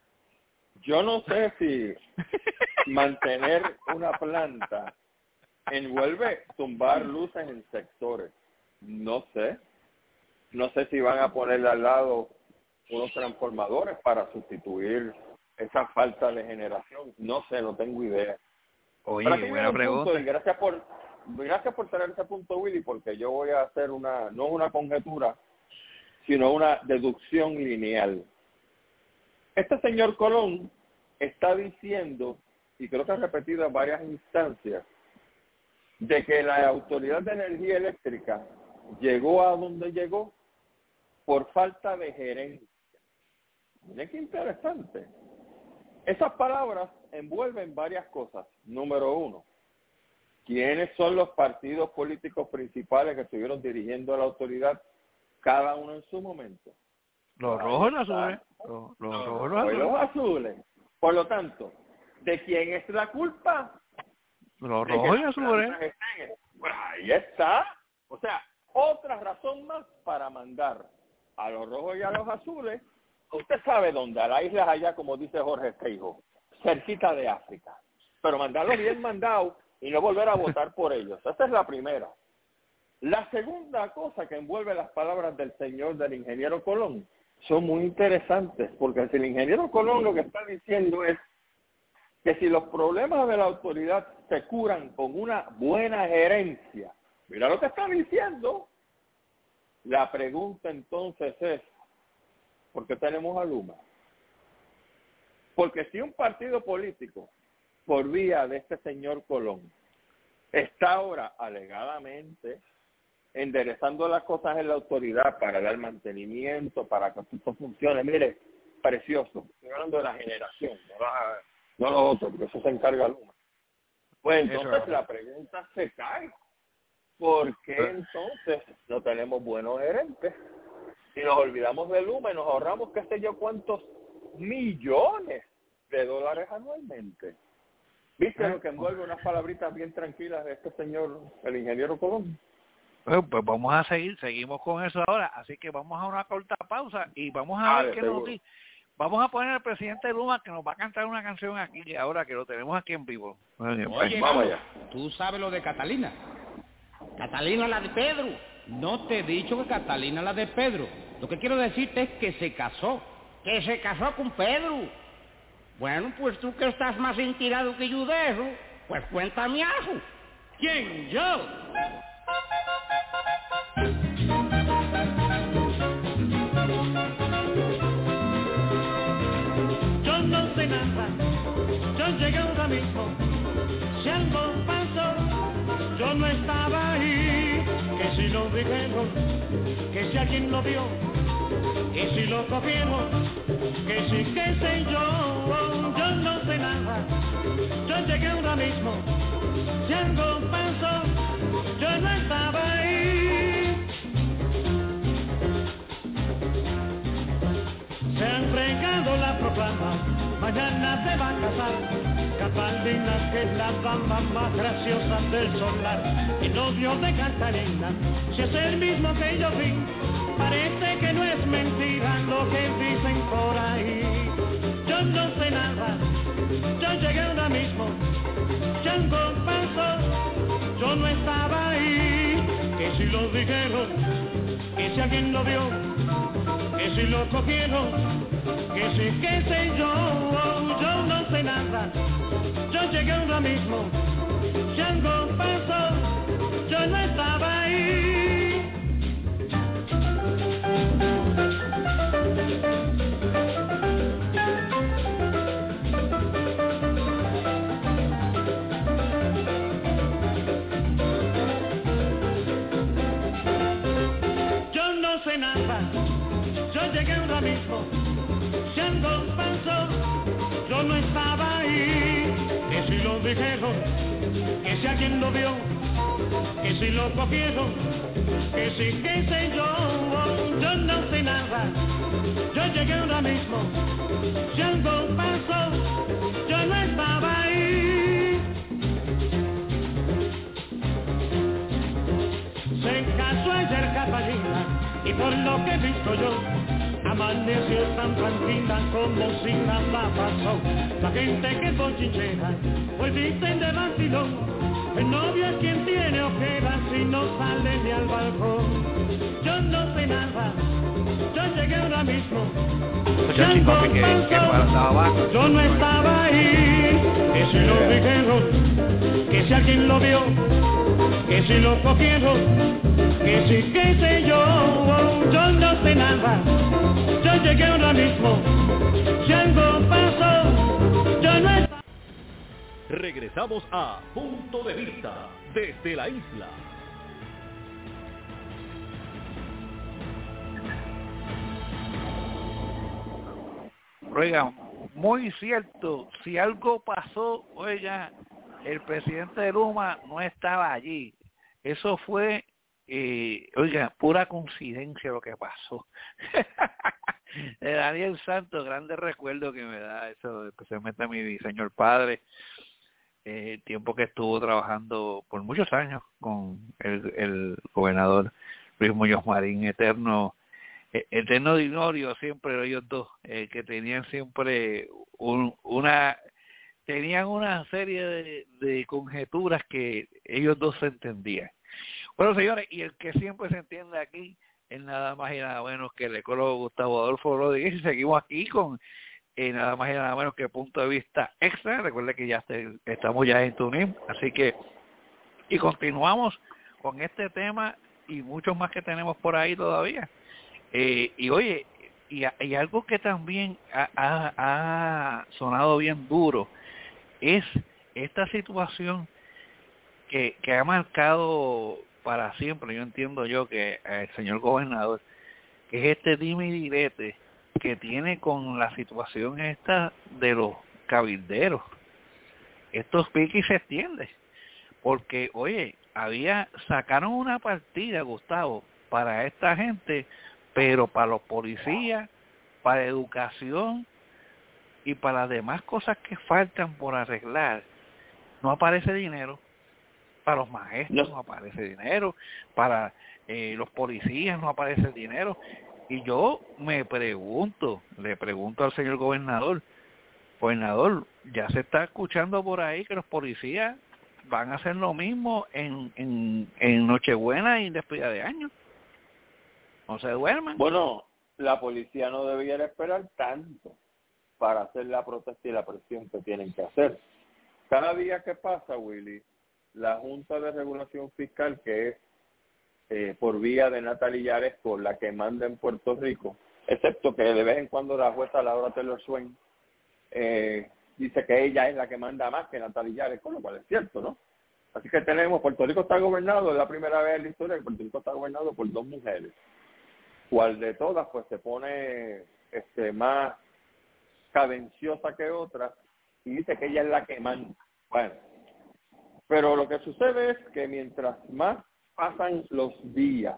Yo no sé si mantener una planta envuelve tumbar luces en sectores. No sé si van a ponerle al lado unos transformadores para sustituir esa falta de generación. No sé, no tengo idea. Oye, buena pregunta. Gracias por traer ese punto, Willy, porque yo voy a hacer no una conjetura, sino una deducción lineal. Este señor Colón está diciendo, y creo que ha repetido en varias instancias, de que la Autoridad de Energía Eléctrica llegó a donde llegó por falta de gerencia. Miren qué interesante. Esas palabras envuelven varias cosas. Número uno, ¿quiénes son los partidos políticos principales que estuvieron dirigiendo a la autoridad, cada uno en su momento? Los rojos y los azules. Los rojos y los azules. Por lo tanto, ¿de quién es la culpa? Los rojos y los azules. Pues ahí está. O sea, otra razón más para mandar a los rojos y a los azules. Usted sabe dónde, a las islas allá, como dice Jorge Teijo, cerquita de África. Pero mandarlos bien mandados y no volver a votar por ellos. Esa es la primera. La segunda cosa que envuelve las palabras del ingeniero Colón, son muy interesantes, porque si el ingeniero Colón lo que está diciendo es que si los problemas de la autoridad se curan con una buena gerencia, mira lo que está diciendo. La pregunta entonces es, ¿por qué tenemos a Luma? Porque si un partido político, por vía de este señor Colón, está ahora alegadamente enderezando las cosas en la autoridad para dar mantenimiento, para que esto funcione, mire, precioso, estoy hablando de la generación, no lo otro, porque eso se encarga Luma. Pues entonces la pregunta se cae, ¿por qué entonces no tenemos buenos gerentes? Y nos olvidamos de Luma y nos ahorramos qué sé yo cuántos millones de dólares anualmente. ¿Viste lo que envuelve unas palabritas bien tranquilas de este señor, el ingeniero Colón? Pues vamos a seguimos con eso ahora, así que vamos a una corta pausa y vamos a ver qué nos dice. Vamos a poner al presidente Luma que nos va a cantar una canción aquí ahora que lo tenemos aquí en vivo. Oye, vamos allá. Tú sabes lo de Catalina. Catalina la de Pedro. No te he dicho que Catalina la de Pedro. Lo que quiero decirte es que se casó. Que se casó con Pedro. Bueno, pues tú que estás más enterado que yo de eso, pues cuéntame algo. ¿Quién? ¿Yo? Yo no sé nada, yo llegué ahora mismo, si algo pasó, yo no estaba ahí, que si lo dijeron, que si alguien lo vio, que si lo cogieron, que si qué sé yo no sé nada, yo llegué ahora mismo, si algo pasó, yo no estaba ahí. Se han regado la proclama, mañana se va a casar, Catalina que es la dama más graciosa del solar, el novio de Catalina, si es el mismo que yo vi, parece que no es mentira lo que dicen por ahí. Yo no sé nada, yo llegué ahora mismo, si algo pasó, yo no estaba ahí, que si lo dijeron, que si alguien lo vio, que si lo cogieron, que si qué sé yo no sé nada, yo llegué ahora mismo, si algo pasó, yo no estaba ahí. Yo no sé nada, yo llegué ahora mismo, si algo pasó, yo no estaba ahí, que si lo dijeron, que si alguien lo vio, que si lo cogieron, que si qué sé yo no sé nada, yo llegué ahora mismo, si algo pasó, yo no estaba ahí. Se casó ayer Catalina y por lo que he visto yo, amaneció tan tranquila como si nada pasó. La gente que es bochinchera, pues dicen de vacilón, el novio es quien tiene ojeras y no sale ni al balcón. Yo no sé nada, yo llegué ahora mismo, si algo pasó, yo no estaba ahí, que si lo dijeron, que si alguien lo vio, que si lo cogieron, que si qué sé yo no sé nada, yo llegué ahora mismo, si algo pasó, yo no estaba. Regresamos a Punto de Vista desde la isla. Oiga, muy cierto. Si algo pasó, oiga, el presidente de Luma no estaba allí. Eso fue, oiga, pura coincidencia lo que pasó. Daniel Santos, grande recuerdo que me da eso, especialmente a mi señor padre, el tiempo que estuvo trabajando por muchos años con el gobernador Luis Muñoz Marín, eterno dinorio siempre ellos dos, que tenían siempre tenían una serie de conjeturas que ellos dos se entendían. Bueno, señores, y el que siempre se entiende aquí es nada más y nada menos que el ecólogo Gustavo Adolfo Rodríguez, y seguimos aquí con nada más y nada menos que Punto de Vista Extra. Recuerde que ya estamos ya en TuneIn, así que, y continuamos con este tema y muchos más que tenemos por ahí todavía. Y oye, y algo que también ha sonado bien duro es esta situación que ha marcado para siempre, yo entiendo que el señor gobernador, que es este dime y direte que tiene con la situación esta de los cabilderos. Estos piques se extienden, porque oye, sacaron una partida, Gustavo, para esta gente, pero para los policías, para educación y para las demás cosas que faltan por arreglar, no aparece dinero. Para los maestros no aparece dinero, para los policías no aparece dinero. Y yo le pregunto al señor gobernador, ya se está escuchando por ahí que los policías van a hacer lo mismo en Nochebuena y despedida de año. No se duerman. Bueno, la policía no debiera esperar tanto para hacer la protesta y la presión que tienen que hacer. Cada día que pasa, Willy, la Junta de Regulación Fiscal, que es por vía de Natalia Yaresco la que manda en Puerto Rico, excepto que de vez en cuando la jueza Laura Taylor Swain dice que ella es la que manda más que Natalia Yaresco, lo cual es cierto, ¿no? Así que Puerto Rico está gobernado, es la primera vez en la historia que Puerto Rico está gobernado por 2 mujeres. ¿Cuál de todas pues se pone más cadenciosa que otra y dice que ella es la que manda? Bueno, pero lo que sucede es que mientras más pasan los días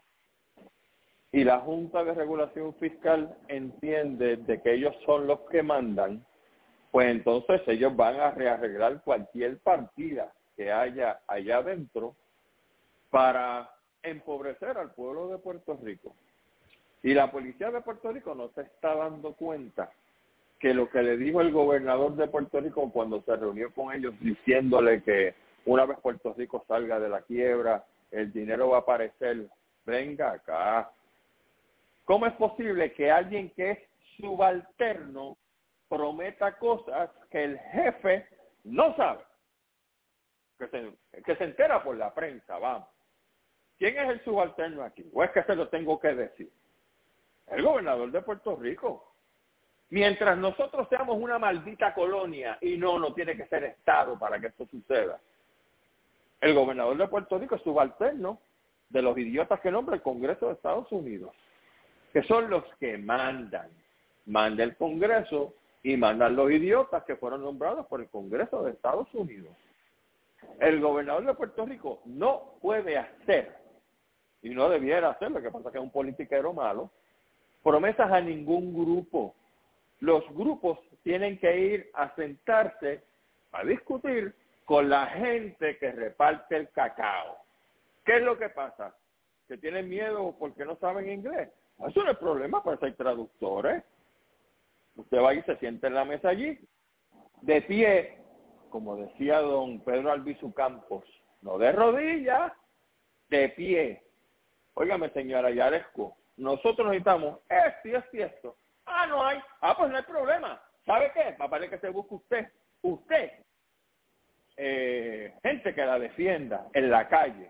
y la Junta de Regulación Fiscal entiende de que ellos son los que mandan, pues entonces ellos van a rearreglar cualquier partida que haya allá adentro para empobrecer al pueblo de Puerto Rico. Y la policía de Puerto Rico no se está dando cuenta que lo que le dijo el gobernador de Puerto Rico cuando se reunió con ellos diciéndole que una vez Puerto Rico salga de la quiebra, el dinero va a aparecer. Venga acá. ¿Cómo es posible que alguien que es subalterno prometa cosas que el jefe no sabe? Que se entera por la prensa, vamos. ¿Quién es el subalterno aquí? ¿O es que se lo tengo que decir? El gobernador de Puerto Rico. Mientras nosotros seamos una maldita colonia, y no tiene que ser Estado para que esto suceda, el gobernador de Puerto Rico es subalterno de los idiotas que nombra el Congreso de Estados Unidos, que son los que mandan. Manda el Congreso y mandan los idiotas que fueron nombrados por el Congreso de Estados Unidos. El gobernador de Puerto Rico no puede hacer, y no debiera hacer, lo que pasa es que es un politiquero malo, promesas a ningún grupo. Los grupos tienen que ir a sentarse a discutir con la gente que reparte el cacao. ¿Qué es lo que pasa? ¿Que tienen miedo porque no saben inglés? Eso no es problema, para ser traductores. Usted va y se sienta en la mesa allí, de pie, como decía don Pedro Albizu Campos, no de rodillas, de pie. Óigame, señora Yaresco, nosotros necesitamos esto y esto y esto. No hay. Pues no hay problema. ¿Sabe qué? Para que se busque usted, gente que la defienda en la calle,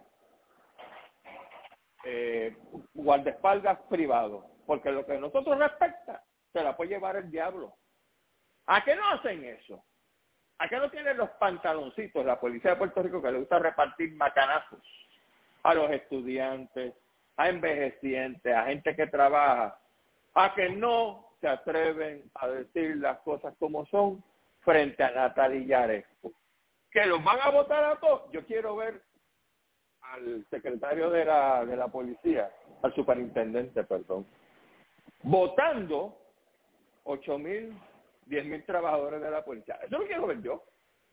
guardaespaldas privados, porque lo que a nosotros respecta se la puede llevar el diablo. ¿A qué no hacen eso? ¿A qué no tienen los pantaloncitos la policía de Puerto Rico, que le gusta repartir macanazos a los estudiantes, a envejecientes, a gente que trabaja? ¿A que no se atreven a decir las cosas como son frente a Natalie Yaresco. ¿Que los van a votar a todos? Yo quiero ver al secretario de la policía, al superintendente, perdón, votando 8,000, 10,000 trabajadores de la policía. Eso lo quiero ver yo.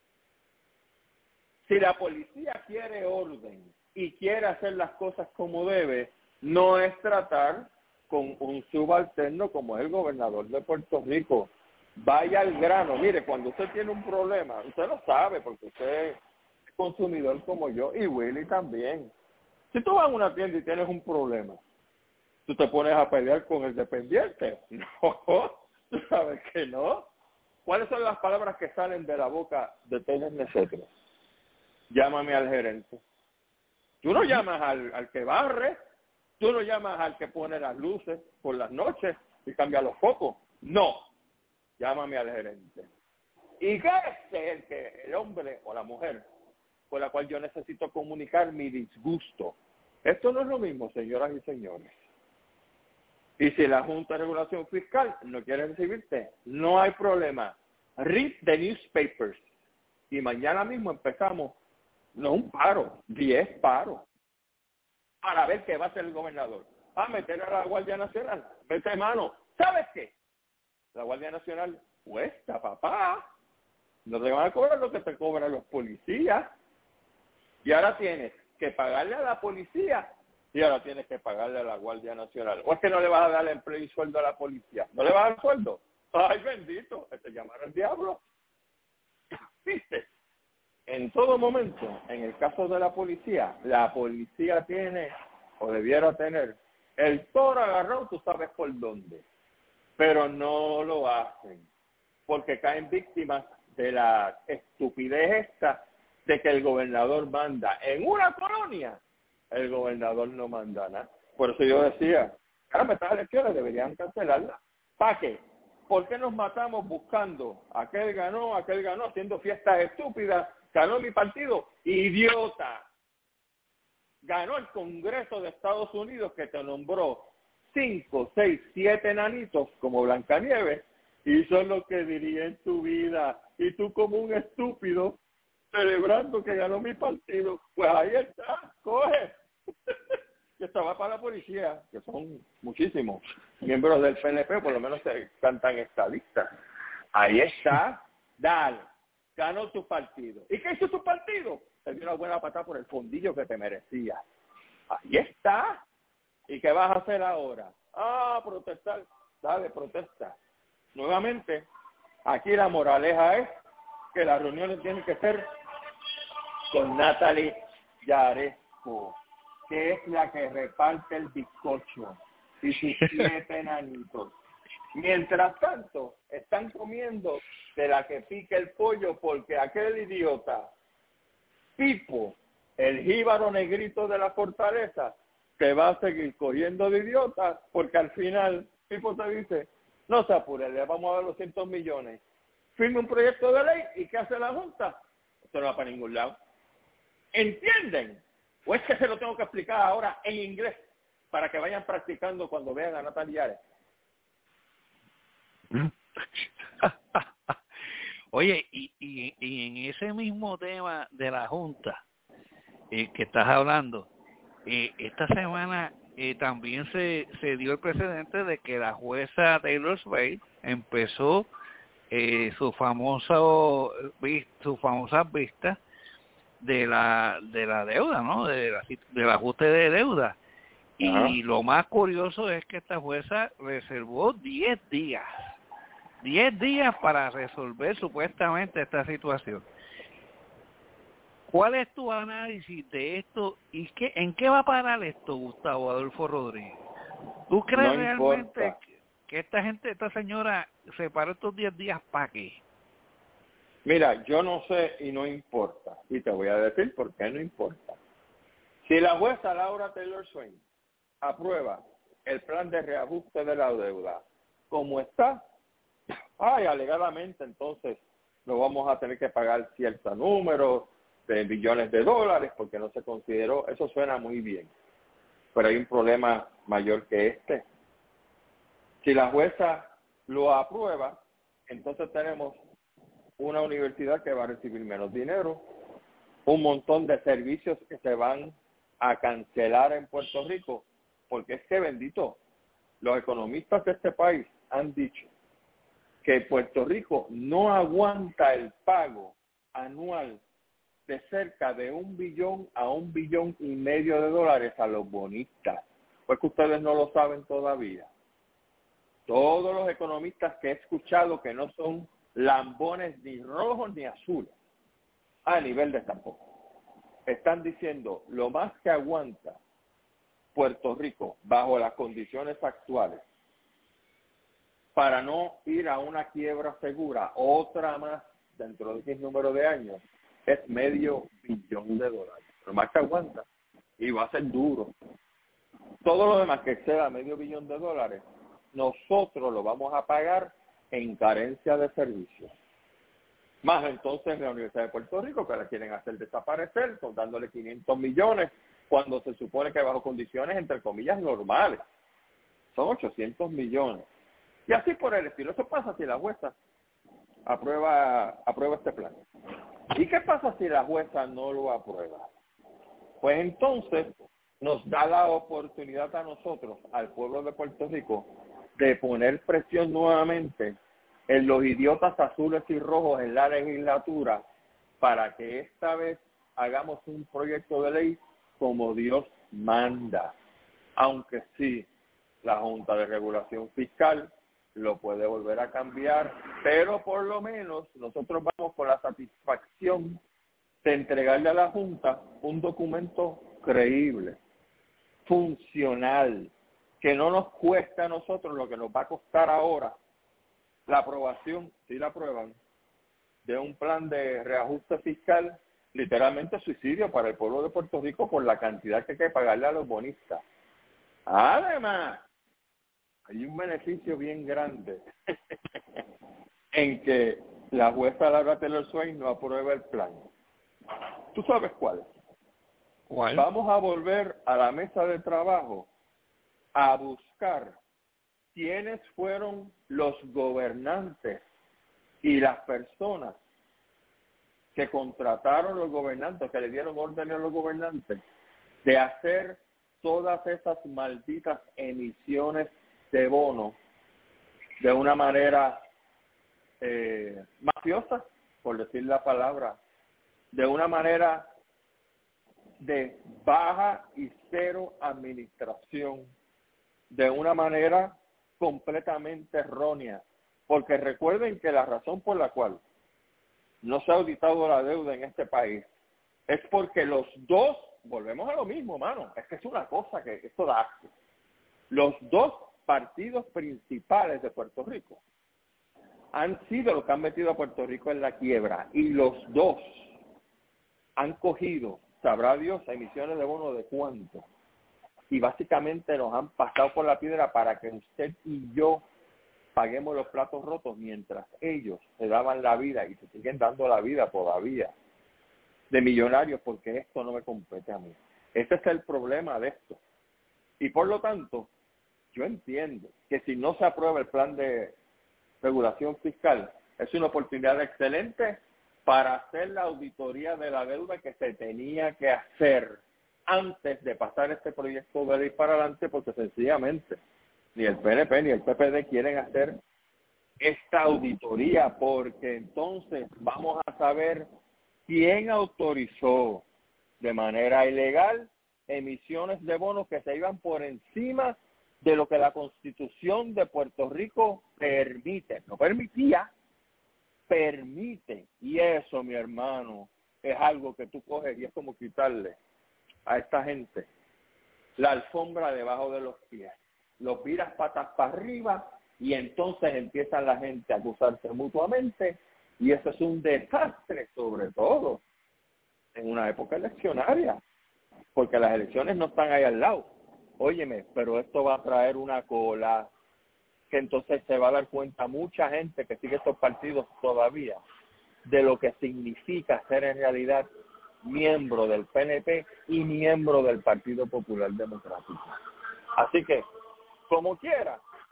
Si la policía quiere orden y quiere hacer las cosas como debe, no es tratar con un subalterno como es el gobernador de Puerto Rico. Vaya al grano. Mire, cuando usted tiene un problema, usted lo sabe porque usted es consumidor como yo y Willy también. Si tú vas a una tienda y tienes un problema, tú te pones a pelear con el dependiente. No, tú sabes que no. ¿Cuáles son las palabras que salen de la boca de todos nosotros? Llámame al gerente. Tú no llamas al que barre, tú no llamas al que pone las luces por las noches y cambia los focos. No, llámame al gerente. Y que es el hombre o la mujer con la cual yo necesito comunicar mi disgusto. Esto no es lo mismo, señoras y señores. Y si la Junta de Regulación Fiscal no quiere recibirte, no hay problema. Read the newspapers. Y mañana mismo empezamos, no un paro, 10 paros, para ver qué va a hacer el gobernador. Meter a la Guardia Nacional. Mete mano. ¿Sabes qué? La Guardia Nacional cuesta, papá. No te van a cobrar lo que te cobran los policías. Y ahora tienes que pagarle a la policía y ahora tienes que pagarle a la Guardia Nacional. ¿O es que no le vas a dar empleo y sueldo a la policía? ¿No le vas a dar sueldo? ¡Ay, bendito! Te llamará el diablo. ¿Viste? En todo momento, en el caso de la policía tiene, o debiera tener, el toro agarrado, tú sabes por dónde. Pero no lo hacen, porque caen víctimas de la estupidez esta de que el gobernador manda. En una colonia, el gobernador no manda nada. Por eso yo decía, caramba, estas elecciones deberían cancelarlas. ¿Para qué? ¿Por qué nos matamos buscando aquel ganó, haciendo fiestas estúpidas? Ganó mi partido, idiota. Ganó el Congreso de Estados Unidos que te nombró 5, 6, 7 enanitos como Blancanieves, y eso es lo que diría en tu vida. Y tú como un estúpido celebrando que ganó mi partido. Pues ahí está, coge. Que estaba para la policía, que son muchísimos miembros del PNP, por lo menos se cantan estadistas. Ahí está, dale. Ganó tu partido. ¿Y qué hizo tu partido? Te dio una buena patada por el fondillo que te merecía. Ahí está. ¿Y qué vas a hacer ahora? Protestar. Dale, protesta. Nuevamente, aquí la moraleja es que las reuniones tienen que ser con Natalie Yaresco, que es la que reparte el bizcocho y sus 7 enanitos. Mientras tanto, están comiendo de la que pica el pollo porque aquel idiota, Pipo, el jíbaro negrito de la fortaleza, te va a seguir cogiendo de idiota porque al final Pipo te dice, no se apure, le vamos a dar los 200 millones. Firme un proyecto de ley y ¿qué hace la Junta? Esto no va para ningún lado. ¿Entienden? ¿O es que se lo tengo que explicar ahora en inglés para que vayan practicando cuando vean a Natalie Yaresco? Oye, y en ese mismo tema de la Junta que estás hablando, esta semana también se dio el precedente de que la jueza Taylor Swain empezó su famosa vista de la deuda, ¿no? Del ajuste de deuda. Y lo más curioso es que esta jueza reservó 10 días para resolver supuestamente esta situación. ¿Cuál es tu análisis de esto y en qué va a parar esto, Gustavo Adolfo Rodríguez? ¿Tú crees realmente que esta señora se paró estos 10 días para qué? Mira, yo no sé y no importa. Y te voy a decir por qué no importa. Si la jueza Laura Taylor Swain aprueba el plan de reajuste de la deuda como está, alegadamente entonces no vamos a tener que pagar cierto número de billones de dólares porque no se consideró, eso suena muy bien, pero hay un problema mayor que este. Si la jueza lo aprueba, entonces tenemos una universidad que va a recibir menos dinero, un montón de servicios que se van a cancelar en Puerto Rico, porque es que bendito, los economistas de este país han dicho que Puerto Rico no aguanta el pago anual de cerca de $1 billón a $1,5 billones a los bonistas. Pues que ustedes no lo saben todavía. Todos los economistas que he escuchado que no son lambones ni rojos ni azules, a nivel de tampoco, están diciendo lo más que aguanta Puerto Rico bajo las condiciones actuales para no ir a una quiebra segura, otra más dentro de X número de años, es $500 millones. Lo más que aguanta, y va a ser duro. Todo lo demás que exceda $500 millones, nosotros lo vamos a pagar en carencia de servicios. Más entonces la Universidad de Puerto Rico, que la quieren hacer desaparecer, dándole 500 millones, cuando se supone que bajo condiciones, entre comillas, normales. Son 800 millones. Y así por el estilo. Eso pasa si la jueza aprueba este plan. ¿Y qué pasa si la jueza no lo aprueba? Pues entonces nos da la oportunidad a nosotros, al pueblo de Puerto Rico, de poner presión nuevamente en los idiotas azules y rojos en la legislatura para que esta vez hagamos un proyecto de ley como Dios manda. Aunque sí, la Junta de Regulación Fiscal lo puede volver a cambiar, pero por lo menos nosotros vamos con la satisfacción de entregarle a la Junta un documento creíble, funcional, que no nos cuesta a nosotros lo que nos va a costar ahora la aprobación, si la aprueban, de un plan de reajuste fiscal, literalmente suicidio para el pueblo de Puerto Rico por la cantidad que hay que pagarle a los bonistas. Además, hay un beneficio bien grande en que la jueza Laura Taylor Swain no aprueba el plan. ¿Tú sabes cuál? ¿Cuál? Vamos a volver a la mesa de trabajo a buscar quiénes fueron los gobernantes y las personas que contrataron los gobernantes, que le dieron orden a los gobernantes de hacer todas esas malditas emisiones de bono de una manera mafiosa, por decir la palabra, de una manera de baja y cero administración, de una manera completamente errónea, porque recuerden que la razón por la cual no se ha auditado la deuda en este país es porque los dos, volvemos a lo mismo, mano, es que es una cosa que esto da asco. Los dos partidos principales de Puerto Rico han sido los que han metido a Puerto Rico en la quiebra, y los dos han cogido, sabrá Dios, emisiones de bono de cuánto, y básicamente nos han pasado por la piedra para que usted y yo paguemos los platos rotos, mientras ellos se daban la vida y se siguen dando la vida todavía de millonarios, porque esto no me compete a mí. Ese es el problema de esto. Y por lo tanto, yo entiendo que si no se aprueba el plan de regulación fiscal, es una oportunidad excelente para hacer la auditoría de la deuda que se tenía que hacer antes de pasar este proyecto de ley para adelante, porque sencillamente ni el PNP ni el PPD quieren hacer esta auditoría, porque entonces vamos a saber quién autorizó de manera ilegal emisiones de bonos que se iban por encima de lo que la Constitución de Puerto Rico permite. No permitía, permite. Y eso, mi hermano, es algo que tú coges y es como quitarle a esta gente la alfombra debajo de los pies. Los viras patas para arriba y entonces empiezan la gente a acusarse mutuamente, y eso es un desastre, sobre todo en una época eleccionaria, porque las elecciones no están ahí al lado. Óyeme, pero esto va a traer una cola que entonces se va a dar cuenta mucha gente que sigue estos partidos todavía de lo que significa ser en realidad miembro del PNP y miembro del Partido Popular Democrático. Así que, como quiera,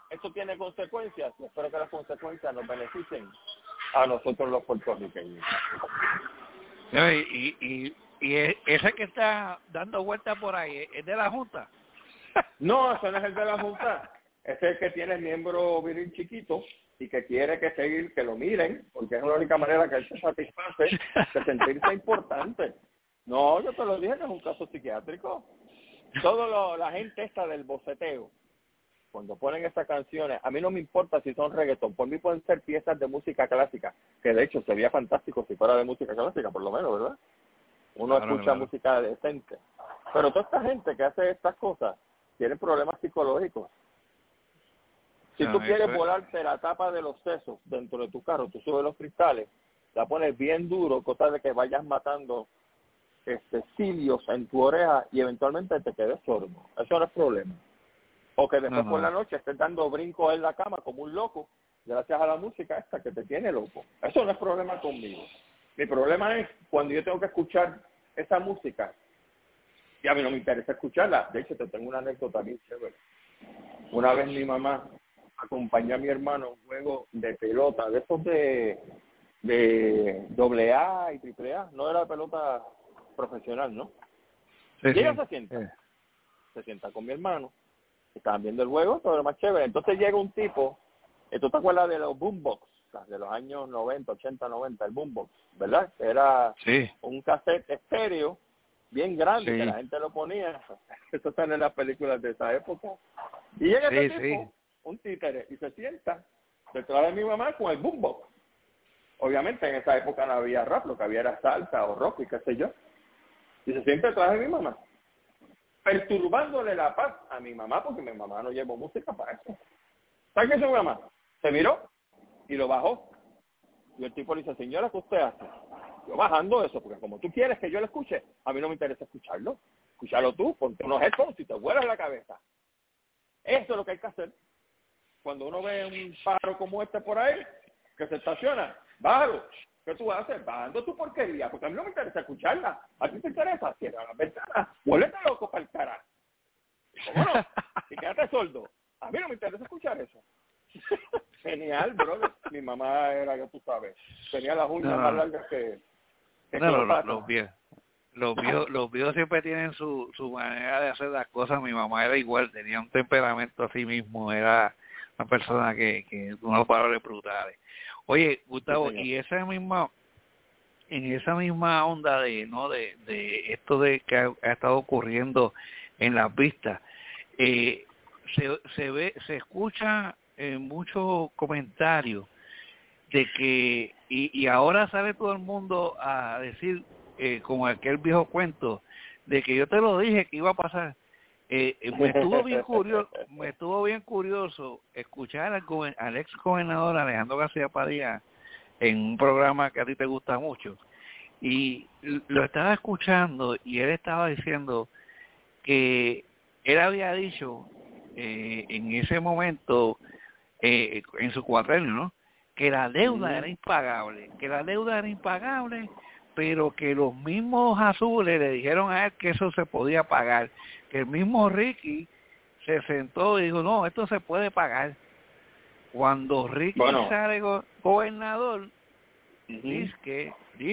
esto tiene consecuencias, y espero que las consecuencias nos beneficien a nosotros los puertorriqueños. No, y ese que está dando vueltas por ahí, ¿es de la Junta? No, ese no es el de la Junta. Ese es el que tiene el miembro viril chiquito y que quiere que lo miren, porque es la única manera que él se satisface de sentirse importante. No, yo te lo dije que es un caso psiquiátrico. La gente esta del boceteo, cuando ponen estas canciones, a mí no me importa si son reggaetón, por mí pueden ser piezas de música clásica, que de hecho sería fantástico si fuera de música clásica, por lo menos, ¿verdad? Uno escucha música decente. Pero toda esta gente que hace estas cosas tiene problemas psicológicos. Si tú quieres volarte la tapa de los sesos dentro de tu carro, tú subes los cristales, la pones bien duro, cosa de que vayas matando cilios en tu oreja y eventualmente te quedes sordo. Eso no es problema. O que después por la noche estés dando brincos en la cama como un loco, gracias a la música esta que te tiene loco. Eso no es problema conmigo. Mi problema es cuando yo tengo que escuchar esa música y a mí no me interesa escucharla. De hecho, te tengo una anécdota bien chévere. Una vez mi mamá acompañó a mi hermano a un juego de pelota, de esos de AA y AAA, no era pelota profesional, ¿no? Sí, y ella se sienta con mi hermano, estaban viendo el juego, todo lo más chévere. Entonces llega un tipo, ¿tú te acuerdas de los boombox? De los años 90, 80, 90, el boombox, ¿verdad? Era un cassette estéreo bien grande, que la gente lo ponía. Eso está en las películas de esa época. Y llega ese tipo, un títere, y se sienta detrás de mi mamá con el boombox. Obviamente en esa época no había rap, lo que había era salsa o rock y qué sé yo. Y se sienta detrás de mi mamá, perturbándole la paz a mi mamá, porque mi mamá no llevó música para eso. ¿Sabes qué hizo mi mamá? Se miró y lo bajó. Y el tipo le dice, señora, ¿qué usted hace? Yo bajando eso, porque como tú quieres que yo lo escuche, a mí no me interesa escucharlo. Escúchalo tú, ponte unos headphones y te vuelas la cabeza. Eso es lo que hay que hacer. Cuando uno ve un pájaro como este por ahí, que se estaciona, bájalo. ¿Qué tú haces? Bajando tu porquería, porque a mí no me interesa escucharla. ¿A ti te interesa? Cierra las ventanas, vuélvete loco para el carajo. ¿Cómo no? Y quédate sordo. A mí no me interesa escuchar eso. Genial, brother. Mi mamá era, ya tú sabes, tenía las uñas más largas que los viejos siempre tienen su manera de hacer las cosas. Mi mamá era igual, tenía un temperamento así mismo, era una persona que unos valores brutales. Oye, Gustavo, y en esa misma onda de esto de que ha estado ocurriendo en las vistas, se escucha muchos comentarios de que y ahora sale todo el mundo a decir como aquel viejo cuento de que yo te lo dije que iba a pasar. Me estuvo bien curioso escuchar al ex gobernador Alejandro García Padilla en un programa que a ti te gusta mucho, y lo estaba escuchando y él estaba diciendo que él había dicho en ese momento en su cuatrenio, ¿no?, que la deuda era impagable, pero que los mismos azules le dijeron a él que eso se podía pagar, que el mismo Ricky se sentó y dijo, no, esto se puede pagar. Cuando Ricky sale gobernador, dice,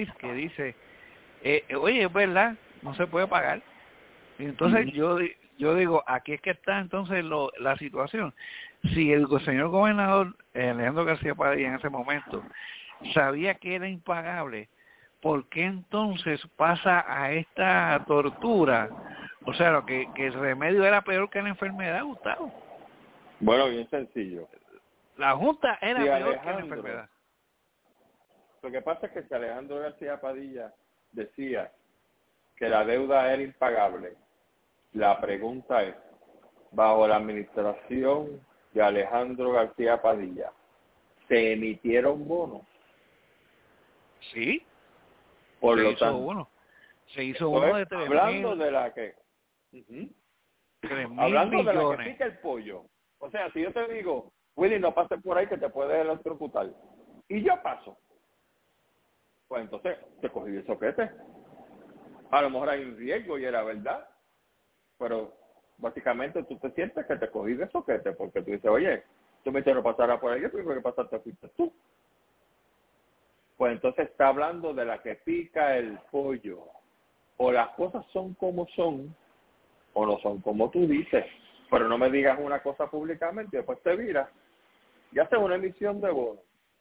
oye, es verdad, no se puede pagar. Y entonces yo digo, aquí es que está entonces la situación. Si el señor gobernador Alejandro García Padilla en ese momento sabía que era impagable, ¿por qué entonces pasa a esta tortura? O sea, que el remedio era peor que la enfermedad, Gustavo. Bueno, bien sencillo. La Junta era peor que la enfermedad. Lo que pasa es que si Alejandro García Padilla decía que la deuda era impagable, la pregunta es, bajo la administración de Alejandro García Padilla, ¿se emitieron bonos? Sí. Por lo tanto, se hizo uno de 3.000. Hablando de la que... Hablando de la que pica el pollo. O sea, si yo te digo, Willy, no pases por ahí que te puedes electrocutar, y yo paso, pues entonces te cogí el soquete. A lo mejor hay un riesgo y era verdad, pero básicamente tú te sientes que te cogí de soquete, porque tú dices, oye, Tú me hicieron pasar por ahí, el primero que pasaste fuiste tú. Pues entonces está hablando de la que pica el pollo. O las cosas son como son, o no son como tú dices. Pero no me digas una cosa públicamente y después te viras y haces una emisión de bono.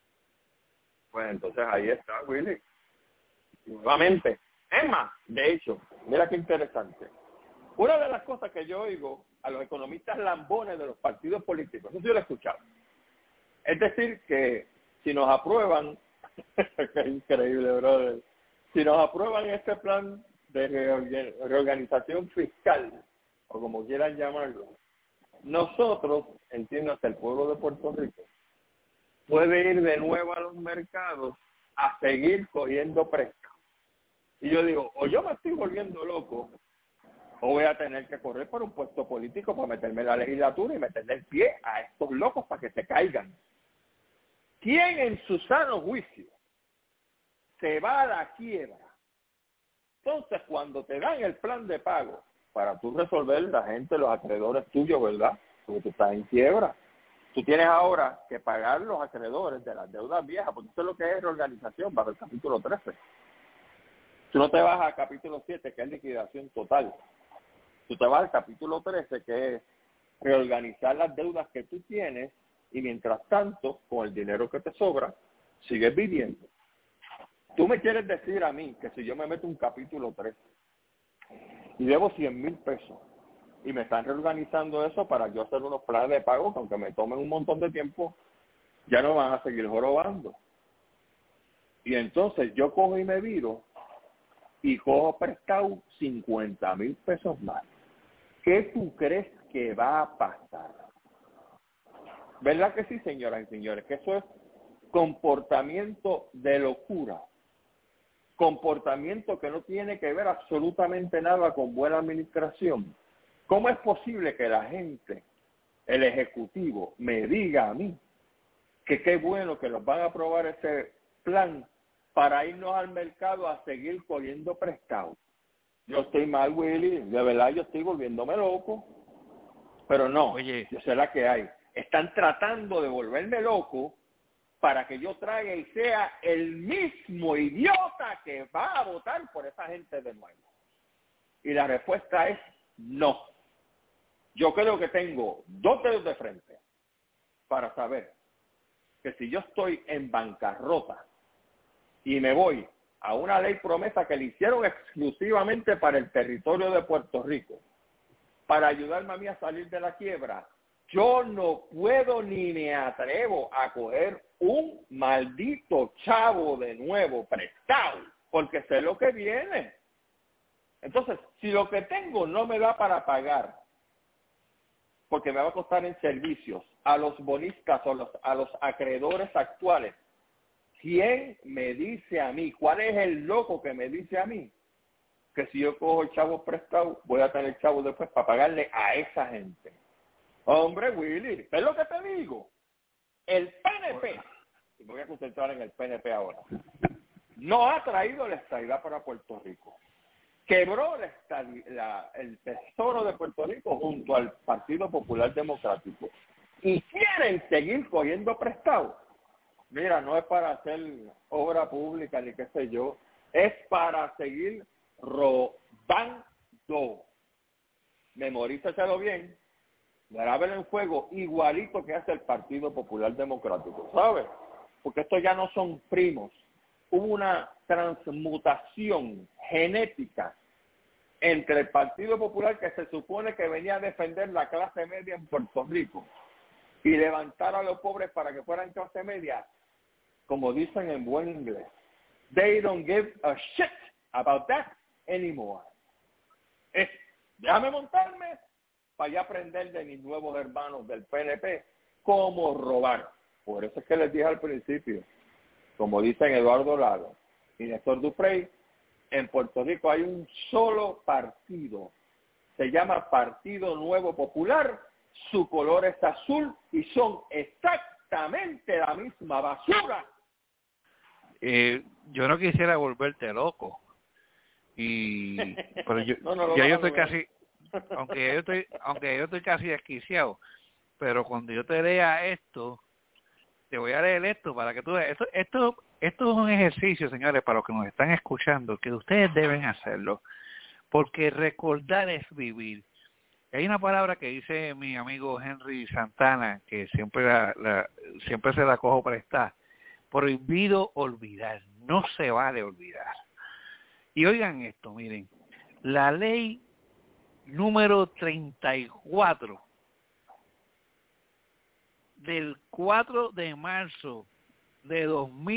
Pues entonces ahí está, Willy. Nuevamente. Es más, de hecho, mira qué interesante. Una de las cosas que yo oigo a los economistas lambones de los partidos políticos, eso sí lo he escuchado. Es decir, que si nos aprueban, qué increíble, brother, si nos aprueban este plan de reorganización fiscal, o como quieran llamarlo, nosotros, entiéndase, el pueblo de Puerto Rico, puede ir de nuevo a los mercados a seguir cogiendo préstamos. Y yo digo, o yo me estoy volviendo loco, o voy a tener que correr por un puesto político para meterme en la legislatura y meterle el pie a estos locos para que se caigan. ¿Quién en su sano juicio se va a la quiebra? Entonces, cuando te dan el plan de pago para tú resolver la gente, los acreedores tuyos, ¿verdad? Porque tú estás en quiebra. Tú tienes ahora que pagar los acreedores de las deudas viejas, porque esto es lo que es reorganización bajo el capítulo 13. Tú no te vas al capítulo 7, que es liquidación total. Tú te vas al capítulo 13, que es reorganizar las deudas que tú tienes y mientras tanto, con el dinero que te sobra, sigues viviendo. Tú me quieres decir a mí que si yo me meto un capítulo 13 y debo 100,000 pesos y me están reorganizando eso para yo hacer unos planes de pago que aunque me tomen un montón de tiempo, ya no van a seguir jorobando. Y entonces yo cojo y me viro y cojo prestado 50,000 pesos más. ¿Qué tú crees que va a pasar? ¿Verdad que sí, señoras y señores? Que eso es comportamiento de locura. Comportamiento que no tiene que ver absolutamente nada con buena administración. ¿Cómo es posible que la gente, el ejecutivo, me diga a mí que qué bueno que nos van a aprobar ese plan para irnos al mercado a seguir cogiendo prestado? Yo estoy mal, Willy, de verdad yo estoy volviéndome loco, pero no, oye, yo sé la que hay. Están tratando de volverme loco para que yo traiga y sea el mismo idiota que va a votar por esa gente de nuevo. Y la respuesta es no. Yo creo que tengo 2 dedos de frente para saber que si yo estoy en bancarrota y me voy a una ley promesa que le hicieron exclusivamente para el territorio de Puerto Rico, para ayudarme a mí a salir de la quiebra, yo no puedo ni me atrevo a coger un maldito chavo de nuevo prestado, porque sé lo que viene. Entonces, si lo que tengo no me da para pagar, porque me va a costar en servicios, a los bonistas o a los acreedores actuales, ¿quién me dice a mí? ¿Cuál es el loco que me dice a mí que si yo cojo el chavo prestado, voy a tener el chavo después para pagarle a esa gente? Hombre, Willy, ¿es lo que te digo? El PNP, y me voy a concentrar en el PNP ahora, no ha traído la estabilidad para Puerto Rico. Quebró el tesoro de Puerto Rico junto al Partido Popular Democrático. Y quieren seguir cogiendo prestado. Mira, no es para hacer obra pública ni qué sé yo, es para seguir robando. Memorízalo bien, grábelo en fuego, igualito que hace el Partido Popular Democrático, ¿sabes? Porque estos ya no son primos. Hubo una transmutación genética entre el Partido Popular, que se supone que venía a defender la clase media en Puerto Rico, y levantar a los pobres para que fueran clase media, como dicen en buen inglés. They don't give a shit about that anymore. Es, déjame montarme para ya aprender de mis nuevos hermanos del PNP cómo robar. Por eso es que les dije al principio, como dicen Eduardo Lado y Néstor Duprey, en Puerto Rico hay un solo partido. Se llama Partido Nuevo Popular, su color es azul y son exactamente la misma basura. Yo no quisiera volverte loco, pero yo, no, ya yo estoy casi, aunque yo estoy casi desquiciado, pero cuando yo te lea esto, te voy a leer esto para que tú veas. Esto es un ejercicio, señores, para los que nos están escuchando, que ustedes deben hacerlo, porque recordar es vivir. Hay una palabra que dice mi amigo Henry Santana, que siempre siempre se la cojo prestada: prohibido olvidar, no se vale olvidar. Y oigan esto, miren, la ley número 34 del 4 de marzo de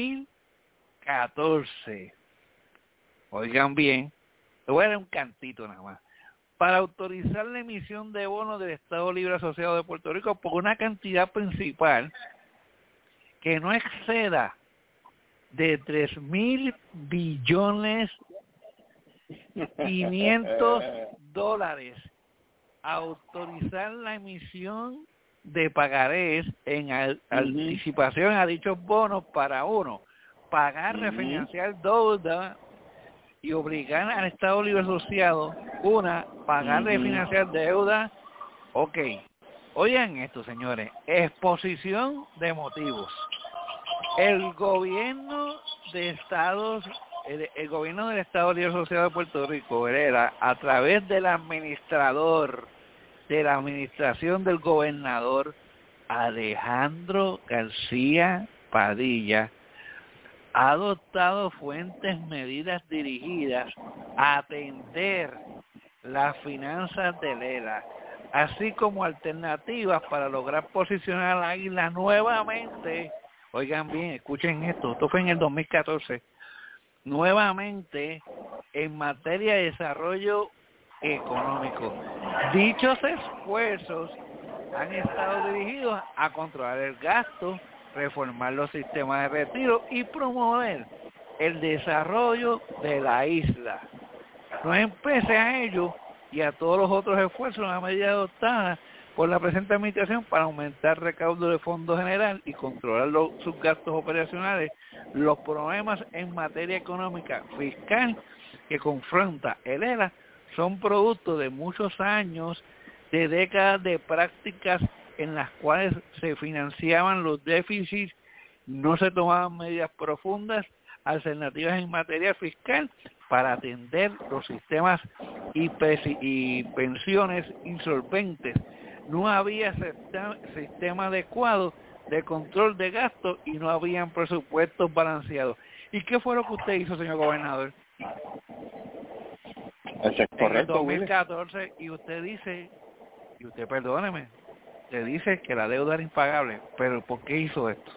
2014, oigan bien, le voy a dar un cantito nada más, para autorizar la emisión de bonos del Estado Libre Asociado de Puerto Rico por una cantidad principal que no exceda de $3,000 billones $500, autorizar la emisión de pagarés en anticipación a dichos bonos para uno, pagar, refinanciar deuda y obligar al Estado Libre Asociado, pagar, refinanciar deuda. Ok, oigan esto, señores, exposición de motivos. El gobierno del Estado Libre Asociado de Puerto Rico, Herrera, a través del administrador de la administración del gobernador Alejandro García Padilla, ha adoptado medidas dirigidas a atender las finanzas del ERA, así como alternativas para lograr posicionar a la isla nuevamente. Oigan bien, escuchen esto fue en el 2014, nuevamente en materia de desarrollo económico. Dichos esfuerzos han estado dirigidos a controlar el gasto, reformar los sistemas de retiro y promover el desarrollo de la isla. No empecé a ello y a todos los otros esfuerzos en la medida adoptada por la presente administración para aumentar el recaudo de fondo general y controlar sus gastos operacionales, los problemas en materia económica fiscal que confronta el ERA son producto de muchos años, de décadas de prácticas en las cuales se financiaban los déficits, no se tomaban medidas profundas, alternativas en materia fiscal para atender los sistemas y pensiones insolventes. No había sistema adecuado de control de gastos y no habían presupuestos balanceados. ¿Y qué fue lo que usted hizo, señor gobernador? Eso es correcto, en el 2014, y usted dice, perdóneme, le dice que la deuda era impagable, pero ¿por qué hizo esto?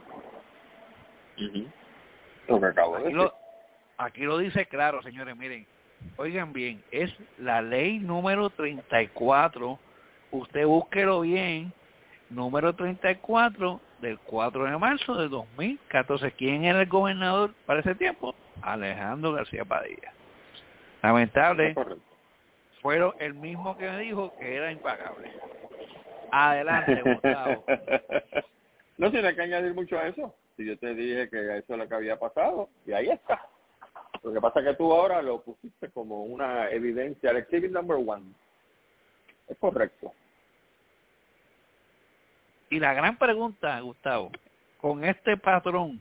Lo que acabo de decir. Aquí lo dice claro, señores, miren, oigan bien, es la ley número 34, usted búsquelo bien, número 34 del 4 de marzo de 2014. ¿Quién era el gobernador para ese tiempo? Alejandro García Padilla. Lamentable, fueron el mismo que me dijo que era impagable. Adelante, Gustavo. No tiene que añadir mucho a eso. Si yo te dije que eso es lo que había pasado, y ahí está. Lo que pasa es que tú ahora lo pusiste como una evidencia, el exhibit number 1. Es correcto. Y la gran pregunta, Gustavo, con este patrón,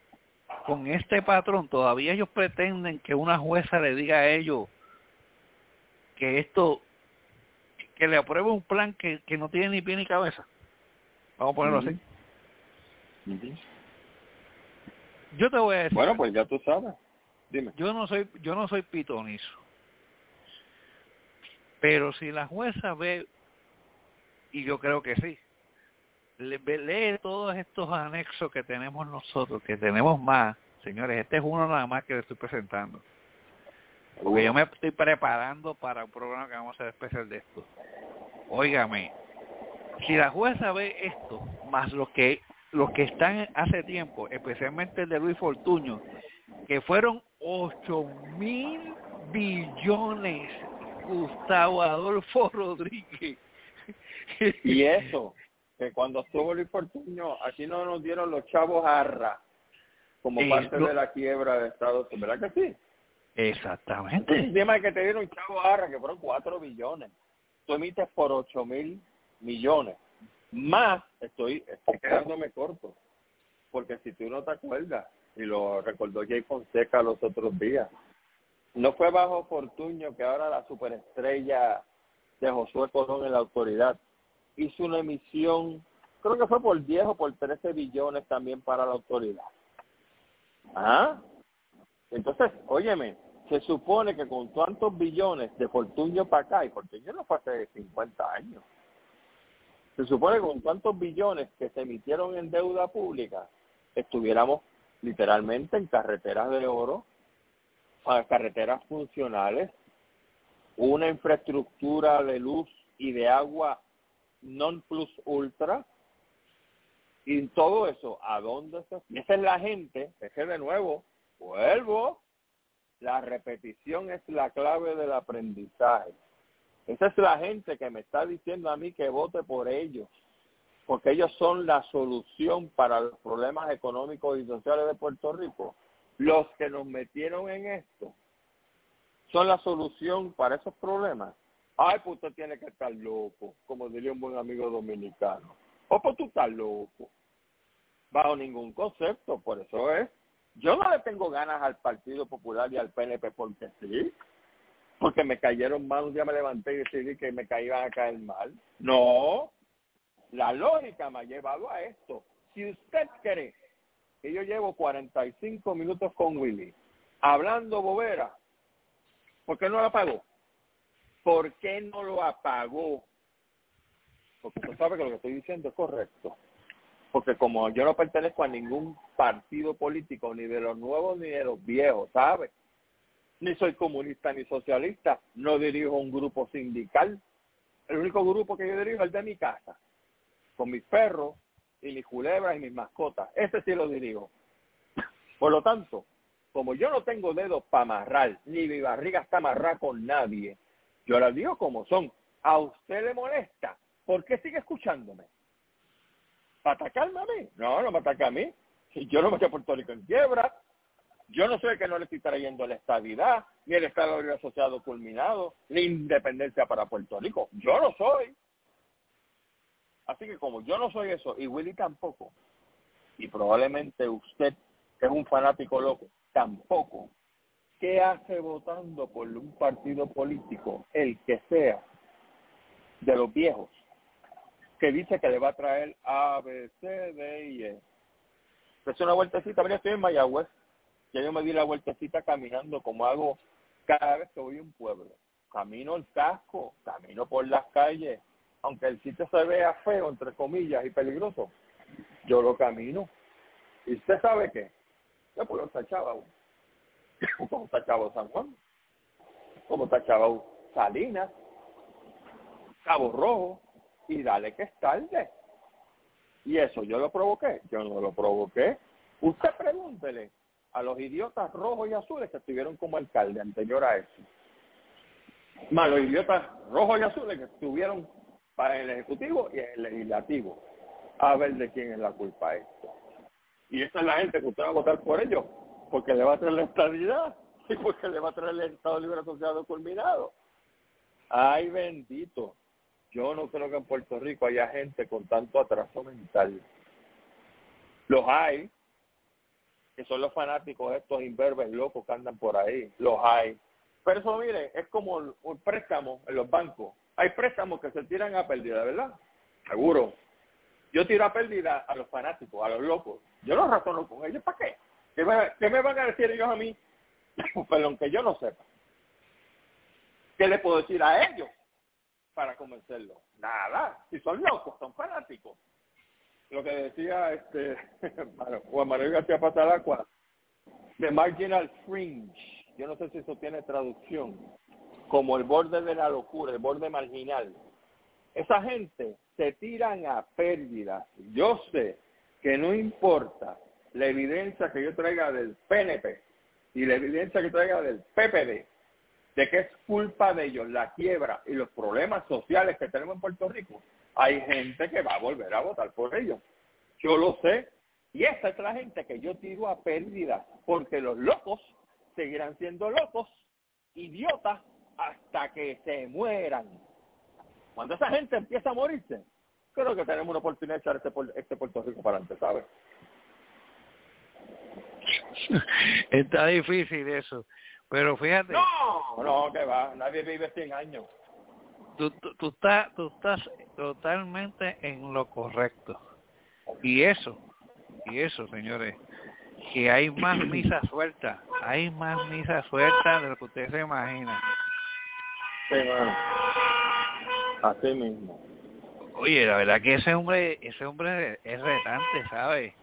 todavía ellos pretenden que una jueza le diga a ellos que que le apruebe un plan que no tiene ni pie ni cabeza. Vamos a ponerlo así. Yo te voy a decir. Bueno, pues ya tú sabes. Dime. Yo no soy pitonizo. Pero si la jueza ve, y yo creo que sí, lee todos estos anexos que tenemos nosotros, que tenemos más, señores, este es uno nada más que le estoy presentando. Porque yo me estoy preparando para un programa que vamos a hacer especial de esto. Óigame, si la jueza ve esto, más los que están hace tiempo, especialmente el de Luis Fortuño, que fueron 8,000 billones, Gustavo Adolfo Rodríguez. Y eso, que cuando estuvo Luis Fortuño, aquí no nos dieron los chavos jarra como parte de la quiebra de Estados Unidos, ¿verdad que sí? Exactamente. El tema es que te dieron chavo jarra, que fueron 4 billones. Tú emites por 8,000 millones. Más estoy quedándome corto, porque si tú no te acuerdas, y lo recordó Jay Fonseca los otros días, no fue bajo Fortuño que ahora la superestrella de Josué Colón en la autoridad hizo una emisión, creo que fue por 10 o por 13 billones también para la autoridad. ¿Ah? Entonces, óyeme, se supone que con tantos billones de Fortuño para acá, y Fortuño no fue hace 50 años, se supone que con tantos billones que se emitieron en deuda pública, estuviéramos literalmente en carreteras de oro, carreteras funcionales, una infraestructura de luz y de agua non plus ultra, y todo eso, ¿a dónde se...? Y esa es la gente, es que de nuevo, vuelvo, la repetición es la clave del aprendizaje. Esa es la gente que me está diciendo a mí que vote por ellos, porque ellos son la solución para los problemas económicos y sociales de Puerto Rico. Los que nos metieron en esto son la solución para esos problemas. Ay, pues usted tiene que estar loco, como diría un buen amigo dominicano. O pues tú estás loco. Bajo ningún concepto, por eso es. Yo no le tengo ganas al Partido Popular y al PNP porque sí. Porque me cayeron mal, un día me levanté y decidí que me iban a caer mal. No, la lógica me ha llevado a esto. Si usted cree que yo llevo 45 minutos con Willy hablando bobera, ¿por qué no lo apagó? ¿Por qué no lo apagó? Porque usted sabe que lo que estoy diciendo es correcto. Porque como yo no pertenezco a ningún partido político, ni de los nuevos ni de los viejos, ¿sabe? Ni soy comunista ni socialista, no dirijo un grupo sindical. El único grupo que yo dirijo es el de mi casa, con mis perros y mis culebras y mis mascotas. Ese sí lo dirijo. Por lo tanto, como yo no tengo dedos para amarrar, ni mi barriga está amarrada con nadie, yo las digo como son. ¿A usted le molesta? ¿Por qué sigue escuchándome? ¿Para atacarme a mí? No, no me ataca a mí. Yo no me estoy a Puerto Rico en quiebra. Yo no soy el que no le estoy trayendo la estabilidad, ni el Estado Libre Asociado culminado, ni independencia para Puerto Rico. Yo no soy. Así que como yo no soy eso, y Willy tampoco, y probablemente usted, que es un fanático loco, tampoco, ¿qué hace votando por un partido político, el que sea, de los viejos, que dice que le va a traer A, B, C, D y E? Es una vueltecita. Mira, estoy en Mayagüez. Ya yo me di la vueltecita caminando como hago cada vez que voy a un pueblo. Camino el casco, camino por las calles, aunque el sitio se vea feo, entre comillas, y peligroso, yo lo camino. ¿Y usted sabe qué? Yo puedo estar Chabao, como está Chabao San Juan, como está Chabao Salinas, Cabo Rojo, y dale que es tarde. ¿Y eso yo lo provoqué? Yo no lo provoqué. Usted pregúntele a los idiotas rojos y azules que estuvieron como alcalde anterior a eso. Más los idiotas rojos y azules que estuvieron para el Ejecutivo y el Legislativo. A ver de quién es la culpa esto. Y esta es la gente que usted va a votar por ellos, porque le va a traer la estabilidad y porque le va a traer el Estado Libre Asociado culminado. Ay, bendito. Yo no creo que en Puerto Rico haya gente con tanto atraso mental. Los hay, que son los fanáticos estos imberbes locos que andan por ahí. Los hay. Pero eso, mire, es como un préstamo en los bancos. Hay préstamos que se tiran a pérdida, ¿verdad? Seguro. Yo tiro a pérdida a los fanáticos, a los locos. Yo no razono con ellos. ¿Para qué? ¿Qué me van a decir ellos a mí? Perdón, que yo no sepa. ¿Qué le puedo decir a ellos para convencerlos? Nada. Si son locos, son fanáticos. Lo que decía Juan Manuel García Patalacua, the marginal fringe, yo no sé si eso tiene traducción, como el borde de la locura, el borde marginal. Esa gente se tiran a pérdidas. Yo sé que no importa la evidencia que yo traiga del PNP y la evidencia que traiga del PPD, de que es culpa de ellos la quiebra y los problemas sociales que tenemos en Puerto Rico, hay gente que va a volver a votar por ellos. Yo lo sé. Y esa es la gente que yo tiro a pérdidas, porque los locos seguirán siendo locos, idiotas, hasta que se mueran. Cuando esa gente empieza a morirse, creo que tenemos una oportunidad de echar este Puerto Rico para adelante, ¿sabes? Está difícil eso, pero fíjate. No, que va, nadie vive 100 años. Tú estás totalmente en lo correcto. Y eso, señores, que hay más misas sueltas, de lo que usted se imagina. Sí, bueno. Así mismo. Oye, la verdad que ese hombre es retante, ¿sabes?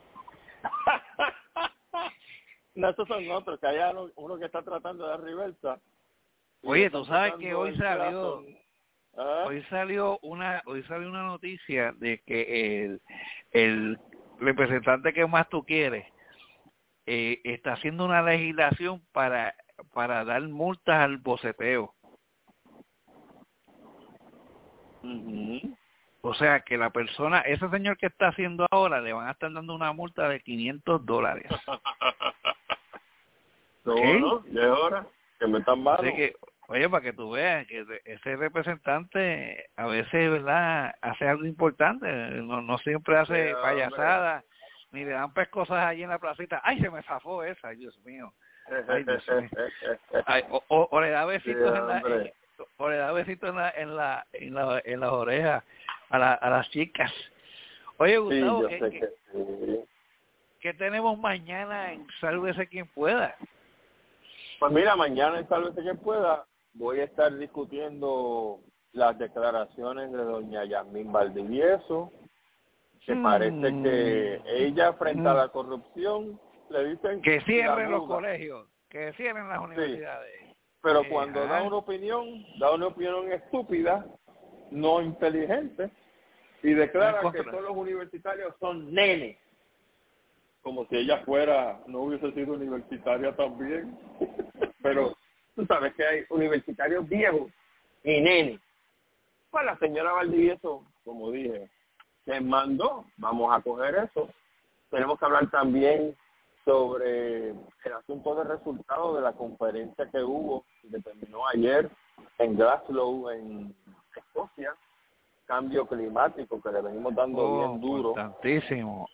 No, estos son otros, que hay uno que está tratando de dar reversa. Oye, tú sabes que hoy salió una noticia de que el representante que más tú quieres está haciendo una legislación para dar multas al boceteo. Uh-huh. O sea, que la persona, ese señor que está haciendo ahora, le van a estar dando una multa de $500. No, ya es hora, que me están mal. Oye, para que tú veas que ese representante a veces, ¿verdad?, hace algo importante, no siempre hace payasadas, ni le dan pescosas allí en la placita. ¡Ay, se me zafó esa! ¡Ay, Dios mío! ¡Ay, Dios mío! Ay, o le da besitos en las orejas a las chicas. Oye, Gustavo, ¿qué tenemos mañana en Sálvese Quien Pueda? Pues mira, mañana en Sálvese Quien Pueda voy a estar discutiendo las declaraciones de doña Yasmín Valdivieso, que parece que ella, frente a la corrupción, le dicen que cierren los colegios, que cierren las universidades. Sí. Pero cuando da una opinión estúpida, no inteligente, y declara que todos los universitarios son nenes, como si ella no hubiese sido universitaria también. Pero tú sabes que hay universitarios viejos y nenes. Pues la señora Valdivieso, como dije, se mandó, vamos a coger eso. Tenemos que hablar también sobre el asunto de resultados de la conferencia que hubo, que terminó ayer en Glasgow, en Escocia, cambio climático, que le venimos dando bien duro. Importantísimo.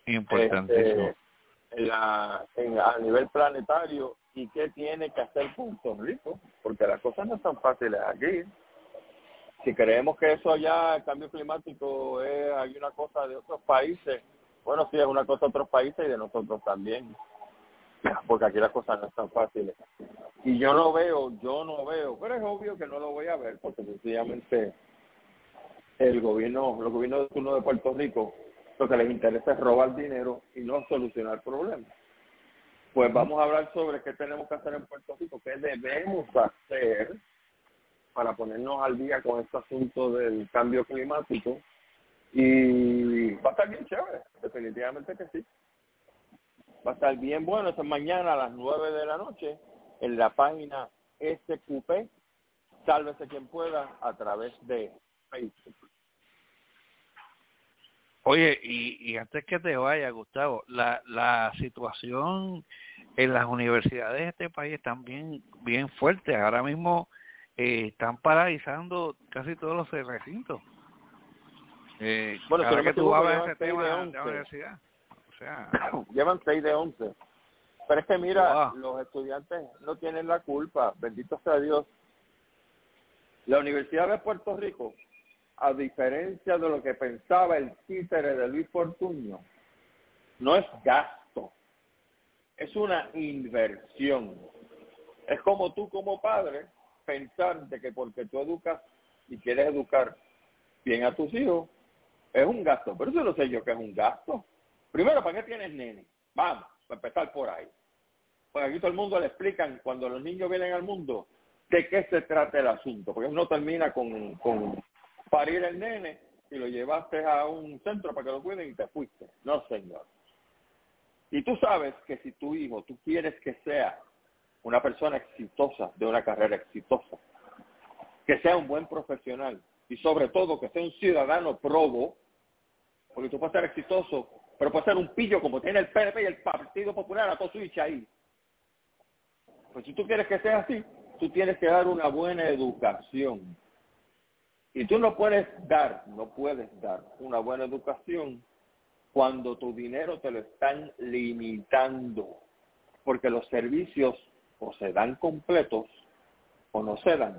A nivel planetario, y qué tiene que hacer Puerto Rico, porque las cosas no son fáciles aquí. Si creemos que eso allá, el cambio climático, hay una cosa de otros países, bueno, sí, es una cosa de otros países y de nosotros también, porque aquí las cosas no están fáciles. Y yo no veo, pero es obvio que no lo voy a ver, porque sencillamente los gobiernos de turno de Puerto Rico, lo que les interesa es robar dinero y no solucionar problemas. Pues vamos a hablar sobre qué tenemos que hacer en Puerto Rico, qué debemos hacer para ponernos al día con este asunto del cambio climático, y va a estar bien chévere, definitivamente que sí. Va a estar bien bueno. Esto es mañana a las 9 de la noche en la página SQP, Sálvese Quien Pueda, a través de Facebook. Oye, y antes que te vaya, Gustavo, la situación en las universidades de este país están bien fuerte. Ahora mismo están paralizando casi todos los recintos. Bueno, que tú hablas de ese tema de la universidad. O sea, llevan 6 de 11. Pero es que mira, los estudiantes no tienen la culpa, bendito sea Dios. La Universidad de Puerto Rico, a diferencia de lo que pensaba el títere de Luis Fortuño, no es gasto, es una inversión. Es como tú como padre pensar de que porque tú educas y quieres educar bien a tus hijos, es un gasto. Pero eso no sé yo que es un gasto. Primero, ¿para qué tienes nene? Vamos, para empezar por ahí. Pues aquí todo el mundo le explican, cuando los niños vienen al mundo, de qué se trata el asunto. Porque uno termina con parir el nene y lo llevaste a un centro para que lo cuiden y te fuiste. No, señor. Y tú sabes que si tu hijo, tú quieres que sea una persona exitosa, de una carrera exitosa, que sea un buen profesional y sobre todo que sea un ciudadano probo, porque tú puedes ser exitoso, pero puedes ser un pillo como tiene el PNP y el Partido Popular a todo switch ahí. Pues si tú quieres que sea así, tú tienes que dar una buena educación. Y tú no puedes dar una buena educación cuando tu dinero te lo están limitando, porque los servicios o se dan completos o no se dan.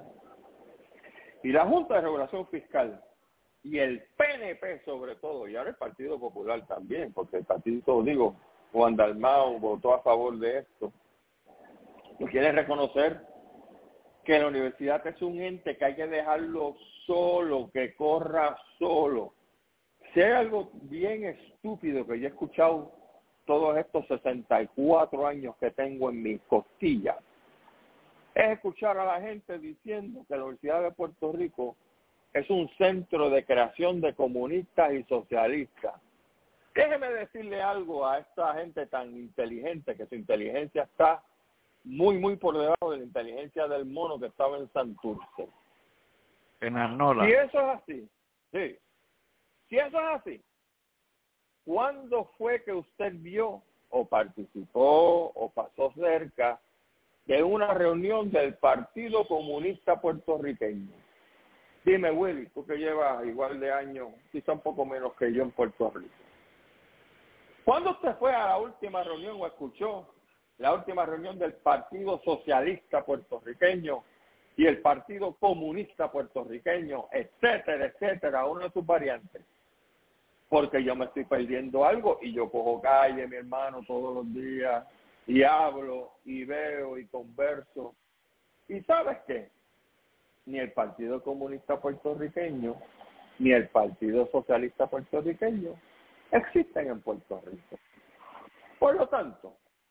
Y la Junta de Regulación Fiscal y el PNP sobre todo, y ahora el Partido Popular también, porque el partido, Juan Dalmau votó a favor de esto, y quiere reconocer que la universidad es un ente que hay que dejarlo solo, que corra solo. Si hay algo bien estúpido que yo he escuchado todos estos 64 años que tengo en mis costillas, es escuchar a la gente diciendo que la Universidad de Puerto Rico es un centro de creación de comunistas y socialistas. Déjeme decirle algo a esta gente tan inteligente, que su inteligencia está muy, muy por debajo de la inteligencia del mono que estaba en Santurce. En Arnola. Si eso es así, sí. Si eso es así, ¿cuándo fue que usted vio o participó o pasó cerca de una reunión del Partido Comunista Puertorriqueño? Dime, Willy, tú que llevas igual de años, quizá un poco menos que yo en Puerto Rico. ¿Cuándo usted fue a la última reunión o escuchó la última reunión del Partido Socialista Puertorriqueño y el Partido Comunista Puertorriqueño, etcétera, etcétera, una de sus variantes? Porque yo me estoy perdiendo algo y yo cojo calle, mi hermano, todos los días y hablo y veo y converso. ¿Y sabes qué? Ni el Partido Comunista Puertorriqueño ni el Partido Socialista Puertorriqueño existen en Puerto Rico. Por lo tanto,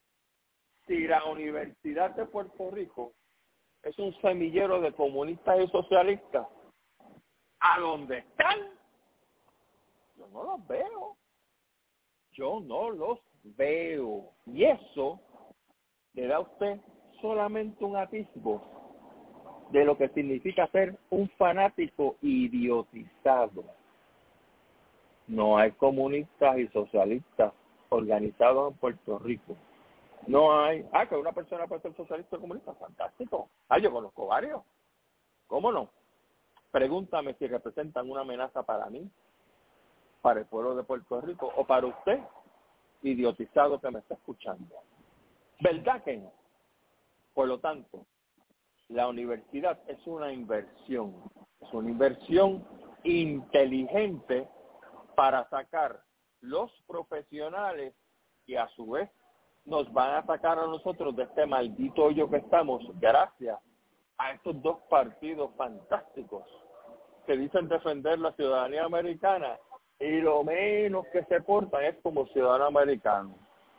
si la Universidad de Puerto Rico es un semillero de comunistas y socialistas, ¿a dónde están? Yo no los veo. Yo no los veo. Y eso le da a usted solamente un atisbo de lo que significa ser un fanático idiotizado. No hay comunistas y socialistas organizados en Puerto Rico. No hay. Que una persona puede ser socialista o comunista, fantástico. Yo conozco varios. ¿Cómo no? Pregúntame si representan una amenaza para mí, para el pueblo de Puerto Rico o para usted, idiotizado que me está escuchando. ¿Verdad que no? Por lo tanto, la universidad es una inversión inteligente para sacar los profesionales y a su vez nos van a sacar a nosotros de este maldito hoyo que estamos gracias a estos dos partidos fantásticos que dicen defender la ciudadanía americana y lo menos que se portan es como ciudadanos americanos.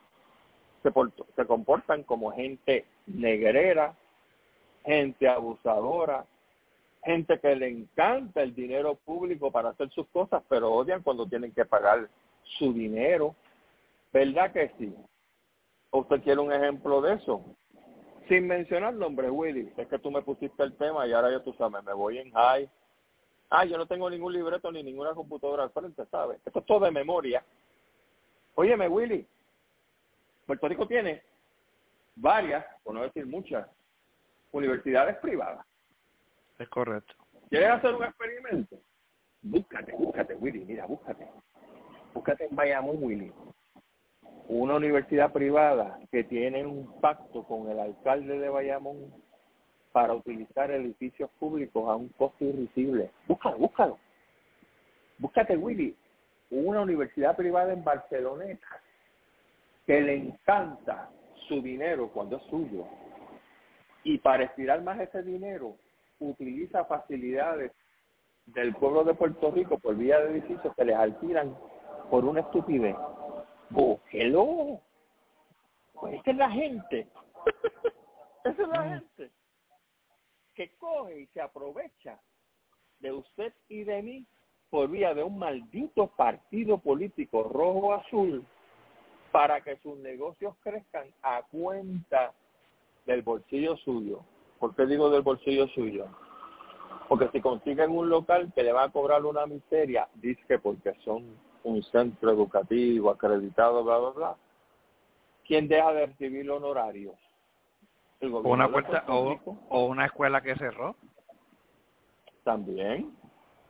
Se comportan como gente negrera, gente abusadora, gente que le encanta el dinero público para hacer sus cosas, pero odian cuando tienen que pagar su dinero. ¿Verdad que sí? ¿Usted quiere un ejemplo de eso? Sin mencionar nombre, Willy, es que tú me pusiste el tema y ahora ya tú sabes, me voy en high. Yo no tengo ningún libreto ni ninguna computadora al frente, ¿sabes? Esto es todo de memoria. Óyeme, Willy, Puerto Rico tiene varias, por no decir muchas, universidades privadas. Es correcto. ¿Quieres hacer un experimento? Búscate, Willy, mira, búscate en Bayamón, Willy, una universidad privada que tiene un pacto con el alcalde de Bayamón para utilizar edificios públicos a un costo irrisible. Búscalo. Búscate, Willy, una universidad privada en Barceloneta que le encanta su dinero cuando es suyo y para estirar más ese dinero utiliza facilidades del pueblo de Puerto Rico por vía de edificios que les alquilan por una estupidez. Búsquelo. Pues esa es la gente. Esa es la gente que coge y se aprovecha de usted y de mí por vía de un maldito partido político rojo o azul para que sus negocios crezcan a cuenta del bolsillo suyo. ¿Por qué digo del bolsillo suyo? Porque si consiguen un local que le va a cobrar una miseria, dice que porque son un centro educativo acreditado, bla, bla, bla, ¿quién deja de recibir honorarios? El gobierno o una escuela que cerró. También.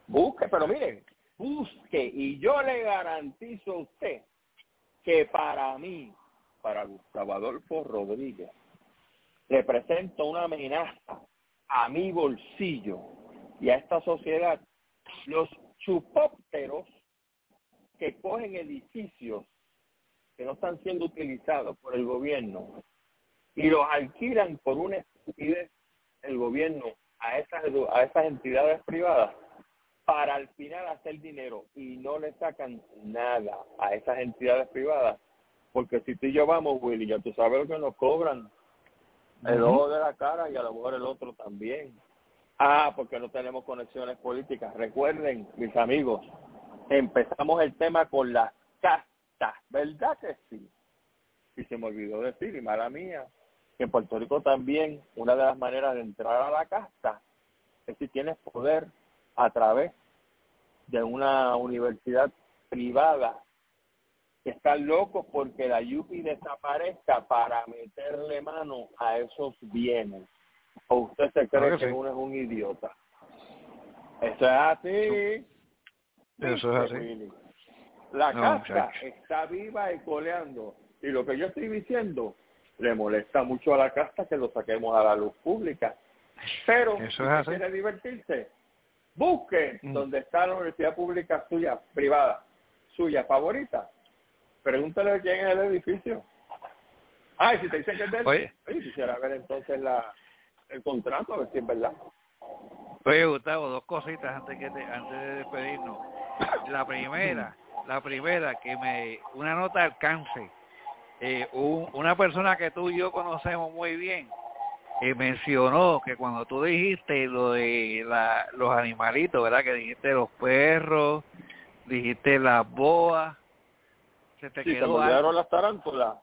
Busque, pero miren, busque, y yo le garantizo a usted que para mí, para Gustavo Adolfo Rodríguez, representa una amenaza a mi bolsillo y a esta sociedad los chupópteros que cogen edificios que no están siendo utilizados por el gobierno y los alquilan por una estupidez el gobierno a esas entidades privadas para al final hacer dinero, y no le sacan nada a esas entidades privadas, porque si tú y yo vamos, Willy, ya tú sabes lo que nos cobran, el ojo de la cara, y a lo mejor el otro también. Porque no tenemos conexiones políticas. Recuerden, mis amigos, empezamos el tema con las castas, ¿verdad que sí? Y se me olvidó decir, y mala mía, que en Puerto Rico también una de las maneras de entrar a la casta es si tienes poder a través de una universidad privada que están locos porque la Yupi desaparezca para meterle mano a esos bienes. ¿O usted se cree que uno es un idiota? Eso es así. Eso es así. Willy. La casta está viva y coleando. Y lo que yo estoy diciendo le molesta mucho a la casta que lo saquemos a la luz pública. Pero si quiere divertirse, busque donde está la universidad pública suya, privada, suya, favorita. Pregúntale quién es el edificio. Y si te dicen que es de él, oye, quisiera ver entonces el contrato, a ver si es verdad. Oye, Gustavo, dos cositas antes de despedirnos. La primera, que una nota de alcance. Una persona que tú y yo conocemos muy bien mencionó que cuando tú dijiste lo de los animalitos, ¿verdad? Que dijiste los perros, dijiste las boas, se te quedó. Se me olvidaron las tarántulas.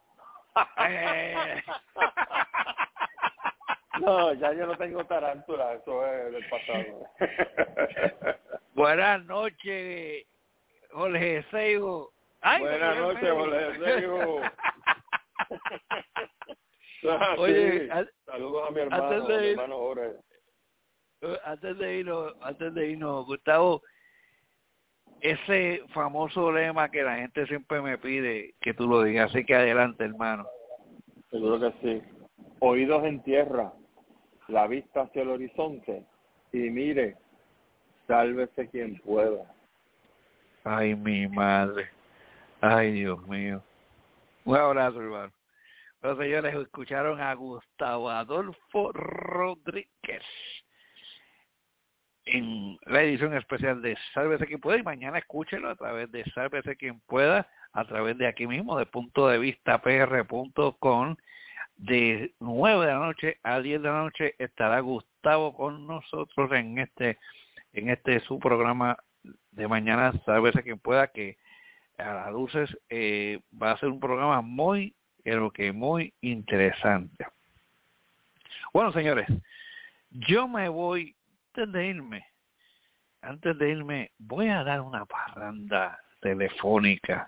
No, ya yo no tengo tarántula, eso es del pasado. Buenas noches, Jorge Seibo. Buenas noches, Jorge Seibo. Oye, saludos a mi hermano Jorge. Antes de irnos, Gustavo, ese famoso lema que la gente siempre me pide que tú lo digas, así que adelante, hermano. Seguro que sí. Oídos en tierra, la vista hacia el horizonte, y mire, sálvese quien pueda. Ay, mi madre. Ay, Dios mío. Un abrazo, hermano. Los señores, escucharon a Gustavo Adolfo Rodríguez en la edición especial de Sálvese Quien Pueda, y mañana escúchelo a través de Sálvese Quien Pueda, a través de aquí mismo, de puntodevistapr.com. De 9 de la noche a 10 de la noche estará Gustavo con nosotros en este su programa de mañana, Sálvese Quien Pueda, que a las luces va a ser un programa muy interesante. Bueno, señores, yo me voy. Antes de irme, voy a dar una parranda telefónica.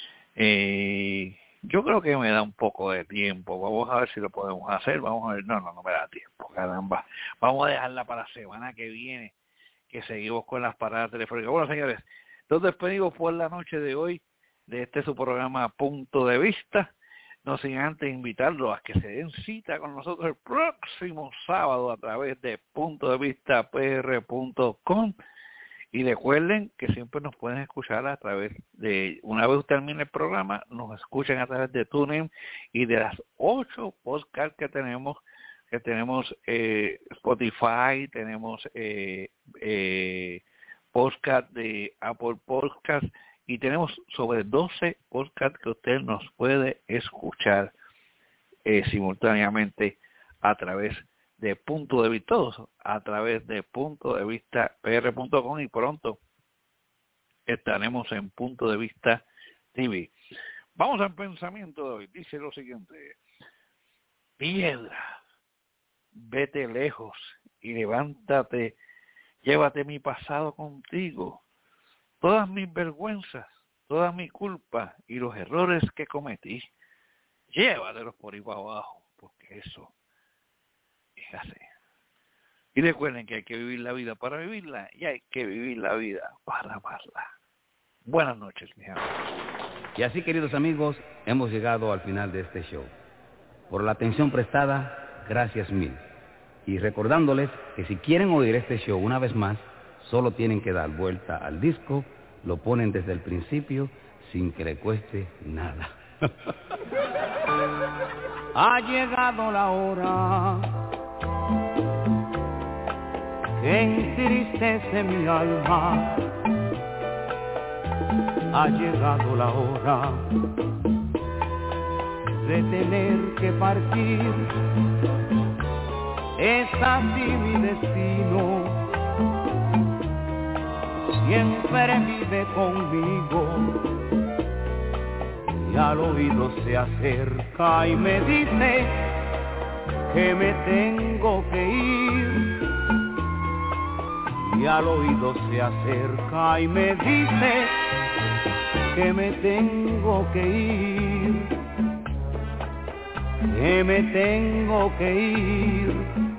Yo creo que me da un poco de tiempo. Vamos a ver si lo podemos hacer. Vamos a ver. No me da tiempo, caramba. Vamos a dejarla para la semana que viene, que seguimos con las paradas telefónicas. Bueno, señores, nos despedimos por la noche de hoy de su programa Punto de Vista. No sin antes invitarlos a que se den cita con nosotros el próximo sábado a través de puntodevistapr.com. Y recuerden que siempre nos pueden escuchar a través de, una vez termine el programa, nos escuchan a través de TuneIn y de las 8 podcasts que tenemos Spotify, tenemos podcast de Apple Podcast, y tenemos sobre 12 podcasts que usted nos puede escuchar simultáneamente a través de Punto de Vista, todos a través de puntodevistapr.com, y pronto estaremos en Punto de Vista TV. Vamos al pensamiento de hoy. Dice lo siguiente: piedra, vete lejos y levántate, llévate mi pasado contigo, todas mis vergüenzas, toda mi culpa y los errores que cometí, llévatelos por ahí para abajo, porque eso es así. Y recuerden que hay que vivir la vida para vivirla y hay que vivir la vida para amarla. Buenas noches, mis amigos. Y así, queridos amigos, hemos llegado al final de este show. Por la atención prestada, gracias mil. Y recordándoles que si quieren oír este show una vez más, solo tienen que dar vuelta al disco, lo ponen desde el principio sin que le cueste nada. Ha llegado la hora que entristece mi alma. Ha llegado la hora de tener que partir. Es así mi destino, siempre vive conmigo. Y al oído se acerca y me dice que me tengo que ir. Y al oído se acerca y me dice que me tengo que ir, que me tengo que ir,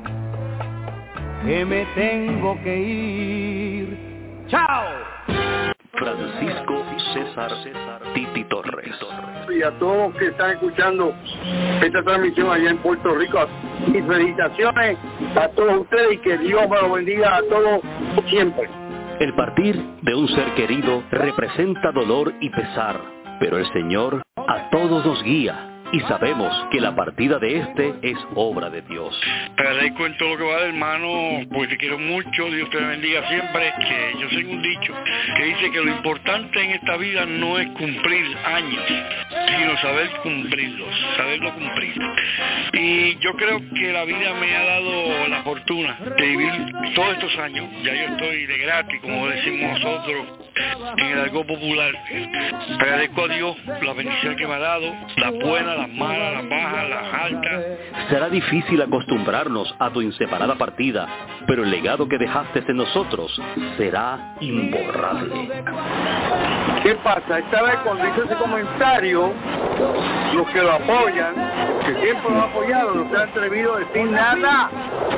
que me tengo que ir. ¡Chao! Francisco César Titi Torres. Y a todos los que están escuchando esta transmisión allá en Puerto Rico, mis felicitaciones a todos ustedes y que Dios me los bendiga a todos siempre. El partir de un ser querido representa dolor y pesar, pero el Señor a todos nos guía y sabemos que la partida de este es obra de Dios. Te agradezco en todo lo que va, hermano, porque te quiero mucho, Dios te bendiga siempre, que yo tengo un dicho que dice que lo importante en esta vida no es cumplir años, sino saber cumplirlos, saberlo cumplir. Y yo creo que la vida me ha dado la fortuna de vivir todos estos años, ya yo estoy de gratis, como decimos nosotros en el argot popular. Te agradezco a Dios la bendición que me ha dado, las buenas, las malas, las bajas, las altas. Será difícil acostumbrarnos a tu inseparada partida, pero el legado que dejaste en nosotros será imborrable. ¿Qué pasa? Esta vez cuando hice ese comentario, los que lo apoyan, que siempre lo han apoyado, no se han atrevido a decir nada,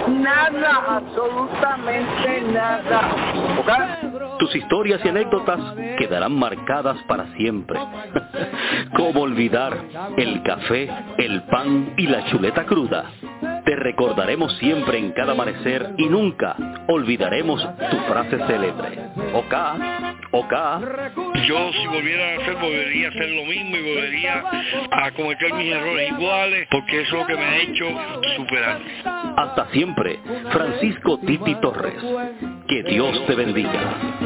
absolutamente nada. ¿Okay? Tus historias y anécdotas quedarán marcadas para siempre. ¿Cómo olvidar el café, el pan y la chuleta cruda? Te recordaremos siempre en cada amanecer y nunca olvidaremos tu frase célebre. Oka. Yo si volviera a hacer, volvería a hacer lo mismo y volvería a cometer mis errores iguales, porque eso es lo que me ha hecho superar. Hasta siempre, Francisco Titi Torres. Que Dios te bendiga.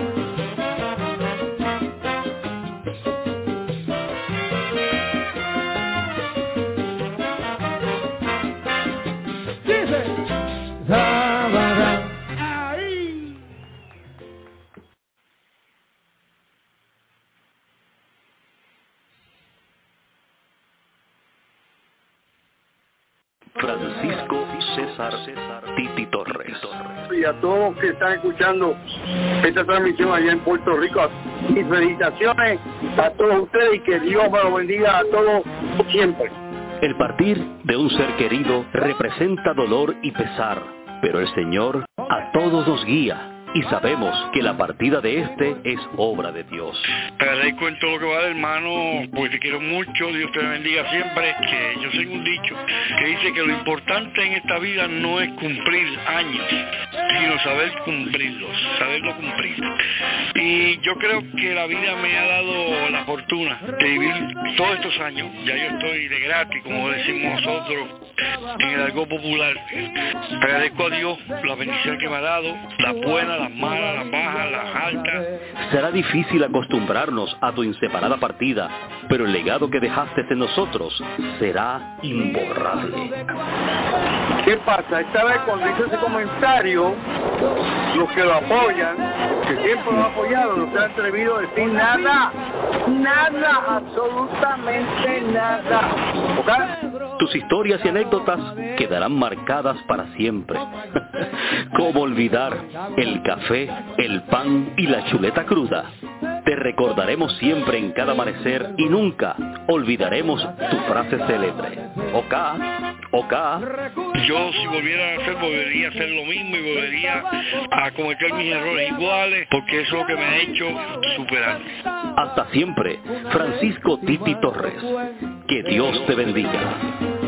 Francisco César Titi Torres. Y a todos los que están escuchando esta transmisión allá en Puerto Rico, mis felicitaciones a todos ustedes y que Dios me los bendiga a todos siempre. El partir de un ser querido representa dolor y pesar, pero el Señor a todos nos guía y sabemos que la partida de este es obra de Dios. Te agradezco en todo lo que va, hermano, porque te quiero mucho, Dios te bendiga siempre, que yo tengo un dicho que dice que lo importante en esta vida no es cumplir años, sino saber cumplirlos, saberlo cumplir. Y yo creo que la vida me ha dado la fortuna de vivir todos estos años, ya yo estoy de gratis, como decimos nosotros en el argot popular. Te agradezco a Dios la bendición que me ha dado, las buenas, las malas, las bajas, las altas. Será difícil acostumbrarnos a tu inseparada partida, pero el legado que dejaste en nosotros será imborrable. ¿Qué pasa? Esta vez cuando hice ese comentario, los que lo apoyan, que siempre lo han apoyado, no se han atrevido a decir nada, absolutamente nada. ¿Okay? Tus historias y anécdotas quedarán marcadas para siempre. ¿Cómo olvidar el café, el pan y la chuleta cruda? Te recordaremos siempre en cada amanecer y nunca olvidaremos tu frase célebre. Oka. o K. Yo si volviera a hacer, volvería a hacer lo mismo y volvería a cometer mis errores iguales, porque eso es lo que me ha hecho superar. Hasta siempre, Francisco Titi Torres. Que Dios te bendiga.